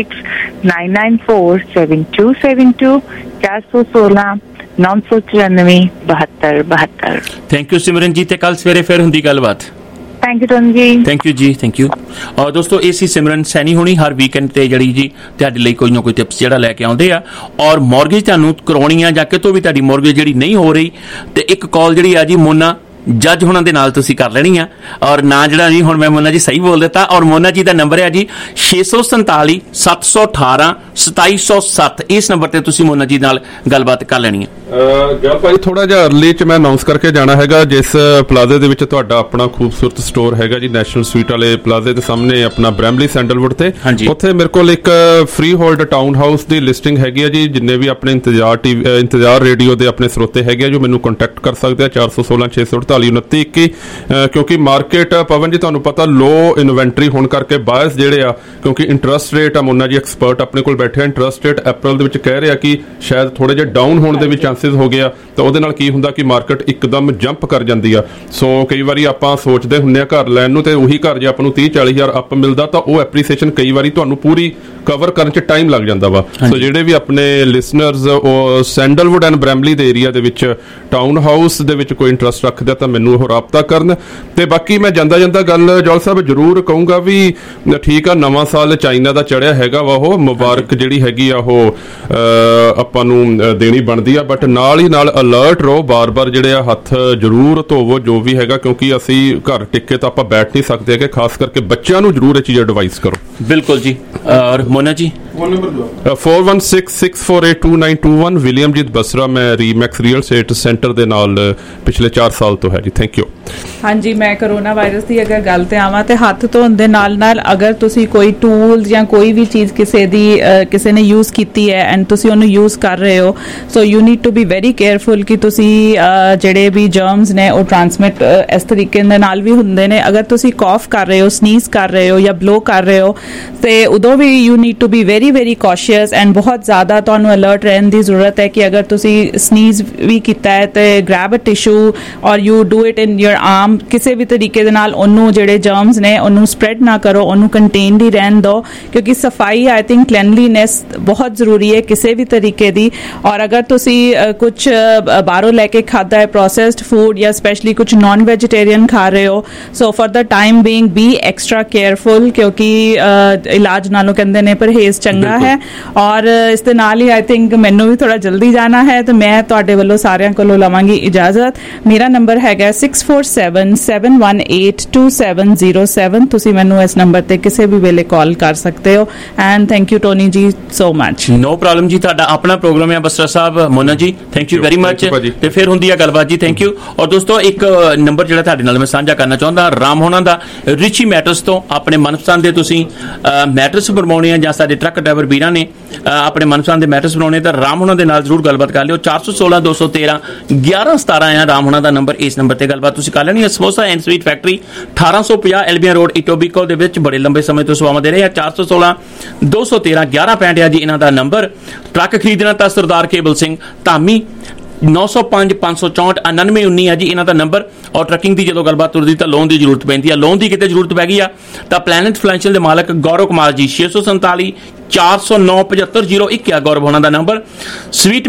4169947272 416 994 72
ਥੈਂਕ ਯੂ ਸਿਮਰਨ ਜੀ, ਤੇ ਕੱਲ ਸਵੇਰੇ ਫਿਰ ਹੁੰਦੀ ਗੱਲਬਾਤ।
Thank you Tony ji.
Thank you ਜੀ, ਥੈਂਕ ਯੂ। ਔਰ ਦੋਸਤੋ ਇਹ ਸੀ ਸਿਮਰਨ ਸੈਣੀ ਹੋਣੀ, ਹਰ ਵੀਕਐਂਡ ਤੇ ਜਿਹੜੀ ਜੀ ਤੁਹਾਡੇ ਲਈ ਕੋਈ ਨਾ ਕੋਈ ਟਿਪਸ ਜਿਹੜਾ ਲੈ ਕੇ ਆਉਂਦੇ ਆ। ਔਰ ਮੌਰਗੇਜ ਤੁਹਾਨੂੰ ਕਰਾਉਣੀ ਆ ਜਾਂ ਕਿਤੋਂ ਵੀ ਤੁਹਾਡੀ ਮੌਰਗੇਜ ਜਿਹੜੀ ਨਹੀਂ ਹੋ ਰਹੀ, ਤੇ ਇੱਕ ਕਾਲ ਜਿਹੜੀ ਆ ਜੀ ਮੋਨਾ ਜੱਜ ਹੋਣਾ ਦੇ ਨਾਲ ਤੁਸੀਂ ਕਰ ਲੈਣੀ ਆ। ਔਰ ਨਾ ਜਿਹੜਾ ਜੀ ਹੁਣ ਮੈਂ ਮੋਨਾ ਜੀ ਸਹੀ ਬੋਲ ਦਿੱਤਾ, ਔਰ ਮੋਨਾ ਜੀ ਦਾ ਨੰਬਰ ਹੈ ਜੀ 647 718 2707। ਇਸ ਨੰਬਰ ਤੇ ਤੁਸੀਂ ਮੋਨਾ ਜੀ ਨਾਲ ਗੱਲਬਾਤ ਕਰ ਲੈਣੀ ਹੈ।
ਗੱਲ ਭਾਈ ਥੋੜਾ ਜਿਹਾ ਅਰਲੀ ਚ ਮੈਂ ਅਨਾਉਂਸ ਕਰਕੇ ਜਾਣਾ ਹੈਗਾ, ਜਿਸ ਪਲਾਜ਼ੇ ਦੇ ਵਿੱਚ ਤੁਹਾਡਾ ਆਪਣਾ ਖੂਬਸੂਰਤ ਸਟੋਰ ਹੈਗਾ ਜੀ, ਨੈਸ਼ਨਲ ਸਵੀਟ ਵਾਲੇ ਪਲਾਜ਼ੇ ਦੇ ਸਾਹਮਣੇ ਆਪਣਾ ਬ੍ਰੈਮਲੀ ਸੈਂਡਲਵੁੱਡ ਤੇ। ਉੱਥੇ ਮੇਰੇ ਕੋਲ ਇੱਕ ਫ੍ਰੀ ਹੋਲਡ ਟਾਊਨ ਹਾਊਸ ਦੀ ਲਿਸਟਿੰਗ ਹੈਗੀ ਹੈ ਜੀ। ਜਿੰਨੇ ਵੀ ਆਪਣੇ ਇੰਤਜ਼ਾਰ ਰੇਡੀਓ ਦੇ ਆਪਣੇ ਸਰੋਤੇ ਹੈਗੇ ਆ ਜੋ ਮੈਨੂੰ ਕੰਟੈਕਟ ਕਰ ਸਕਦੇ ਆ 416 648 2921। ਕਿਉਂਕਿ ਮਾਰਕੀਟ ਪਵਨ ਜੀ ਤੁਹਾਨੂੰ ਪਤਾ ਲੋ ਇਨਵੈਂਟਰੀ ਹੋਣ ਕਰਕੇ ਬਾਇਸ ਜਿਹੜੇ ਆ, ਕਿਉਂਕਿ ਇੰਟਰਸਟ ਰੇਟ ਆ, ਮੋਨਾ ਜੀ ਐਕਸਪਰਟ ਆਪਣੇ ਕੋਲ ਬੈਠੇ ਆ, ਇੰਟਰਸਟ ਰੇਟ ਅਪ੍ਰੈਲ ਦੇ ਵਿੱਚ ਕਹਿ ਰਿਹਾ ਕਿ ਸ਼ਾਇਦ ਥੋੜੇ ਜਿਹੇ ਡਾਊਨ ਹੋਣ ਦੇ ਵਿੱਚ ਹੋ ਗਿਆ, ਤਾਂ ਉਹਦੇ ਨਾਲ ਕੀ ਹੁੰਦਾ ਕਿ ਮਾਰਕੀਟ ਇੱਕਦਮ ਜੰਪ ਕਰ ਜਾਂਦੀ ਆ। ਸੋ ਕਈ ਵਾਰੀ ਆਪਾਂ ਸੋਚਦੇ ਹੁੰਦੇ ਆ ਘਰ ਲੈਣ ਨੂੰ, ਤੇ ਉਹੀ ਘਰ ਜੇ ਆਪਾਂ ਨੂੰ 30-40 ਹਜ਼ਾਰ ਅਪ ਮਿਲਦਾ ਤਾਂ ਉਹ ਐਪਰੀਸੀਏਸ਼ਨ ਕਈ ਵਾਰੀ ਤੁਹਾਨੂੰ ਪੂਰੀ ਕਵਰ ਕਰਨ 'ਚ ਟਾਈਮ ਲੱਗ ਜਾਂਦਾ ਵਾ। ਸੋ ਜਿਹੜੇ ਵੀ ਆਪਣੇ ਲਿਸਨਰਸ ਉਹ ਸੈਂਡਲਵੁੱਡ ਐਂਡ ਬ੍ਰੈਮਲੀ ਦੇ ਏਰੀਆ ਦੇ ਵਿੱਚ ਟਾਊਨ ਹਾਊਸ ਦੇ ਵਿੱਚ ਕੋਈ ਇੰਟਰਸਟ ਰੱਖਦੇ ਤਾਂ ਮੈਨੂੰ ਉਹ ਰਾਬਤਾ ਕਰਨ। ਤੇ ਬਾਕੀ ਮੈਂ ਜਾਂਦਾ ਗੱਲ ਜੌਲ ਸਾਹਿਬ ਜ਼ਰੂਰ ਕਹੂੰਗਾ ਵੀ ਠੀਕ ਆ, ਨਵਾਂ ਸਾਲ ਚਾਈਨਾ ਦਾ ਚੜਿਆ ਹੈਗਾ ਵਾ, ਉਹ ਮੁਬਾਰਕ ਜਿਹੜੀ ਹੈਗੀ ਆ ਉਹ ਆਪਾਂ ਨੂੰ ਦੇਣੀ ਬਣਦੀ ਆ, ਬਟ ਨਾਲ ਹੀ ਨਾਲ ਅਲਰਟ ਰਹੋ, ਬਾਰ-ਬਾਰ ਜਿਹੜੇ ਆ ਹੱਥ ਜ਼ਰੂਰ ਧੋਵੋ ਜੋ ਵੀ ਹੈਗਾ, ਕਿਉਂਕਿ ਅਸੀਂ ਘਰ ਟਿੱਕੇ ਤਾਂ ਆਪਾਂ ਬੈਠ ਨਹੀਂ ਸਕਦੇ ਹੈਗੇ, ਖਾਸ ਕਰਕੇ ਬੱਚਿਆਂ ਨੂੰ ਜ਼ਰੂਰ ਇਹ ਚੀਜ਼ ਐਡਵਾਈਸ ਕਰੋ। ਬਿਲਕੁਲ ਜੀ। ਔਰ ਮੋਨਾ ਜੀ 4166482921 ਵਿਲੀਅਮਜੀਤ ਬਸਰਾ, ਮੈਂ ਰੀਮੈਕਸ ਰੀਅਲ ਸਟੇਟ ਸੈਂਟਰ ਦੇ ਨਾਲ ਪਿਛਲੇ 4 ਸਾਲ ਤੋਂ ਹੈ ਜੀ। Thank you.
ਹਾਂਜੀ, ਮੈਂ ਕਰੋਨਾ ਵਾਇਰਸ ਦੀ ਅਗਰ ਗੱਲ ਤੇ ਆਵਾਂ ਤੇ ਹੱਥ ਧੋਣ ਦੇ ਨਾਲ ਅਗਰ ਤੁਸੀਂ ਕੋਈ ਟੂਲ ਜਾਂ ਕੋਈ ਵੀ ਚੀਜ਼ ਕਿਸੇ ਨੇ ਯੂਜ਼ ਕੀਤੀ ਹੈ ਐਂਡ ਤੁਸੀਂ ਉਹਨੂੰ ਯੂਜ਼ ਕਰ ਰਹੇ ਹੋ, so you need to be very careful ਕਿ ਤੁਸੀਂ ਜਿਹੜੇ ਵੀ ਜਰਮਸ ਨੇ ਉਹ ਟ੍ਰਾਂਸਮਿਟ ਇਸ ਤਰੀਕੇ ਦੇ ਨਾਲ ਵੀ ਹੁੰਦੇ ਨੇ। ਅਗਰ ਤੁਸੀਂ ਕਾਫ ਕਰ ਰਹੇ ਹੋ, ਸਨੀਜ਼ ਕਰ ਰਹੇ ਹੋ ਜਾਂ ਬਲੋ ਕਰ ਰਹੇ ਹੋ ਤੇ ਉਦੋਂ ਵੀ you need to be very very cautious and ਬਹੁਤ ਜ਼ਿਆਦਾ ਤੁਹਾਨੂੰ ਅਲਰਟ ਰਹਿਣ ਦੀ ਜ਼ਰੂਰਤ ਹੈ ਕਿ ਅਗਰ ਤੁਸੀਂ ਸਨੀਜ਼ ਵੀ ਕੀਤਾ ਹੈ ਤੇ grab a tissue or you do it in your arm, ਕਿਸੇ ਵੀ ਤਰੀਕੇ ਦੇ ਨਾਲ ਉਹਨੂੰ ਜਿਹੜੇ ਜਰਮਸ ਨੇ ਉਹਨੂੰ ਸਪਰੈਡ ਨਾ ਕਰੋ, ਉਹਨੂੰ ਕੰਟੇਨਡ ਹੀ ਰਹਿਣ ਦਿਓ, ਕਿਉਂਕਿ ਸਫਾਈ ਆਈ ਥਿੰਕ ਕਲੈਨਲੀਨੈਸ ਬਹੁਤ ਜ਼ਰੂਰੀ ਹੈ ਕਿਸੇ ਵੀ ਤਰੀਕੇ ਦੀ। ਔਰ ਅਗਰ ਤੁਸੀਂ ਕੁਝ ਬਾਹਰੋਂ ਲੈ ਕੇ ਖਾਦਾ ਹੈ ਪ੍ਰੋਸੈਸਡ ਫੂਡ ਜਾਂ ਸਪੈਸ਼ਲੀ ਕੁਝ ਨਾਨ ਵੈਜੀਟੇਰੀਅਨ ਖਾ ਰਹੇ ਹੋ, so for the time being be extra careful, क्योंकि इलाज नालों कहते ने परहेज चंगा है। और इस दे नाल ही आई थिंक मैनू भी थोड़ा जल्दी जाना है तो मैं तुहाडे वल्लों सारियां कोलों लवांगी इजाजत। मेरा नंबर हैगा 6477182707। तुसीं मैनू इस नंबर ते किसी भी वेले कॉल कर सकते हो। And thank you Tony ji so much.
No problem जी, तुहाडा अपना प्रोग्राम है Basra Sahab. Mona ji thank you very much. ते फिर हुंदी है गलबात जी, थैंक यू। और दोस्तों एक नंबर जिहड़ा तुहाडे नाल मैं साझा करना चाहुंदा, राम होना दा रिची मैटर्स तो अपने मनपसंद दे तुसीं मैटर्स बनवाउणे आ जां साडे ट्रक ड्राइवर वीरां ने अपने मनपसंद दे मैटर्स बनवाउणे तां राम होना दे नाल जरूर गलबात कर लिओ। 416 213 1117 है राम होना दा नंबर। इस नंबर ते गलबात तुसीं कर लैणी है। Samosa and sweet factory 1850 LBR road Etobicoke दे विच बड़े लंबे समय तो सेवावां दे रहे हैं। 416 213 1165 है जी इन्हां दा नंबर। ट्रक खरीदना तां सरदार केबल सिंह धामी 905 564 9919 ਹੈ ਜੀ ਇਹਨਾਂ ਦਾ ਨੰਬਰ। ਔਰ ਟਰੱਕਿੰਗ ਦੀ ਜਦੋਂ ਗੱਲਬਾਤ ਤੁਰਦੀ ਤਾਂ ਲੋਨ ਦੀ ਜ਼ਰੂਰਤ ਪੈਂਦੀ ਹੈ। ਲੋਨ ਦੀ ਕਿਤੇ ਜ਼ਰੂਰਤ ਪੈ ਗਈ ਆ ਤਾਂ ਪਲੈਨਟ ਫਾਈਨੈਂਸ਼ੀਅਲ ਦੇ ਮਾਲਕ ਗੌਰਵ ਕੁਮਾਰ ਜੀ 647 409 7501 ਆ ਗੌਰਵ ਹੋਣਾ ਦਾ ਨੰਬਰ। ਸਵੀਟ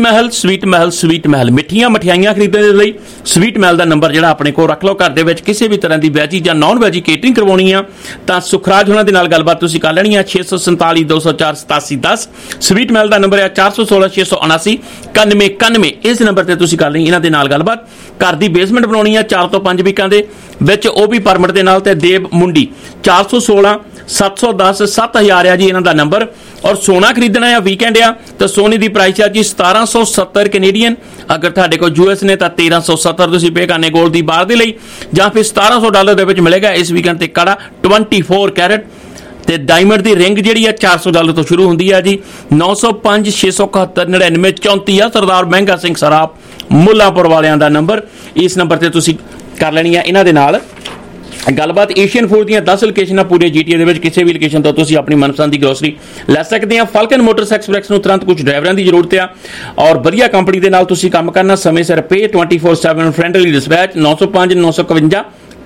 ਮਹਿਲ ਮਿੱਠੀਆਂ ਮਠਿਆਈਆਂ ਖਰੀਦਣ ਦੇ ਲਈ ਸਵੀਟ ਮਹਿਲ ਦਾ ਨੰਬਰ ਜਿਹੜਾ ਆਪਣੇ ਕੋਲ ਰੱਖ ਲਓ। ਘਰ ਦੇ ਵਿੱਚ ਕਿਸੇ ਵੀ ਤਰ੍ਹਾਂ ਦੀ ਵੈਜੀ ਜਾਂ ਨਾਨ ਵੈਜੀ ਕੇਟਰਿੰਗ ਕਰਵਾਉਣੀ ਆ ਤਾਂ ਸੁਖਰਾਜ ਹੋਣਾ ਦੇ ਨਾਲ ਗੱਲਬਾਤ ਤੁਸੀਂ ਕਰ ਲੈਣੀ ਆ। 647 204 8710 ਸਵੀਟ ਮਹਿਲ ਦਾ ਨੰਬਰ ਆ। 416 679 9191 ਇਸ ਨੰਬਰ ਤੇ ਤੁਸੀਂ ਕਰ ਲਈ ਇਹਨਾਂ ਦੇ ਨਾਲ ਗੱਲਬਾਤ। ਘਰ ਦੀ ਬੇਸਮੈਂਟ ਬਣਾਉਣੀ ਆ 4 ਤੋਂ 5 ਵੀਕਾਂ ਦੇ ਵਿੱਚ, ਉਹ ਵੀ ਪਰਮਿਟ ਦੇ ਨਾਲ। ਤੇ ਦੇਵ ਮੁੰਡੀ 416 710 7000 ਆ ਜੀ ਇਹਨਾਂ ਦਾ ਨੰਬਰ। ਔਰ ਸੋਨਾ ਖਰੀਦਣਾ ਆ ਵੀਕਐਂਡ ਆ ਤਾਂ ਸੋਨੇ ਦੀ ਪ੍ਰਾਈਸ ਆ ਜੀ 1770 ਕੈਨੇਡੀਅਨ। ਅਗਰ ਤੁਹਾਡੇ ਕੋਲ US ਨੇ ਤਾਂ 1370 ਤੁਸੀਂ ਪੇ ਕਰਨੇ ਗੋਲਡ ਦੀ ਬਾਰ ਦੇ ਲਈ, ਜਾਂ ਫਿਰ $1700 ਦੇ ਵਿੱਚ ਮਿਲੇਗਾ ਇਸ ਵੀਕਐਂਡ ਤੇ ਕੜਾ 24 ਕੈਰਟ। ਤੇ ਡਾਇਮੰਡ ਦੀ ਰਿੰਗ ਜਿਹੜੀ ਆ $400 ਤੋਂ ਸ਼ੁਰੂ ਹੁੰਦੀ ਆ ਜੀ। 905 671 99 34 ਆ ਸਰਦਾਰ ਮਹਿੰਗਾ ਸਿੰਘ ਸਰਾਪ ਮੁੱਲਾਂਪੁਰ ਵਾਲਿਆਂ ਦਾ ਨੰਬਰ। ਇਸ ਨੰਬਰ ਤੇ ਤੁਸੀਂ ਕਰ ਲੈਣੀ ਆ ਇਹਨਾਂ ਦੇ ਨਾਲ ਗੱਲਬਾਤ। ਏਸ਼ੀਅਨ ਫੂਡ ਦੀਆਂ 10 ਲੋਕੇਸ਼ਨਾਂ ਪੂਰੇ GTA ਦੇ ਵਿੱਚ ਕਿਸੇ ਵੀ ਲੋਕੇਸ਼ਨ ਤੋਂ ਤੁਸੀਂ ਆਪਣੀ ਮਨਪਸੰਦ ਦੀ ਗਰੋਸਰੀ ਲੈ ਸਕਦੇ ਆ। ਫਾਲਕਨ ਮੋਟਰਸ ਐਕਸਪ੍ਰੈਸ ਨੂੰ ਤੁਰੰਤ ਕੁਝ ਡਰਾਈਵਰਾਂ ਦੀ ਜ਼ਰੂਰਤ ਆ ਔਰ ਵਧੀਆ ਕੰਪਨੀ ਦੇ ਨਾਲ ਤੁਸੀਂ ਕੰਮ ਕਰਨਾ। ਸਮੇਂ ਸਿਰ ਪੇ 24/7 ਫ੍ਰੈਂਡਲੀ ਡਿਸਪੈਚ 905 951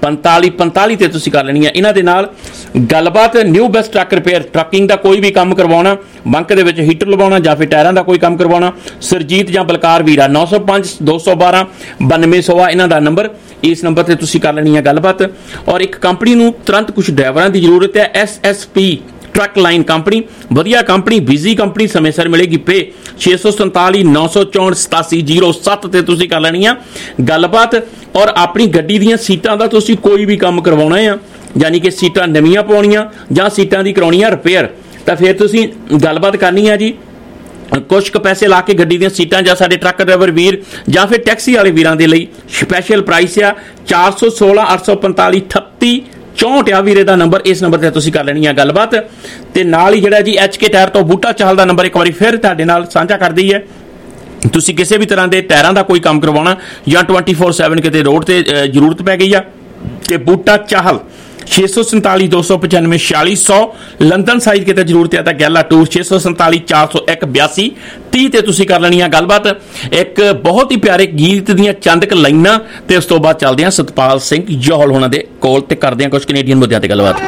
4545 ਤੇ ਤੁਸੀਂ ਕਰ ਲੈਣੀ ਆ ਇਹਨਾਂ ਦੇ ਨਾਲ ਗੱਲਬਾਤ। New best truck repair trucking ਦਾ ਕੋਈ ਵੀ ਕੰਮ ਕਰਵਾਉਣਾ, ਬੰਕ ਦੇ ਵਿੱਚ ਹੀਟਰ ਲਵਾਉਣਾ ਜਾਂ ਫਿਰ ਟਾਇਰਾਂ ਦਾ ਕੋਈ ਕੰਮ ਕਰਵਾਉਣਾ, ਸਰਜੀਤ ਜਾਂ ਬਲਕਾਰ ਵੀਰਾ 905 212 9200 ਇਹਨਾਂ ਦਾ ਨੰਬਰ। ਇਸ ਨੰਬਰ ਤੇ ਤੁਸੀਂ ਕਰ ਲੈਣੀ ਆ ਗੱਲਬਾਤ। ਔਰ ਇੱਕ ਕੰਪਨੀ ਨੂੰ ਤੁਰੰਤ ਕੁਝ ਡਰਾਈਵਰਾਂ ਦੀ ਜ਼ਰੂਰਤ ਹੈ। SSP ਟਰੱਕ ਲਾਈਨ ਕੰਪਨੀ ਵਧੀਆ ਕੰਪਨੀ, ਬਿਜ਼ੀ ਕੰਪਨੀ, ਸਮੇਂ ਸਿਰ ਮਿਲੇਗੀ ਪੇ। 647 964 8707 ਤੇ ਤੁਸੀਂ ਕਰ ਲੈਣੀ ਆ ਗੱਲਬਾਤ। ਔਰ ਆਪਣੀ ਗੱਡੀ ਦੀਆਂ ਸੀਟਾਂ ਦਾ ਤੁਸੀਂ ਕੋਈ ਵੀ ਕੰਮ ਕਰਵਾਉਣਾ ਆ, ਯਾਨੀ ਕਿ ਸੀਟਾਂ ਨਵੀਆਂ ਪਾਉਣੀਆਂ ਜਾਂ ਸੀਟਾਂ ਦੀ ਕਰਾਉਣੀਆਂ ਰਿਪੇਅਰ, ਤਾਂ ਫਿਰ ਤੁਸੀਂ ਗੱਲਬਾਤ ਕਰਨੀ ਆ ਜੀ। ਕੁਝ ਕੁ ਪੈਸੇ ਲਾ ਕੇ ਗੱਡੀ ਦੀਆਂ ਸੀਟਾਂ ਜਾਂ ਸਾਡੇ ਟਰੱਕ ਡਰਾਈਵਰ ਵੀਰ ਜਾਂ ਫਿਰ ਟੈਕਸੀ ਵਾਲੇ ਵੀਰਾਂ ਦੇ ਲਈ ਸਪੈਸ਼ਲ ਪ੍ਰਾਈਸ ਆ। 416 845 38 64 ਆ ਵੀਰੇ ਦਾ ਨੰਬਰ। ਇਸ ਨੰਬਰ ਤੇ ਤੁਸੀਂ ਕਰ ਲੈਣੀ ਆ ਗੱਲਬਾਤ। ਤੇ ਨਾਲ ਹੀ ਜਿਹੜਾ ਜੀ HK ਟਾਇਰ ਤੋਂ ਬੂਟਾ ਚਾਹਲ ਦਾ ਨੰਬਰ ਇੱਕ ਵਾਰੀ ਫਿਰ ਤੁਹਾਡੇ ਨਾਲ ਸਾਂਝਾ ਕਰ ਦਈਏ। ਤੁਸੀਂ ਕਿਸੇ ਵੀ ਤਰ੍ਹਾਂ ਦੇ ਟਾਇਰਾਂ ਦਾ ਕੋਈ ਕੰਮ ਕਰਵਾਉਣਾ ਜਾਂ 24/7 ਕਿਤੇ ਰੋਡ ਤੇ ਜ਼ਰੂਰਤ ਪੈ ਗਈ ਆ ਤੇ ਬੂਟਾ ਚਾਹਲ 647 295 4600 ਲੰਡਨ ਸਾਈਜ਼ ਕਿਤੇ ਜ਼ਰੂਰਤ ਹੈ ਤਾਂ ਗੈਲਾ ਟੂਰ 647 401 82 30 ਤੇ ਤੁਸੀਂ ਕਰ ਲੈਣੀ ਆ ਗੱਲਬਾਤ। ਇੱਕ ਬਹੁਤ ਹੀ ਪਿਆਰੇ ਗੀਤ ਦੀਆਂ ਚੰਦਕ ਲਾਈਨਾਂ ਤੇ ਉਸ ਤੋਂ ਬਾਅਦ ਚੱਲਦੇ ਆ ਸਤਪਾਲ ਸਿੰਘ ਜੌਹਲ ਹੋਣਾ ਦੇ ਕੋਲ ਤੇ ਕਰਦੇ ਆ ਕੁਝ ਕੈਨੇਡੀਅਨ ਮੁੱਦਿਆਂ ਤੇ ਗੱਲਬਾਤ।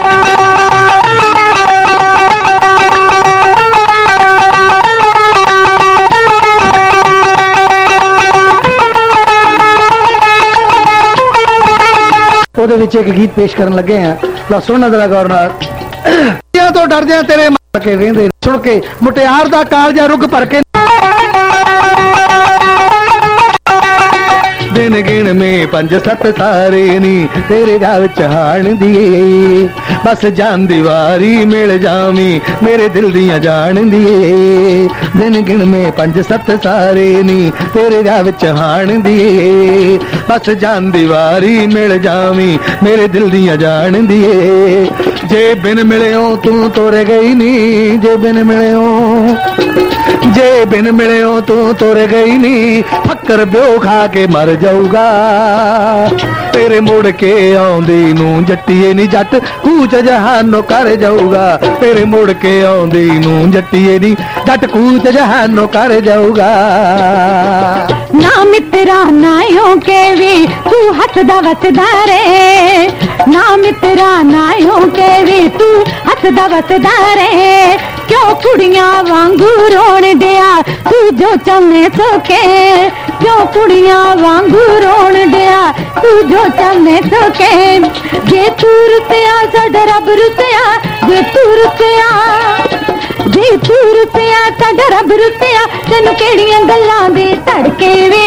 ਉਹਦੇ ਵਿੱਚ ਇੱਕ ਗੀਤ ਪੇਸ਼ ਕਰਨ ਲੱਗੇ ਆ, ਤਾਂ ਸੁਣਨਾ ਜਰਾ ਗੌਰ ਨਾਲ। ਤੋਂ ਡਰਦਿਆਂ ਤੇਰੇ ਮਾਰ ਕੇ ਵੇਂਦੇ ਸੁਣ ਕੇ ਮੁਟਿਆਰ ਦਾ ਕਾਲਜਾ ਰੁੱਗ ਭਰ ਕੇ ਦਿਨ ਗਿਣ ਮੇ 5-7 ਤਾਰੇ ਨੀ ਤੇਰੇ ਰਾਹ ਵਿੱਚ ਹਾਣ ਦੀਏ, ਬਸ ਜਾਨ ਦੀਵਾਰੀ ਮਿਲ ਜਾਵੀਂ ਮੇਰੇ ਦਿਲ ਦੀਆਂ ਜਾਣ ਦੀਏ। ਦਿਨ ਗਿਣ ਮੇ 5-7 ਤਾਰੇ ਨੀ ਤੇਰੇ ਰਾਹ ਵਿੱਚ ਹਾਣ ਦੀਏ, ਬਸ ਜਾਨ ਦੀਵਾਰੀ ਮਿਲ ਜਾਵੀਂ ਮੇਰੇ ਦਿਲ ਦੀਆਂ ਜਾਣ ਦੀਏ। ਜੇ ਬਿਨ ਮਿਲਿਓ ਤੂੰ ਤੋਰੇ ਗਈ ਨੀ, ਜੇ ਬਿਨ ਮਿਲਿਓ, ਜੇ ਬਿਨ ਮਿਲਿਓ ਤੂੰ ਤੋਰੇ ਗਈ ਨੀ, ਫੱਕਰ ਬਿਓ ਖਾ ਕੇ ਮਰ ਜਾਊਗਾ। ਤੇਰੇ ਮੁੜ ਕੇ ਆਉਂਦੀ ਨੂੰ ਜੱਟੀਏ ਨੀ ਜੱਟ ਕੂਚ ਜਹਾਨੋਂ ਕਰ ਜਾਊਗਾ। ਤੇਰੇ ਮੁੜ ਕੇ ਆਉਂਦੀ ਨੂੰ ਜੱਟੀਏ ਨੀ ਜੱਟ ਕੂਚ ਜਹਾਨੋਂ ਕਰ ਜਾਊਗਾ।
ਨਾ ਮਿੱਤਰਾ ਨਾਇਓ ਕੇ ਵੀ ਤੂੰ ਹੱਸਦਾ ਵਸਦਾ ਰੇ, ਨਾ ਮਿੱਤਰਾ ਨਾਇਓ ਕੇ ਵੀ ਤੂੰ ਹੱਸਦਾ ਵਸਦਾ ਰੇ। ਕਿਉਂ ਕੁੜੀਆਂ ਵਾਂਗੂ ਰੋਣ ਡਿਆ ਤੂੰ ਜੋ ਚੰਨੇ ਸੋਕੇ, ਕਿਉਂ ਕੁੜੀਆਂ ਵਾਂਗੂ ਰੋਣ ਡਿਆ ਤੂੰ ਜੋ ਚੰਨੇ ਸੋਕੇ। ਜੇ ਤੂੰ ਰੁੱਸਿਆ ਸਾਡਾ ਰੱਬ ਰੁੱਸਿਆ, ਜੇ ਤੂੰ ਰੁੱਸਿਆ, ਜੇ ਤੂੰ ਰੁੱਸਿਆ ਸਾਡਾ ਰੱਬ ਰੁੱਸਿਆ। ਤੈਨੂੰ ਕਿਹੜੀਆਂ ਗੱਲਾਂ ਦੇ ਧੜਕੇ ਵੇ,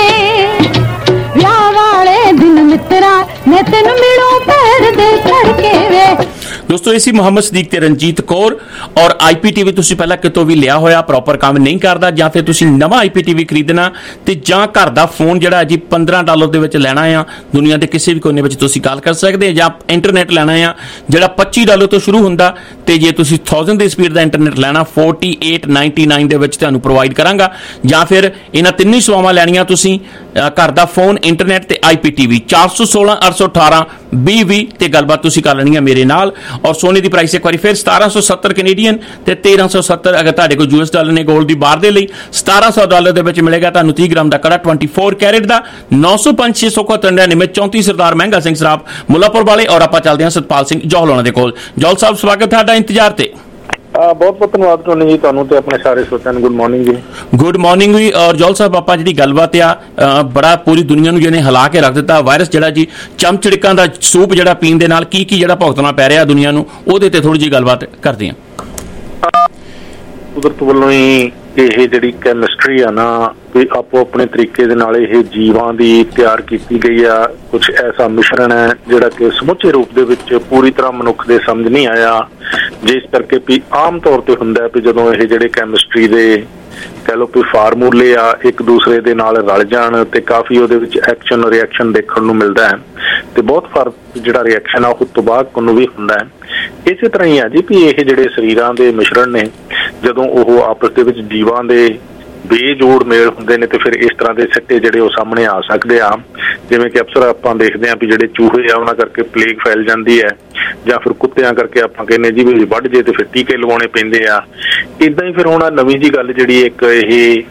ਵਿਆਹ ਵਾਲੇ ਦਿਨ ਮਿੱਤਰਾ ਮੈਂ ਤੈਨੂੰ ਮਿਲੂ ਪੈਰ ਦੇ ਧੜਕੇ ਵੇ।
ਦੋਸਤੋ ਇਹ ਸੀ ਮੁਹੰਮਦ ਸਦੀਕ ਤੇ ਰਣਜੀਤ ਕੌਰ। ਔਰ IPTV ਤੁਸੀਂ ਪਹਿਲਾਂ ਕਿਤੋਂ ਵੀ ਲਿਆ ਹੋਇਆ ਪ੍ਰੋਪਰ ਕੰਮ ਨਹੀਂ ਕਰਦਾ, ਜਾਂ ਫਿਰ ਤੁਸੀਂ ਨਵਾਂ IPTV ਖਰੀਦਣਾ ਤੇ ਜਾਂ ਘਰ ਦਾ ਫੋਨ ਜਿਹੜਾ ਜੀ $15 ਦੇ ਵਿੱਚ ਲੈਣਾ ਆ, ਦੁਨੀਆ ਦੇ ਕਿਸੇ ਵੀ ਕੋਨੇ ਵਿੱਚ ਤੁਸੀਂ ਕਾਲ ਕਰ ਸਕਦੇ, ਜਾਂ ਇੰਟਰਨੈਟ ਲੈਣਾ ਆ ਜਿਹੜਾ $25 ਤੋਂ ਸ਼ੁਰੂ ਹੁੰਦਾ, ਤੇ ਜੇ ਤੁਸੀਂ 1000 ਦੀ ਸਪੀਡ ਦਾ ਇੰਟਰਨੈਟ ਲੈਣਾ 4899 ਦੇ ਵਿੱਚ ਤੁਹਾਨੂੰ ਪ੍ਰੋਵਾਈਡ ਕਰਾਂਗਾ। ਜਾਂ ਫਿਰ ਇਹਨਾਂ ਤਿੰਨੇ ਸੇਵਾਵਾਂ ਲੈਣੀਆਂ ਤੁਸੀਂ, ਘਰ ਦਾ ਫੋਨ, ਇੰਟਰਨੈਟ ਤੇ IPTV 416 818 BV ਤੇ ਗੱਲਬਾਤ ਤੁਸੀਂ ਕਰ ਲੈਣੀ ਹੈ ਮੇਰੇ ਨਾਲ। ਔਰ ਸੋਨੇ ਦੀ ਪ੍ਰਾਈਸ ਇੱਕ ਵਾਰੀ ਫਿਰ 1770 ਕੈਨੇਡੀਅਨ ਤੇ 1370 ਅਗਰ ਤੁਹਾਡੇ ਕੋਲ US ਡਾਲਰ ਨੇ 골ਡ ਦੀ ਬਾਰ ਦੇ ਲਈ। $1700 ਦੇ ਵਿੱਚ ਮਿਲੇਗਾ ਤੁਹਾਨੂੰ 30 ਗ੍ਰਾਮ ਦਾ ਕੜਾ 24 ਕੈਰੇਟ ਦਾ। 905 671 99 34 ਸਰਦਾਰ ਮਹਿੰਗਾ ਸਿੰਘ ਸਰਾਬ ਮੁੱਲਾਪੁਰ ਵਾਲੇ। ਔਰ ਆਪਾਂ ਚੱਲਦੇ ਹਾਂ ਸਤਪਾਲ ਸਿੰਘ ਜੌਹਲ ਹੋਣਾ ਦੇ ਕੋਲ। ਜੌਹਲ ਸਾਹਿਬ ਸਵਾਗਤ ਤੁਹਾਡਾ ਇੰਤਜ਼ਾਰ ਤੇ।
ਬਹੁਤ ਬਹੁਤ ਧੰਨਵਾਦ ਟੋਨੀ ਜੀ, ਤੁਹਾਨੂੰ ਤੇ ਆਪਣੇ ਸਾਰੇ ਸਰੋਤਿਆਂ ਨੂੰ ਗੁੱਡ ਮਾਰਨਿੰਗ ਜੀ।
ਗੁੱਡ ਮਾਰਨਿੰਗ ਜੀ। ਔਰ ਜੌਹਲ ਸਾਹਿਬ ਆਪਾਂ ਜਿਹੜੀ ਗੱਲਬਾਤ ਆ ਬੜਾ ਪੂਰੀ ਦੁਨੀਆ ਨੂੰ ਜਿਹਨੇ ਹਿਲਾ ਕੇ ਰੱਖ ਦਿੱਤਾ ਵਾਇਰਸ ਜਿਹੜਾ ਜੀ ਚਮਚੜਿਕਾਂ ਦਾ ਸੂਪ ਜਿਹੜਾ ਪੀਣ ਦੇ ਨਾਲ ਕੀ ਜਿਹੜਾ ਭੁਗਤਣਾ ਪੈ ਰਿਹਾ ਦੁਨੀਆ ਨੂੰ, ਉਹਦੇ ਤੇ ਥੋੜੀ ਜਿਹੀ ਗੱਲਬਾਤ ਕਰਦੇ ਹਾਂ।
ਕੁਦਰਤ ਵੱਲੋਂ ਹੀ ਇਹ ਜਿਹੜੀ ਕੈਮਿਸਟਰੀ ਆ ਨਾ ਵੀ ਆਪੋ ਆਪਣੇ ਤਰੀਕੇ ਦੇ ਨਾਲ ਇਹ ਜੀਵਾਂ ਦੀ ਤਿਆਰ ਕੀਤੀ ਗਈ ਆ। ਕੁਝ ਐਸਾ ਮਿਸ਼ਰਣ ਹੈ ਜਿਹੜਾ ਕਿ ਸਮੁੱਚੇ ਰੂਪ ਦੇ ਵਿੱਚ ਪੂਰੀ ਤਰ੍ਹਾਂ ਮਨੁੱਖ ਦੇ ਸਮਝ ਨਹੀਂ ਆਇਆ, ਜਿਸ ਕਰਕੇ ਵੀ ਆਮ ਤੌਰ ਤੇ ਹੁੰਦਾ ਵੀ ਜਦੋਂ ਇਹ ਜਿਹੜੇ ਕੈਮਿਸਟਰੀ ਦੇ ਕਹਿ ਲਓ ਵੀ ਫਾਰਮੂਲੇ ਆ ਇੱਕ ਦੂਸਰੇ ਦੇ ਨਾਲ ਰਲ ਜਾਣ ਤੇ ਕਾਫੀ ਉਹਦੇ ਵਿੱਚ ਐਕਸ਼ਨ ਰਿਐਕਸ਼ਨ ਦੇਖਣ ਨੂੰ ਮਿਲਦਾ ਹੈ ਤੇ ਬਹੁਤ ਫਰਕ ਜਿਹੜਾ ਰਿਐਕਸ਼ਨ ਆ ਉਹ ਤਬਾਹ ਨੂੰ ਵੀ ਹੁੰਦਾ ਹੈ। ਇਸੇ ਤਰ੍ਹਾਂ ਹੀ ਆ ਜੀ ਵੀ ਇਹ ਜਿਹੜੇ ਸਰੀਰਾਂ ਦੇ ਮਿਸ਼ਰਣ ਨੇ ਜਦੋਂ ਉਹ ਆਪਸ ਦੇ ਵਿੱਚ ਜੀਵਾਂ ਦੇ ਬੇਜੋੜ ਮੇਲ ਹੁੰਦੇ ਨੇ ਤੇ ਫਿਰ ਇਸ ਤਰ੍ਹਾਂ ਦੇ ਸਿੱਟੇ ਜਿਹੜੇ ਉਹ ਸਾਹਮਣੇ ਆ ਸਕਦੇ ਆ। ਜਿਵੇਂ ਕਿ ਅਕਸਰ ਆਪਾਂ ਦੇਖਦੇ ਹਾਂ ਵੀ ਜਿਹੜੇ ਚੂਹੇ ਆ ਉਹਨਾਂ ਕਰਕੇ ਪਲੇਗ ਫੈਲ ਜਾਂਦੀ ਹੈ, ਜਾਂ ਫਿਰ ਕੁੱਤਿਆਂ ਕਰਕੇ ਆਪਾਂ ਕਹਿੰਦੇ ਜੀ ਵੀ ਵੱਢ ਜੇ ਤੇ ਫਿਰ ਟੀਕੇ ਲਗਾਉਣੇ ਪੈਂਦੇ ਆ। ਇਦਾਂ ਹੀ ਫਿਰ ਹੁਣ ਨਵੀਂ ਜੀ ਗੱਲ ਜਿਹੜੀ ਇੱਕ ਇਹ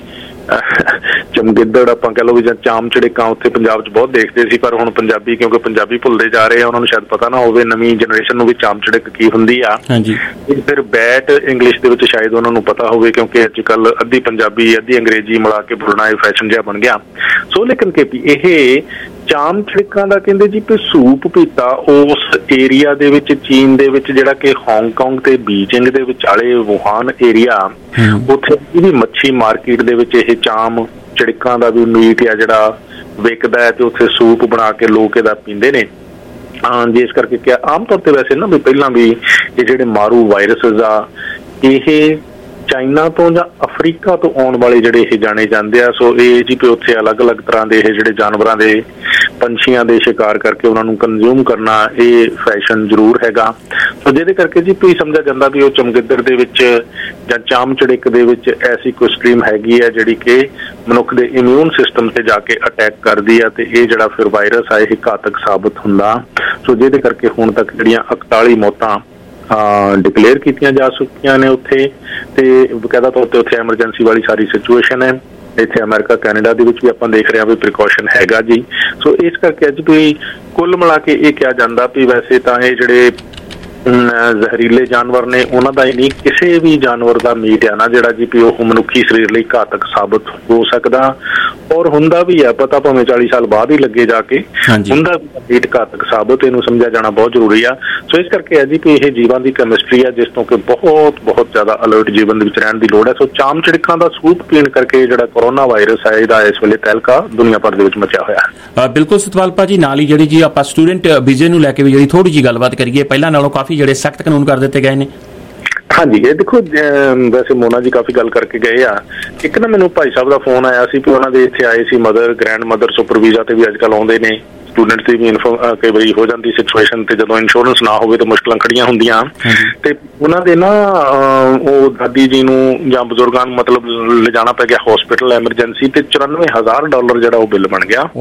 ਚਮਗਿੱਦੜ ਆਪਾਂ ਕਹਿ ਲਓ ਵੀ ਜਾਂ ਚਾਮ ਚੜੇਕਾਂ ਉੱਥੇ ਪੰਜਾਬ 'ਚ ਬਹੁਤ ਦੇਖਦੇ ਸੀ, ਪਰ ਹੁਣ ਪੰਜਾਬੀ ਕਿਉਂਕਿ ਪੰਜਾਬੀ ਭੁੱਲਦੇ ਜਾ ਰਹੇ ਆ, ਉਹਨਾਂ ਨੂੰ ਸ਼ਾਇਦ ਪਤਾ ਨਾ ਹੋਵੇ ਨਵੀਂ ਜਨਰੇਸ਼ਨ ਨੂੰ ਵੀ ਚਾਮ ਚੜੇਕ ਕੀ ਹੁੰਦੀ ਆ। ਫਿਰ ਬੈਟ ਇੰਗਲਿਸ਼ ਦੇ ਵਿੱਚ ਸ਼ਾਇਦ ਉਹਨਾਂ ਨੂੰ ਪਤਾ ਹੋਵੇ, ਕਿਉਂਕਿ ਅੱਜ ਕੱਲ ਅੱਧੀ ਪੰਜਾਬੀ ਅੱਧੀ ਅੰਗਰੇਜ਼ੀ ਮਿਲਾ ਕੇ ਬੋਲਣਾ ਇਹ ਫੈਸ਼ਨ ਜਿਹਾ ਬਣ ਗਿਆ। ਸੋ ਲੇਕਿਨ ਕਿ ਇਹ ਚਾਮ ਚੜਿਕਾਂ ਦਾ ਕਹਿੰਦੇ ਜੀ ਕਿ ਸੂਪ ਪੀਤਾ ਉਸ ਏਰੀਆ ਦੇ ਵਿੱਚ ਚੀਨ ਦੇ ਵਿੱਚ ਜਿਹੜਾ ਕਿ ਹਾਂਗਕਾਂਗ ਤੇ ਬੀਜਿੰਗ ਦੇ ਵਿਚਾਲੇ ਵੁਹਾਨ ਏਰੀਆ, ਉੱਥੇ ਵੀ ਮੱਛੀ ਮਾਰਕੀਟ ਦੇ ਵਿੱਚ ਇਹ ਚਾਮ ਚੜਿਕਾਂ ਦਾ ਵੀ ਮੀਟ ਆ ਜਿਹੜਾ ਵਿਕਦਾ ਹੈ ਤੇ ਉੱਥੇ ਸੂਪ ਬਣਾ ਕੇ ਲੋਕ ਇਹਦਾ ਪੀਂਦੇ ਨੇ। ਜਿਸ ਕਰਕੇ ਕਿਹਾ ਆਮ ਤੌਰ ਤੇ ਵੈਸੇ ਨਾ ਵੀ ਪਹਿਲਾਂ ਵੀ ਇਹ ਜਿਹੜੇ ਮਾਰੂ ਵਾਇਰਸਿਸ ਆ ਇਹ ਚਾਈਨਾ ਤੋਂ ਜਾਂ ਅਫਰੀਕਾ ਤੋਂ ਆਉਣ ਵਾਲੇ ਜਿਹੜੇ ਇਹ ਜਾਣੇ ਜਾਂਦੇ ਆ। ਸੋ ਇਹ ਜੀ ਵੀ ਉੱਥੇ ਅਲੱਗ-ਅਲੱਗ ਤਰ੍ਹਾਂ ਦੇ ਇਹ ਜਿਹੜੇ ਜਾਨਵਰਾਂ ਦੇ ਪੰਛੀਆਂ ਦੇ ਸ਼ਿਕਾਰ ਕਰਕੇ ਉਹਨਾਂ ਨੂੰ ਕੰਜ਼ਿਊਮ ਕਰਨਾ ਇਹ ਫੈਸ਼ਨ ਜ਼ਰੂਰ ਹੈਗਾ। ਸੋ ਜਿਹਦੇ ਕਰਕੇ ਜੀ ਵੀ ਸਮਝਿਆ ਜਾਂਦਾ ਵੀ ਉਹ ਚਮਗਿੱਦੜ ਦੇ ਵਿੱਚ ਜਾਂ ਚਾਮ ਚੜਿਕ ਦੇ ਵਿੱਚ ਐਸੀ ਕੋਈ ਸਟ੍ਰੀਮ ਹੈਗੀ ਹੈ ਜਿਹੜੀ ਕਿ ਮਨੁੱਖ ਦੇ ਇਮਿਊਨ ਸਿਸਟਮ ਤੇ ਜਾ ਕੇ ਅਟੈਕ ਕਰਦੀ ਆ ਤੇ ਇਹ ਜਿਹੜਾ ਫਿਰ ਵਾਇਰਸ ਆ ਇਹ ਘਾਤਕ ਸਾਬਤ ਹੁੰਦਾ। ਸੋ ਜਿਹਦੇ ਕਰਕੇ ਹੁਣ ਤੱਕ ਜਿਹੜੀਆਂ 41 ਮੌਤਾਂ ਡਿਕਲੇਅਰ ਕੀਤੀਆਂ ਜਾ ਚੁੱਕੀਆਂ ਨੇ ਉੱਥੇ, ਤੇ ਬਕਾਇਦਾ ਤੌਰ ਤੇ ਉੱਥੇ ਐਮਰਜੈਂਸੀ ਵਾਲੀ ਸਾਰੀ ਸਿਚੁਏਸ਼ਨ ਹੈ। ਇੱਥੇ ਅਮਰੀਕਾ ਕੈਨੇਡਾ ਦੇ ਵਿੱਚ ਵੀ ਆਪਾਂ ਦੇਖ ਰਹੇ ਹਾਂ ਵੀ ਪ੍ਰੀਕਾਸ਼ਨ ਹੈਗਾ ਜੀ। ਸੋ ਇਸ ਕਰਕੇ ਅੱਜ ਵੀ ਕੁੱਲ ਮਿਲਾ ਕੇ ਇਹ ਕਿਹਾ ਜਾਂਦਾ ਵੀ ਵੈਸੇ ਤਾਂ ਇਹ ਜਿਹੜੇ ਜ਼ਹਿਰੀਲੇ ਜਾਨਵਰ ਨੇ ਉਹਨਾਂ ਦਾ ਹੀ ਨਹੀਂ, ਕਿਸੇ ਵੀ ਜਾਨਵਰ ਦਾ ਮੀਟ ਆ ਨਾ ਜਿਹੜਾ ਜੀ ਵੀ ਉਹ ਮਨੁੱਖੀ ਸਰੀਰ ਲਈ ਘਾਤਕ ਸਾਬਤ ਹੋ ਸਕਦਾ ਔਰ ਹੁੰਦਾ ਵੀ ਆ। ਪਤਾ ਭਾਵੇਂ 40 ਸਾਲ ਬਾਅਦ ਹੀ ਲੱਗੇ ਜਾ ਕੇ, ਹੁੰਦਾ ਮੀਟ ਘਾਤਕ ਸਾਬਤ, ਇਹਨੂੰ ਸਮਝਿਆ ਜਾਣਾ ਬਹੁਤ ਜ਼ਰੂਰੀ ਆ। ਸੋ ਇਸ ਕਰਕੇ ਹੈ ਜੀ ਕਿ ਇਹ ਜੀਵਾਂ ਦੀ ਕੈਮਿਸਟਰੀ ਆ ਜਿਸ ਤੋਂ ਕਿ ਬਹੁਤ ਜ਼ਿਆਦਾ ਅਲਰਟ ਜੀਵਨ ਦੇ ਵਿੱਚ ਰਹਿਣ ਦੀ ਲੋੜ ਹੈ। ਸੋ ਚਾਮ ਚੜਿਕਾਂ ਦਾ ਸੂਪ ਪੀਣ ਕਰਕੇ ਜਿਹੜਾ ਕੋਰੋਨਾ ਵਾਇਰਸ ਹੈ ਇਹਦਾ ਇਸ ਵੇਲੇ ਤਹਿਲਕਾ ਦੁਨੀਆ ਭਰ ਦੇ ਵਿੱਚ ਮਚਿਆ ਹੋਇਆ ਹੈ।
ਬਿਲਕੁਲ ਸਤਪਾਲ ਭਾਜੀ, ਨਾਲ ਹੀ ਜਿਹੜੀ ਜੀ ਆਪਾਂ ਸਟੂਡੈਂਟ ਵੀਜ਼ੇ ਨੂੰ ਲੈ ਕੇ ਵੀ ਜਿਹੜੀ ਥੋੜੀ ਜਿਹੀ ਗੱਲਬਾਤ ਕਰੀਏ, ਪਹਿਲਾਂ ਨਾਲੋਂ ਕਾਫੀ ਜਿਹੜੇ ਸਖਤ ਕਾਨੂੰਨ ਕਰ ਦਿੱਤੇ ਗਏ ਨੇ।
ਹਾਂਜੀ, ਇਹ ਦੇਖੋ ਵੈਸੇ ਮੋਨਾ ਜੀ ਕਾਫੀ ਗੱਲ ਕਰਕੇ ਗਏ ਆ। ਇੱਕ ਨਾ ਮੈਨੂੰ ਭਾਈ ਸਾਹਿਬ ਦਾ ਫੋਨ ਆਇਆ ਸੀ ਕਿ ਉਹਨਾਂ ਦੇ ਇੱਥੇ ਆਏ ਸੀ mother, grandmother super visa ਤੇ ਵੀ ਅੱਜ ਕੱਲ੍ਹ ਆਉਂਦੇ ਨੇ। ਸਟੂਡੈਂਟ ਦੀ ਵੀ ਕਈ ਵਾਰੀ ਹੋ ਜਾਂਦੀ ਸਿਚੁਏਸ਼ਨ ਤੇ ਜਦੋਂ ਇੰਸ਼ੋਰੈਂਸ ਨਾ ਹੋਵੇ ਤਾਂ ਮੁਸ਼ਕਲਾਂ ਖੜੀਆਂ ਹੁੰਦੀਆਂ ਤੇ ਉਹਨਾਂ ਦੇ ਨਾ ਉਹ ਦਾਦੀ ਜੀ ਨੂੰ ਜਾਂ ਬਜ਼ੁਰਗਾਂ ਨੂੰ ਮਤਲਬ ਲਿਜਾਣਾ ਪੈ ਗਿਆ ਹਸਪੀਟਲ ਐਮਰਜੈਂਸੀ ਤੇ $94,000 ਜਿਹੜਾ ਉਹ ਬਿੱਲ ਬਣ ਗਿਆ।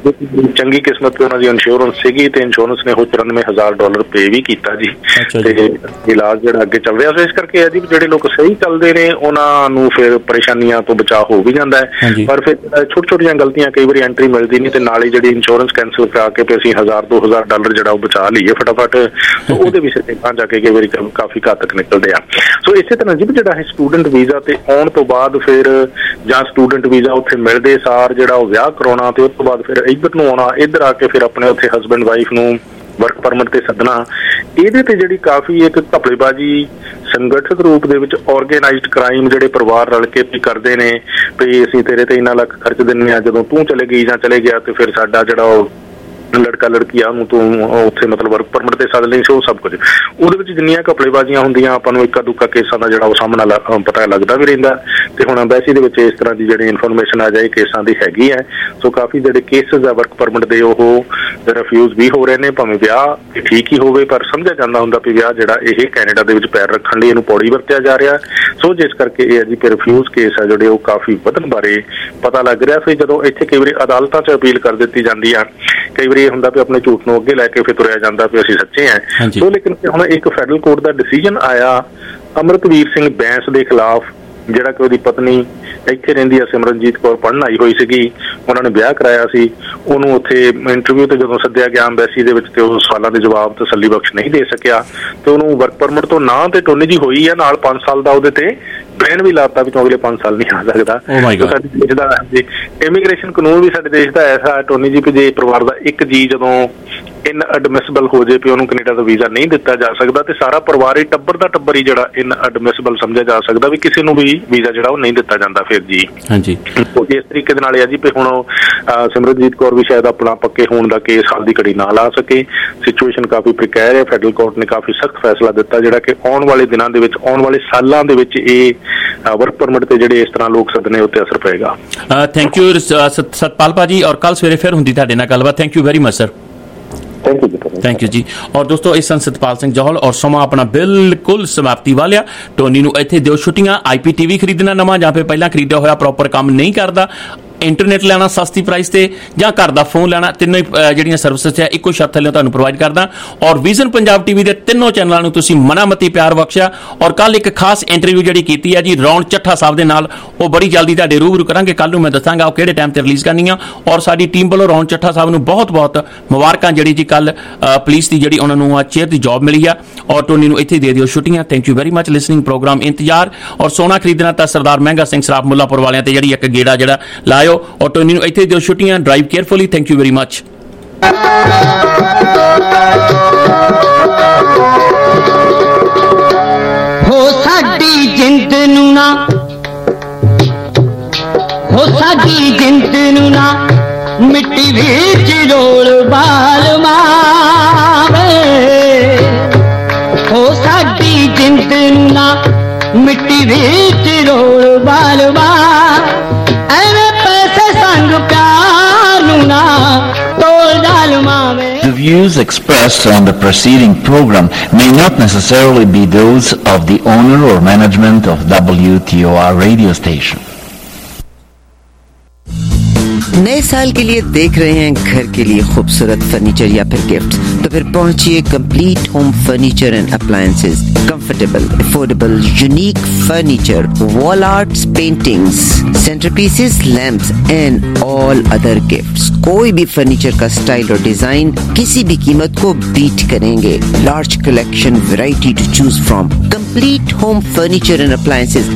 ਚੰਗੀ ਕਿਸਮਤ ਤੇ ਉਹਨਾਂ ਦੀ ਇੰਸ਼ੋਰੈਂਸ ਸੀਗੀ ਤੇ ਇੰਸ਼ੋਰੈਂਸ ਨੇ ਉਹ $94,000 ਪੇ ਵੀ ਕੀਤਾ ਜੀ ਤੇ ਇਲਾਜ ਜਿਹੜਾ ਅੱਗੇ ਚੱਲ ਰਿਹਾ। ਸੋ ਇਸ ਕਰਕੇ ਹੈ ਜੀ ਜਿਹੜੇ ਲੋਕ ਸਹੀ ਚੱਲਦੇ ਨੇ ਉਹਨਾਂ ਨੂੰ ਫਿਰ ਪਰੇਸ਼ਾਨੀਆਂ ਤੋਂ ਬਚਾਅ ਹੋ ਵੀ ਜਾਂਦਾ ਹੈ, ਪਰ ਫਿਰ ਛੋਟੀਆਂ ਗਲਤੀਆਂ ਕਈ ਵਾਰੀ ਐਂਟਰੀ ਮਿਲਦੀ ਨਹੀਂ ਤੇ ਨਾਲ ਹੀ ਜਿਹੜੀ ਇੰਸ਼ੋਰੈਂਸ ਕੈਂਸਲ ਕਰਾ ਕੇ ਅਸੀਂ $1,000-2,000 ਜਿਹੜਾ ਉਹ ਬਚਾ ਲਈਏ ਫਟਾਫਟ, ਉਹਦੇ ਵੀ ਸਿੱਟੇ ਜਾ ਕੇ ਕਈ ਵਾਰੀ ਕਾਫੀ ਘਾਤਕ ਨਿਕਲਦੇ ਆ। ਸੋ ਇਸੇ ਤਰ੍ਹਾਂ ਜੀ ਜਿਹੜਾ ਇਹ ਸਟੂਡੈਂਟ ਵੀਜ਼ਾ ਤੇ ਆਉਣ ਤੋਂ ਬਾਅਦ ਫਿਰ ਜਾਂ ਸਟੂਡੈਂਟ ਵੀਜ਼ਾ ਉੱਥੇ ਮਿਲਦੇ ਸਾਰ ਜਿਹੜਾ ਉਹ ਵਿਆਹ ਕਰਾਉਣਾ ਤੇ ਉਸ ਤੋਂ ਬਾਅਦ ਫਿਰ ਇੱਧਰ ਨੂੰ ਆਉਣਾ, ਇੱਧਰ ਆ ਕੇ ਫਿਰ ਆਪਣੇ ਉੱਥੇ ਹਸਬੈਂਡ ਵਾਈਫ ਨੂੰ ਵਰਕ ਪਰਮਿਟ ਤੇ ਸੱਦਣਾ, ਇਹਦੇ ਤੇ ਜਿਹੜੀ ਕਾਫੀ ਇੱਕ ਘਪਲੇਬਾਜ਼ੀ ਸੰਗਠਿਤ ਰੂਪ ਦੇ ਵਿੱਚ ਆਰਗੇਨਾਈਜ਼ਡ ਕ੍ਰਾਈਮ ਜਿਹੜੇ ਪਰਿਵਾਰ ਰਲ ਕੇ ਵੀ ਕਰਦੇ ਨੇ ਵੀ ਅਸੀਂ ਤੇਰੇ ਤੇ ਇੰਨਾ ਲੱਖ ਖਰਚ ਦਿੰਦੇ ਆ, ਜਦੋਂ ਤੂੰ ਚਲੇ ਗਈ ਜਾਂ ਚਲੇ ਗਿਆ ਤੇ ਫਿਰ ਸਾਡਾ ਜਿਹੜਾ ਉਹ ਲੜਕਾ ਲੜਕੀ ਆ ਉਹਨੂੰ ਤੂੰ ਉੱਥੇ ਮਤਲਬ ਵਰਕ ਪਰਮਿਟ ਤੇ ਸੱਦ ਲਈ ਸੀ। ਉਹ ਸਭ ਕੁਝ ਉਹਦੇ ਵਿੱਚ ਜਿੰਨੀਆਂ ਘਪਲੇਬਾਜ਼ੀਆਂ ਹੁੰਦੀਆਂ ਆਪਾਂ ਨੂੰ ਇੱਕਾ ਦੁੱਕਾ ਕੇਸਾਂ ਦਾ ਜਿਹੜਾ ਉਹ ਸਾਹਮਣਾ ਪਤਾ ਲੱਗਦਾ ਵੀ ਰਹਿੰਦਾ ਤੇ ਹੁਣ ਐਮਬੈਸੀ ਦੇ ਵਿੱਚ ਇਸ ਤਰ੍ਹਾਂ ਦੀ ਜਿਹੜੀ ਇਨਫੋਰਮੇਸ਼ਨ ਆ ਜਾਏ ਕੇਸਾਂ ਦੀ ਹੈਗੀ ਹੈ। ਸੋ ਕਾਫੀ ਜਿਹੜੇ ਕੇਸਿਸ ਆ ਵਰਕ ਪਰਮਿਟ ਦੇ ਉਹ ਰਿਫਿਊਜ਼ ਵੀ ਹੋ ਰਹੇ ਨੇ, ਭਾਵੇਂ ਵਿਆਹ ਠੀਕ ਹੀ ਹੋਵੇ ਪਰ ਸਮਝਿਆ ਜਾਂਦਾ ਹੁੰਦਾ ਵੀ ਵਿਆਹ ਜਿਹੜਾ ਇਹ ਕੈਨੇਡਾ ਦੇ ਵਿੱਚ ਪੈਰ ਰੱਖਣ ਲਈ ਇਹਨੂੰ ਪੌੜੀ ਵਰਤਿਆ ਜਾ ਰਿਹਾ। ਸੋ ਜਿਸ ਕਰਕੇ ਇਹ ਹੈ ਜੀ ਕਿ ਰਿਫਿਊਜ਼ ਕੇਸ ਆ ਜਿਹੜੇ ਉਹ ਕਾਫੀ ਵਧਣ ਬਾਰੇ ਪਤਾ ਲੱਗ ਰਿਹਾ। ਫਿਰ ਜਦੋਂ ਇੱਥੇ ਕਈ ਵਾਰੀ ਅਦਾਲਤਾਂ 'ਚ ਅਪੀਲ ਕਰ ਦਿੱਤੀ ਜਾਂਦੀ ਆ ਕਈ ਵਾਰੀ ਇਹ ਹੁੰਦਾ ਵੀ ਆਪਣੇ ਝੂਠ ਨੂੰ ਅੱਗੇ ਲੈ ਕੇ ਫਿਰ ਤੁਰਿਆ ਜਾਂਦਾ ਵੀ ਅਸੀਂ ਸੱਚੇ ਹਾਂ। ਸੋ ਲੇਕਿਨ ਹੁਣ ਇੱਕ ਫੈਡਰਲ ਕੋਰਟ ਦਾ ਡਿਸੀਜਨ ਆਇਆ ਅਮਰਤਵੀਰ ਸਿੰਘ ਬੈਂਸ ਦੇ ਖਿਲਾਫ, ਜਿਹੜਾ ਕਿ ਉਹਦੀ ਪਤਨੀ ਇੱਥੇ ਰਹਿੰਦੀ ਆ ਸਿਮਰਨਜੀਤ ਕੌਰ, ਪੜ੍ਹਨ ਆਈ ਹੋਈ ਸੀਗੀ, ਉਹਨਾਂ ਨੇ ਵਿਆਹ ਕਰਾਇਆ ਸੀ, ਉਹਨੂੰ ਉੱਥੇ ਇੰਟਰਵਿਊ ਤੇ ਜਦੋਂ ਸੱਦਿਆ ਗਿਆ ਅੰਬੈਸੀ ਦੇ ਵਿੱਚ ਤੇ ਉਹ ਸਵਾਲਾਂ ਦੇ ਜਵਾਬ ਤਸੱਲੀ ਬਖਸ਼ ਨਹੀਂ ਦੇ ਸਕਿਆ ਤੇ ਉਹਨੂੰ ਵਰਕ ਪਰਮਿਟ ਤੋਂ ਨਾ ਤੇ ਟੋਨੀ ਜੀ ਹੋਈ ਆ, ਨਾਲ 5 ਸਾਲ ਦਾ ਉਹਦੇ ਤੇ ਬੈਨ ਵੀ ਲਾਤਾ ਵੀ ਤੂੰ ਅਗਲੇ 5 ਸਾਲ ਨਹੀਂ ਆ ਸਕਦਾ। ਸਾਡੇ ਦੇਸ਼ ਦਾ ਇਮੀਗ੍ਰੇਸ਼ਨ ਕਾਨੂੰਨ ਵੀ ਸਾਡੇ ਦੇਸ਼ ਦਾ ਐਸਾ ਟੋਨੀ ਜੀ, ਕਿ ਜੇ ਪਰਿਵਾਰ ਦਾ ਇੱਕ ਜੀ ਜਦੋਂ ਇਨਐਡਮਿਸਿਬਲ ਹੋ ਜੇ ਵੀ ਉਹਨੂੰ ਕੈਨੇਡਾ ਦਾ ਵੀਜ਼ਾ ਨਹੀਂ ਦਿੱਤਾ ਜਾ ਸਕਦਾ ਤੇ ਸਾਰਾ ਪਰਿਵਾਰ ਹੀ ਟੱਬਰ ਦਾ ਟੱਬਰ ਹੀ ਜਿਹੜਾ ਇਨਐਡਮਿਸਿਬਲ ਸਮਝਿਆ ਜਾ ਸਕਦਾ, ਵੀ ਕਿਸੇ ਨੂੰ ਵੀ ਵੀਜ਼ਾ ਜਿਹੜਾ ਉਹ ਨਹੀਂ ਦਿੱਤਾ ਜਾਂਦਾ ਫਿਰ ਜੀ। ਹਾਂਜੀ, ਇਸ ਤਰੀਕੇ ਦੇ ਨਾਲ ਇਹ ਆ ਜੀ ਵੀ ਹੁਣ ਸਿਮਰਨਜੀਤ ਕੌਰ ਵੀ ਸ਼ਾਇਦ ਆਪਣਾ ਪੱਕੇ ਹੋਣ ਦਾ ਕੇਸ ਹਾਲ ਦੀ ਘੜੀ ਨਾ ਲਾ ਸਕੇ। ਸਿਚੁਏਸ਼ਨ ਕਾਫੀ ਪ੍ਰੀਕੇਅਰ ਹੈ। ਫੈਡਰਲ ਕੋਰਟ ਨੇ ਕਾਫੀ ਸਖਤ ਫੈਸਲਾ ਦਿੱਤਾ ਜਿਹੜਾ ਕਿ ਆਉਣ ਵਾਲੇ ਦਿਨਾਂ ਦੇ ਵਿੱਚ, ਆਉਣ ਵਾਲੇ ਸਾਲਾਂ ਦੇ ਵਿੱਚ ਇਹ ਵਰਕ ਪਰਮਿਟ ਤੇ ਜਿਹੜੇ ਇਸ ਤਰ੍ਹਾਂ ਲੋਕ ਸੱਦਣੇ ਉੱਤੇ ਅਸਰ ਪਏਗਾ।
ਥੈਂਕ ਯੂ ਸਤਪਾਲ ਭਾਜੀ, ਔਰ ਕੱਲ ਸਵੇਰੇ ਫਿਰ ਹੁੰਦੀ ਤੁਹਾਡੇ ਨਾਲ ਗੱਲਬਾਤ। Thank you very much sir. Thank you जी। और दोस्तों इस सन सतपाल सिंह जौहल और समा अपना बिल्कुल समाप्ति वालिया। टोनी नूं इत्थे दिओ छुट्टियां। IPTV खरीदना नवां जां फिर पहलां खरीदिया होया प्रॉपर काम नहीं करदा, इंटरनेट लेना सस्ती प्राइस ते जां घर दा फोन लेना, तीनों जिहड़ियां सर्विसेज है इक्को छत थल्ले तुहानूं प्रोवाइड करदा। और विजन पंजाब टीवी दे तीनों चैनलों नूं तुसीं मना मती प्यार बख्शिया। और कल एक खास इंटरव्यू जिहड़ी कीती है जी रौन चट्ठा साहब दे नाल, वो बड़ी जल्दी तुहाडे रूबरू करांगे। कल नूं मैं दसांगा किहड़े टाइम ते रिलीज़ करनी आ। और साडी टीम वालों रौन चट्ठा साहब नूं बहुत बहुत मुबारकां जिहड़ी जी कल पुलिस दी जिहड़ी उन्हां नूं चेयर दी जॉब मिली आ। और टोनी नूं इत्थे दे दिओ छुट्टियां। Thank you very much listening program इंतजार। और सोना खरीदना तां सरदार महंगा सिंह सराफ मुल्लापुर वालियां ते जिहड़ी एक गेड़ा जिहड़ा लायो। और टोनी नूं इत्थे दिओ छुट्टियां। Drive carefully. Thank you very much.
हो साडी जिंद नूं ना, हो साडी जिंद नूं ना मिट्टी विच रोल बाल मावे। हो साडी जिंद नूं ना मिट्टी विच रोल बाल मावे।
The views expressed on the preceding program may not necessarily be those of the owner or management of WTOR radio station.
नए साल के लिए देख रहे हैं घर के लिए खूबसूरत फर्नीचर या फिर गिफ्ट, तो फिर पहुंचिए complete home furniture and appliances. Comfortable, affordable, unique furniture, wall arts, paintings, centrepieces, lamps and all other gifts. कोई भी फर्नीचर का स्टाइल और डिजाइन किसी भी कीमत को बीट करेंगे। Large collection, variety to choose from. Complete home furniture and appliances,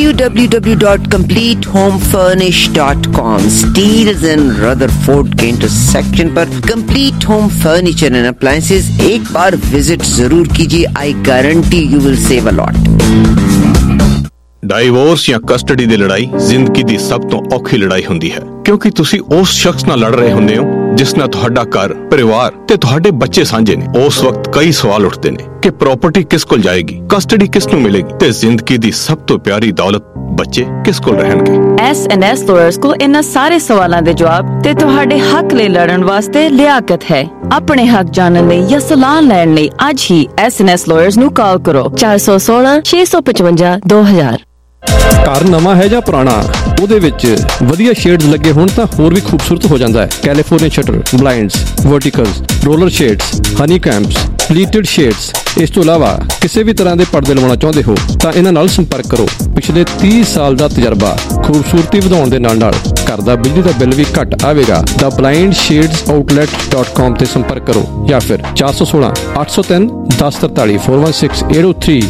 www.completehomefurnish.com। Steeles and Rutherford के इंटरसेक्शन पर complete home furniture and appliances एक बार विजिट जरूर कीजिए। I guarantee you will save a lot.
Divorce ਜਾਂ custody ਦੀ ਲੜਾਈ ਜ਼ਿੰਦਗੀ ਦੀ ਸਭ ਤੋਂ ਔਖੀ ਲੜਾਈ ਹੁੰਦੀ ਹੈ, ਕਿਉਂਕਿ ਤੁਸੀਂ ਉਸ ਸ਼ਖਸ ਨਾਲ ਲੜ ਰਹੇ ਹੁੰਦੇ ਹੋ ਜਿਸ ਨਾਲ ਤੁਹਾਡਾ ਘਰ, ਪਰਿਵਾਰ ਤੇ ਤੁਹਾਡੇ ਬੱਚੇ ਸਾਂਝੇ ਨੇ। ਉਸ ਵਕਤ ਕਈ ਸਵਾਲ ਉੱਠਦੇ ਨੇ ਕਿ ਪ੍ਰਾਪਰਟੀ ਕਿਸ ਕੋਲ ਜਾਏਗੀ, ਕਸਟਡੀ ਕਿਸ ਨੂੰ ਮਿਲੇਗੀ ਤੇ ਜ਼ਿੰਦਗੀ ਦੀ ਸਭ ਤੋਂ ਪਿਆਰੀ ਦੌਲਤ ਬੱਚੇ ਕਿਸ ਕੋਲ ਰਹਿਣਗੇ।
S&S ਲਾਇਰਸ ਕੋਲ ਇਹਨਾਂ ਸਾਰੇ ਸਵਾਲਾਂ ਦੇ ਜਵਾਬ ਤੇ ਤੁਹਾਡੇ ਹੱਕ ਲਈ ਲੜਨ ਵਾਸਤੇ ਲਿਆਕਤ ਹੈ। ਆਪਣੇ ਹੱਕ ਜਾਣਨ ਲਈ ਜਾਂ ਸਲਾਹ ਲੈਣ ਲਈ ਅੱਜ ਹੀ S&S ਲਾਇਰਸ ਨੂੰ ਕਾਲ ਕਰੋ 416 655 2000।
ਘਰ ਨਵਾਂ ਹੈ ਜਾਂ ਪੁਰਾਣਾ, ਉਹਦੇ ਵਿੱਚ ਵਧੀਆ ਸ਼ੇਡਸ ਲੱਗੇ ਹੋਣ ਤਾਂ ਹੋਰ ਵੀ ਖੂਬਸੂਰਤ ਹੋ ਜਾਂਦਾ ਹੈ। California shutter, blinds, verticals, roller shades, honeycombs, pleated shades. ਇਸ ਤੋਂ ਇਲਾਵਾ ਕਿਸੇ ਵੀ ਤਰ੍ਹਾਂ ਦੇ ਪਰਦੇ ਲਵਾਉਣਾ ਚਾਹੁੰਦੇ ਹੋ ਤਾਂ ਇਹਨਾਂ ਨਾਲ ਸੰਪਰਕ ਕਰੋ। ਪਿਛਲੇ 30 ਸਾਲ ਦਾ ਤਜਰਬਾ, ਖੂਬਸੂਰਤੀ ਵਧਾਉਣ ਦੇ ਨਾਲ ਘਰ ਦਾ ਬਿਜਲੀ ਦਾ ਬਿੱਲ ਵੀ ਘੱਟ ਆਵੇਗਾ। ਦਾ blindshadesOutlet.com ਤੇ ਸੰਪਰਕ ਕਰੋ ਜਾਂ ਫਿਰ 416 803 1043 416 803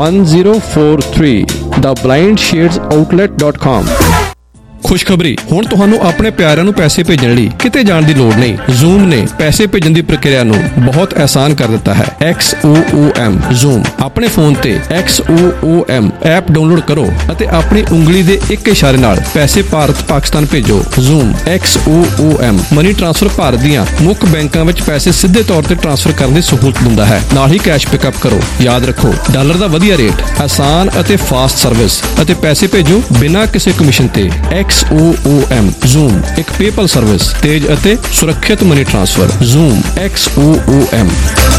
1043 ਦਾ blindshadesOutlet.com। ਖੁਸ਼ਖਬਰੀ, ਹੁਣ ਤੁਹਾਨੂੰ ਆਪਣੇ ਪਿਆਰਿਆਂ ਨੂੰ ਪੈਸੇ ਭੇਜਣ ਲਈ ਕਿਤੇ ਜਾਣ ਦੀ ਲੋੜ ਨਹੀਂ। ਜ਼ੂਮ ਨੇ ਪੈਸੇ ਭੇਜਣ ਦੀ ਪ੍ਰਕਿਰਿਆ ਨੂੰ ਬਹੁਤ ਆਸਾਨ ਕਰ ਦਿੱਤਾ ਹੈ। XOOM Xoom. ਆਪਣੇ ਫੋਨ ਤੇ XOOM ਐਪ ਡਾਊਨਲੋਡ ਕਰੋ ਅਤੇ ਆਪਣੀ ਉਂਗਲੀ ਦੇ ਇੱਕ ਇਸ਼ਾਰੇ ਨਾਲ ਪੈਸੇ ਭਾਰਤ ਪਾਕਿਸਤਾਨ ਭੇਜੋ। Xoom XOOM money transfer Bharat ਦੀਆਂ ਮੁੱਖ ਬੈਂਕਾਂ ਵਿੱਚ ਪੈਸੇ ਸਿੱਧੇ ਤੌਰ ਤੇ ਟ੍ਰਾਂਸਫਰ ਕਰਨ ਦੀ ਸਹੂਲਤ ਦਿੰਦਾ ਹੈ। ਨਾਲ ਹੀ ਕੈਸ਼ ਪਿਕਅਪ ਕਰੋ। ਯਾਦ ਰੱਖੋ, ਡਾਲਰ ਦਾ ਵਧੀਆ ਰੇਟ, ਆਸਾਨ ਅਤੇ ਫਾਸਟ ਸਰਵਿਸ ਅਤੇ ਪੈਸੇ ਭੇਜੋ ਬਿਨਾਂ ਕਿਸੇ ਕਮਿਸ਼ਨ ਤੇ। XOOM ਜ਼ੂਮ ਇੱਕ ਪੇਪਲ ਸਰਵਿਸ, ਤੇਜ਼ ਅਤੇ ਸੁਰੱਖਿਅਤ ਮਨੀ ਟ੍ਰਾਂਸਫਰ। Xoom XOOM।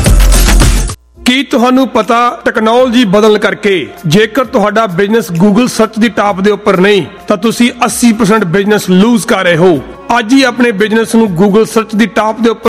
ਕੀ ਤੁਹਾਨੂੰ ਪਤਾ ਟੈਕਨੋਲੋਜੀ ਬਦਲਣ ਕਰਕੇ ਜੇਕਰ ਤੁਹਾਡਾ ਬਿਜ਼ਨਸ ਗੂਗਲ ਸਰਚ ਦੀ ਟਾਪ ਦੇ ਉੱਪਰ ਨਹੀਂ ਤਾਂ ਤੁਸੀਂ 80% ਬਿਜ਼ਨਸ ਲੂਜ਼ ਕਰ ਰਹੇ ਹੋ। ਅੱਜ ਹੀ ਆਪਣੇ ਬਿਜ਼ਨਸ ਨੂੰ ਗੂਗਲ ਸਰਚ ਦੀ ਟਾਪ ਦੇ ਉੱਪਰ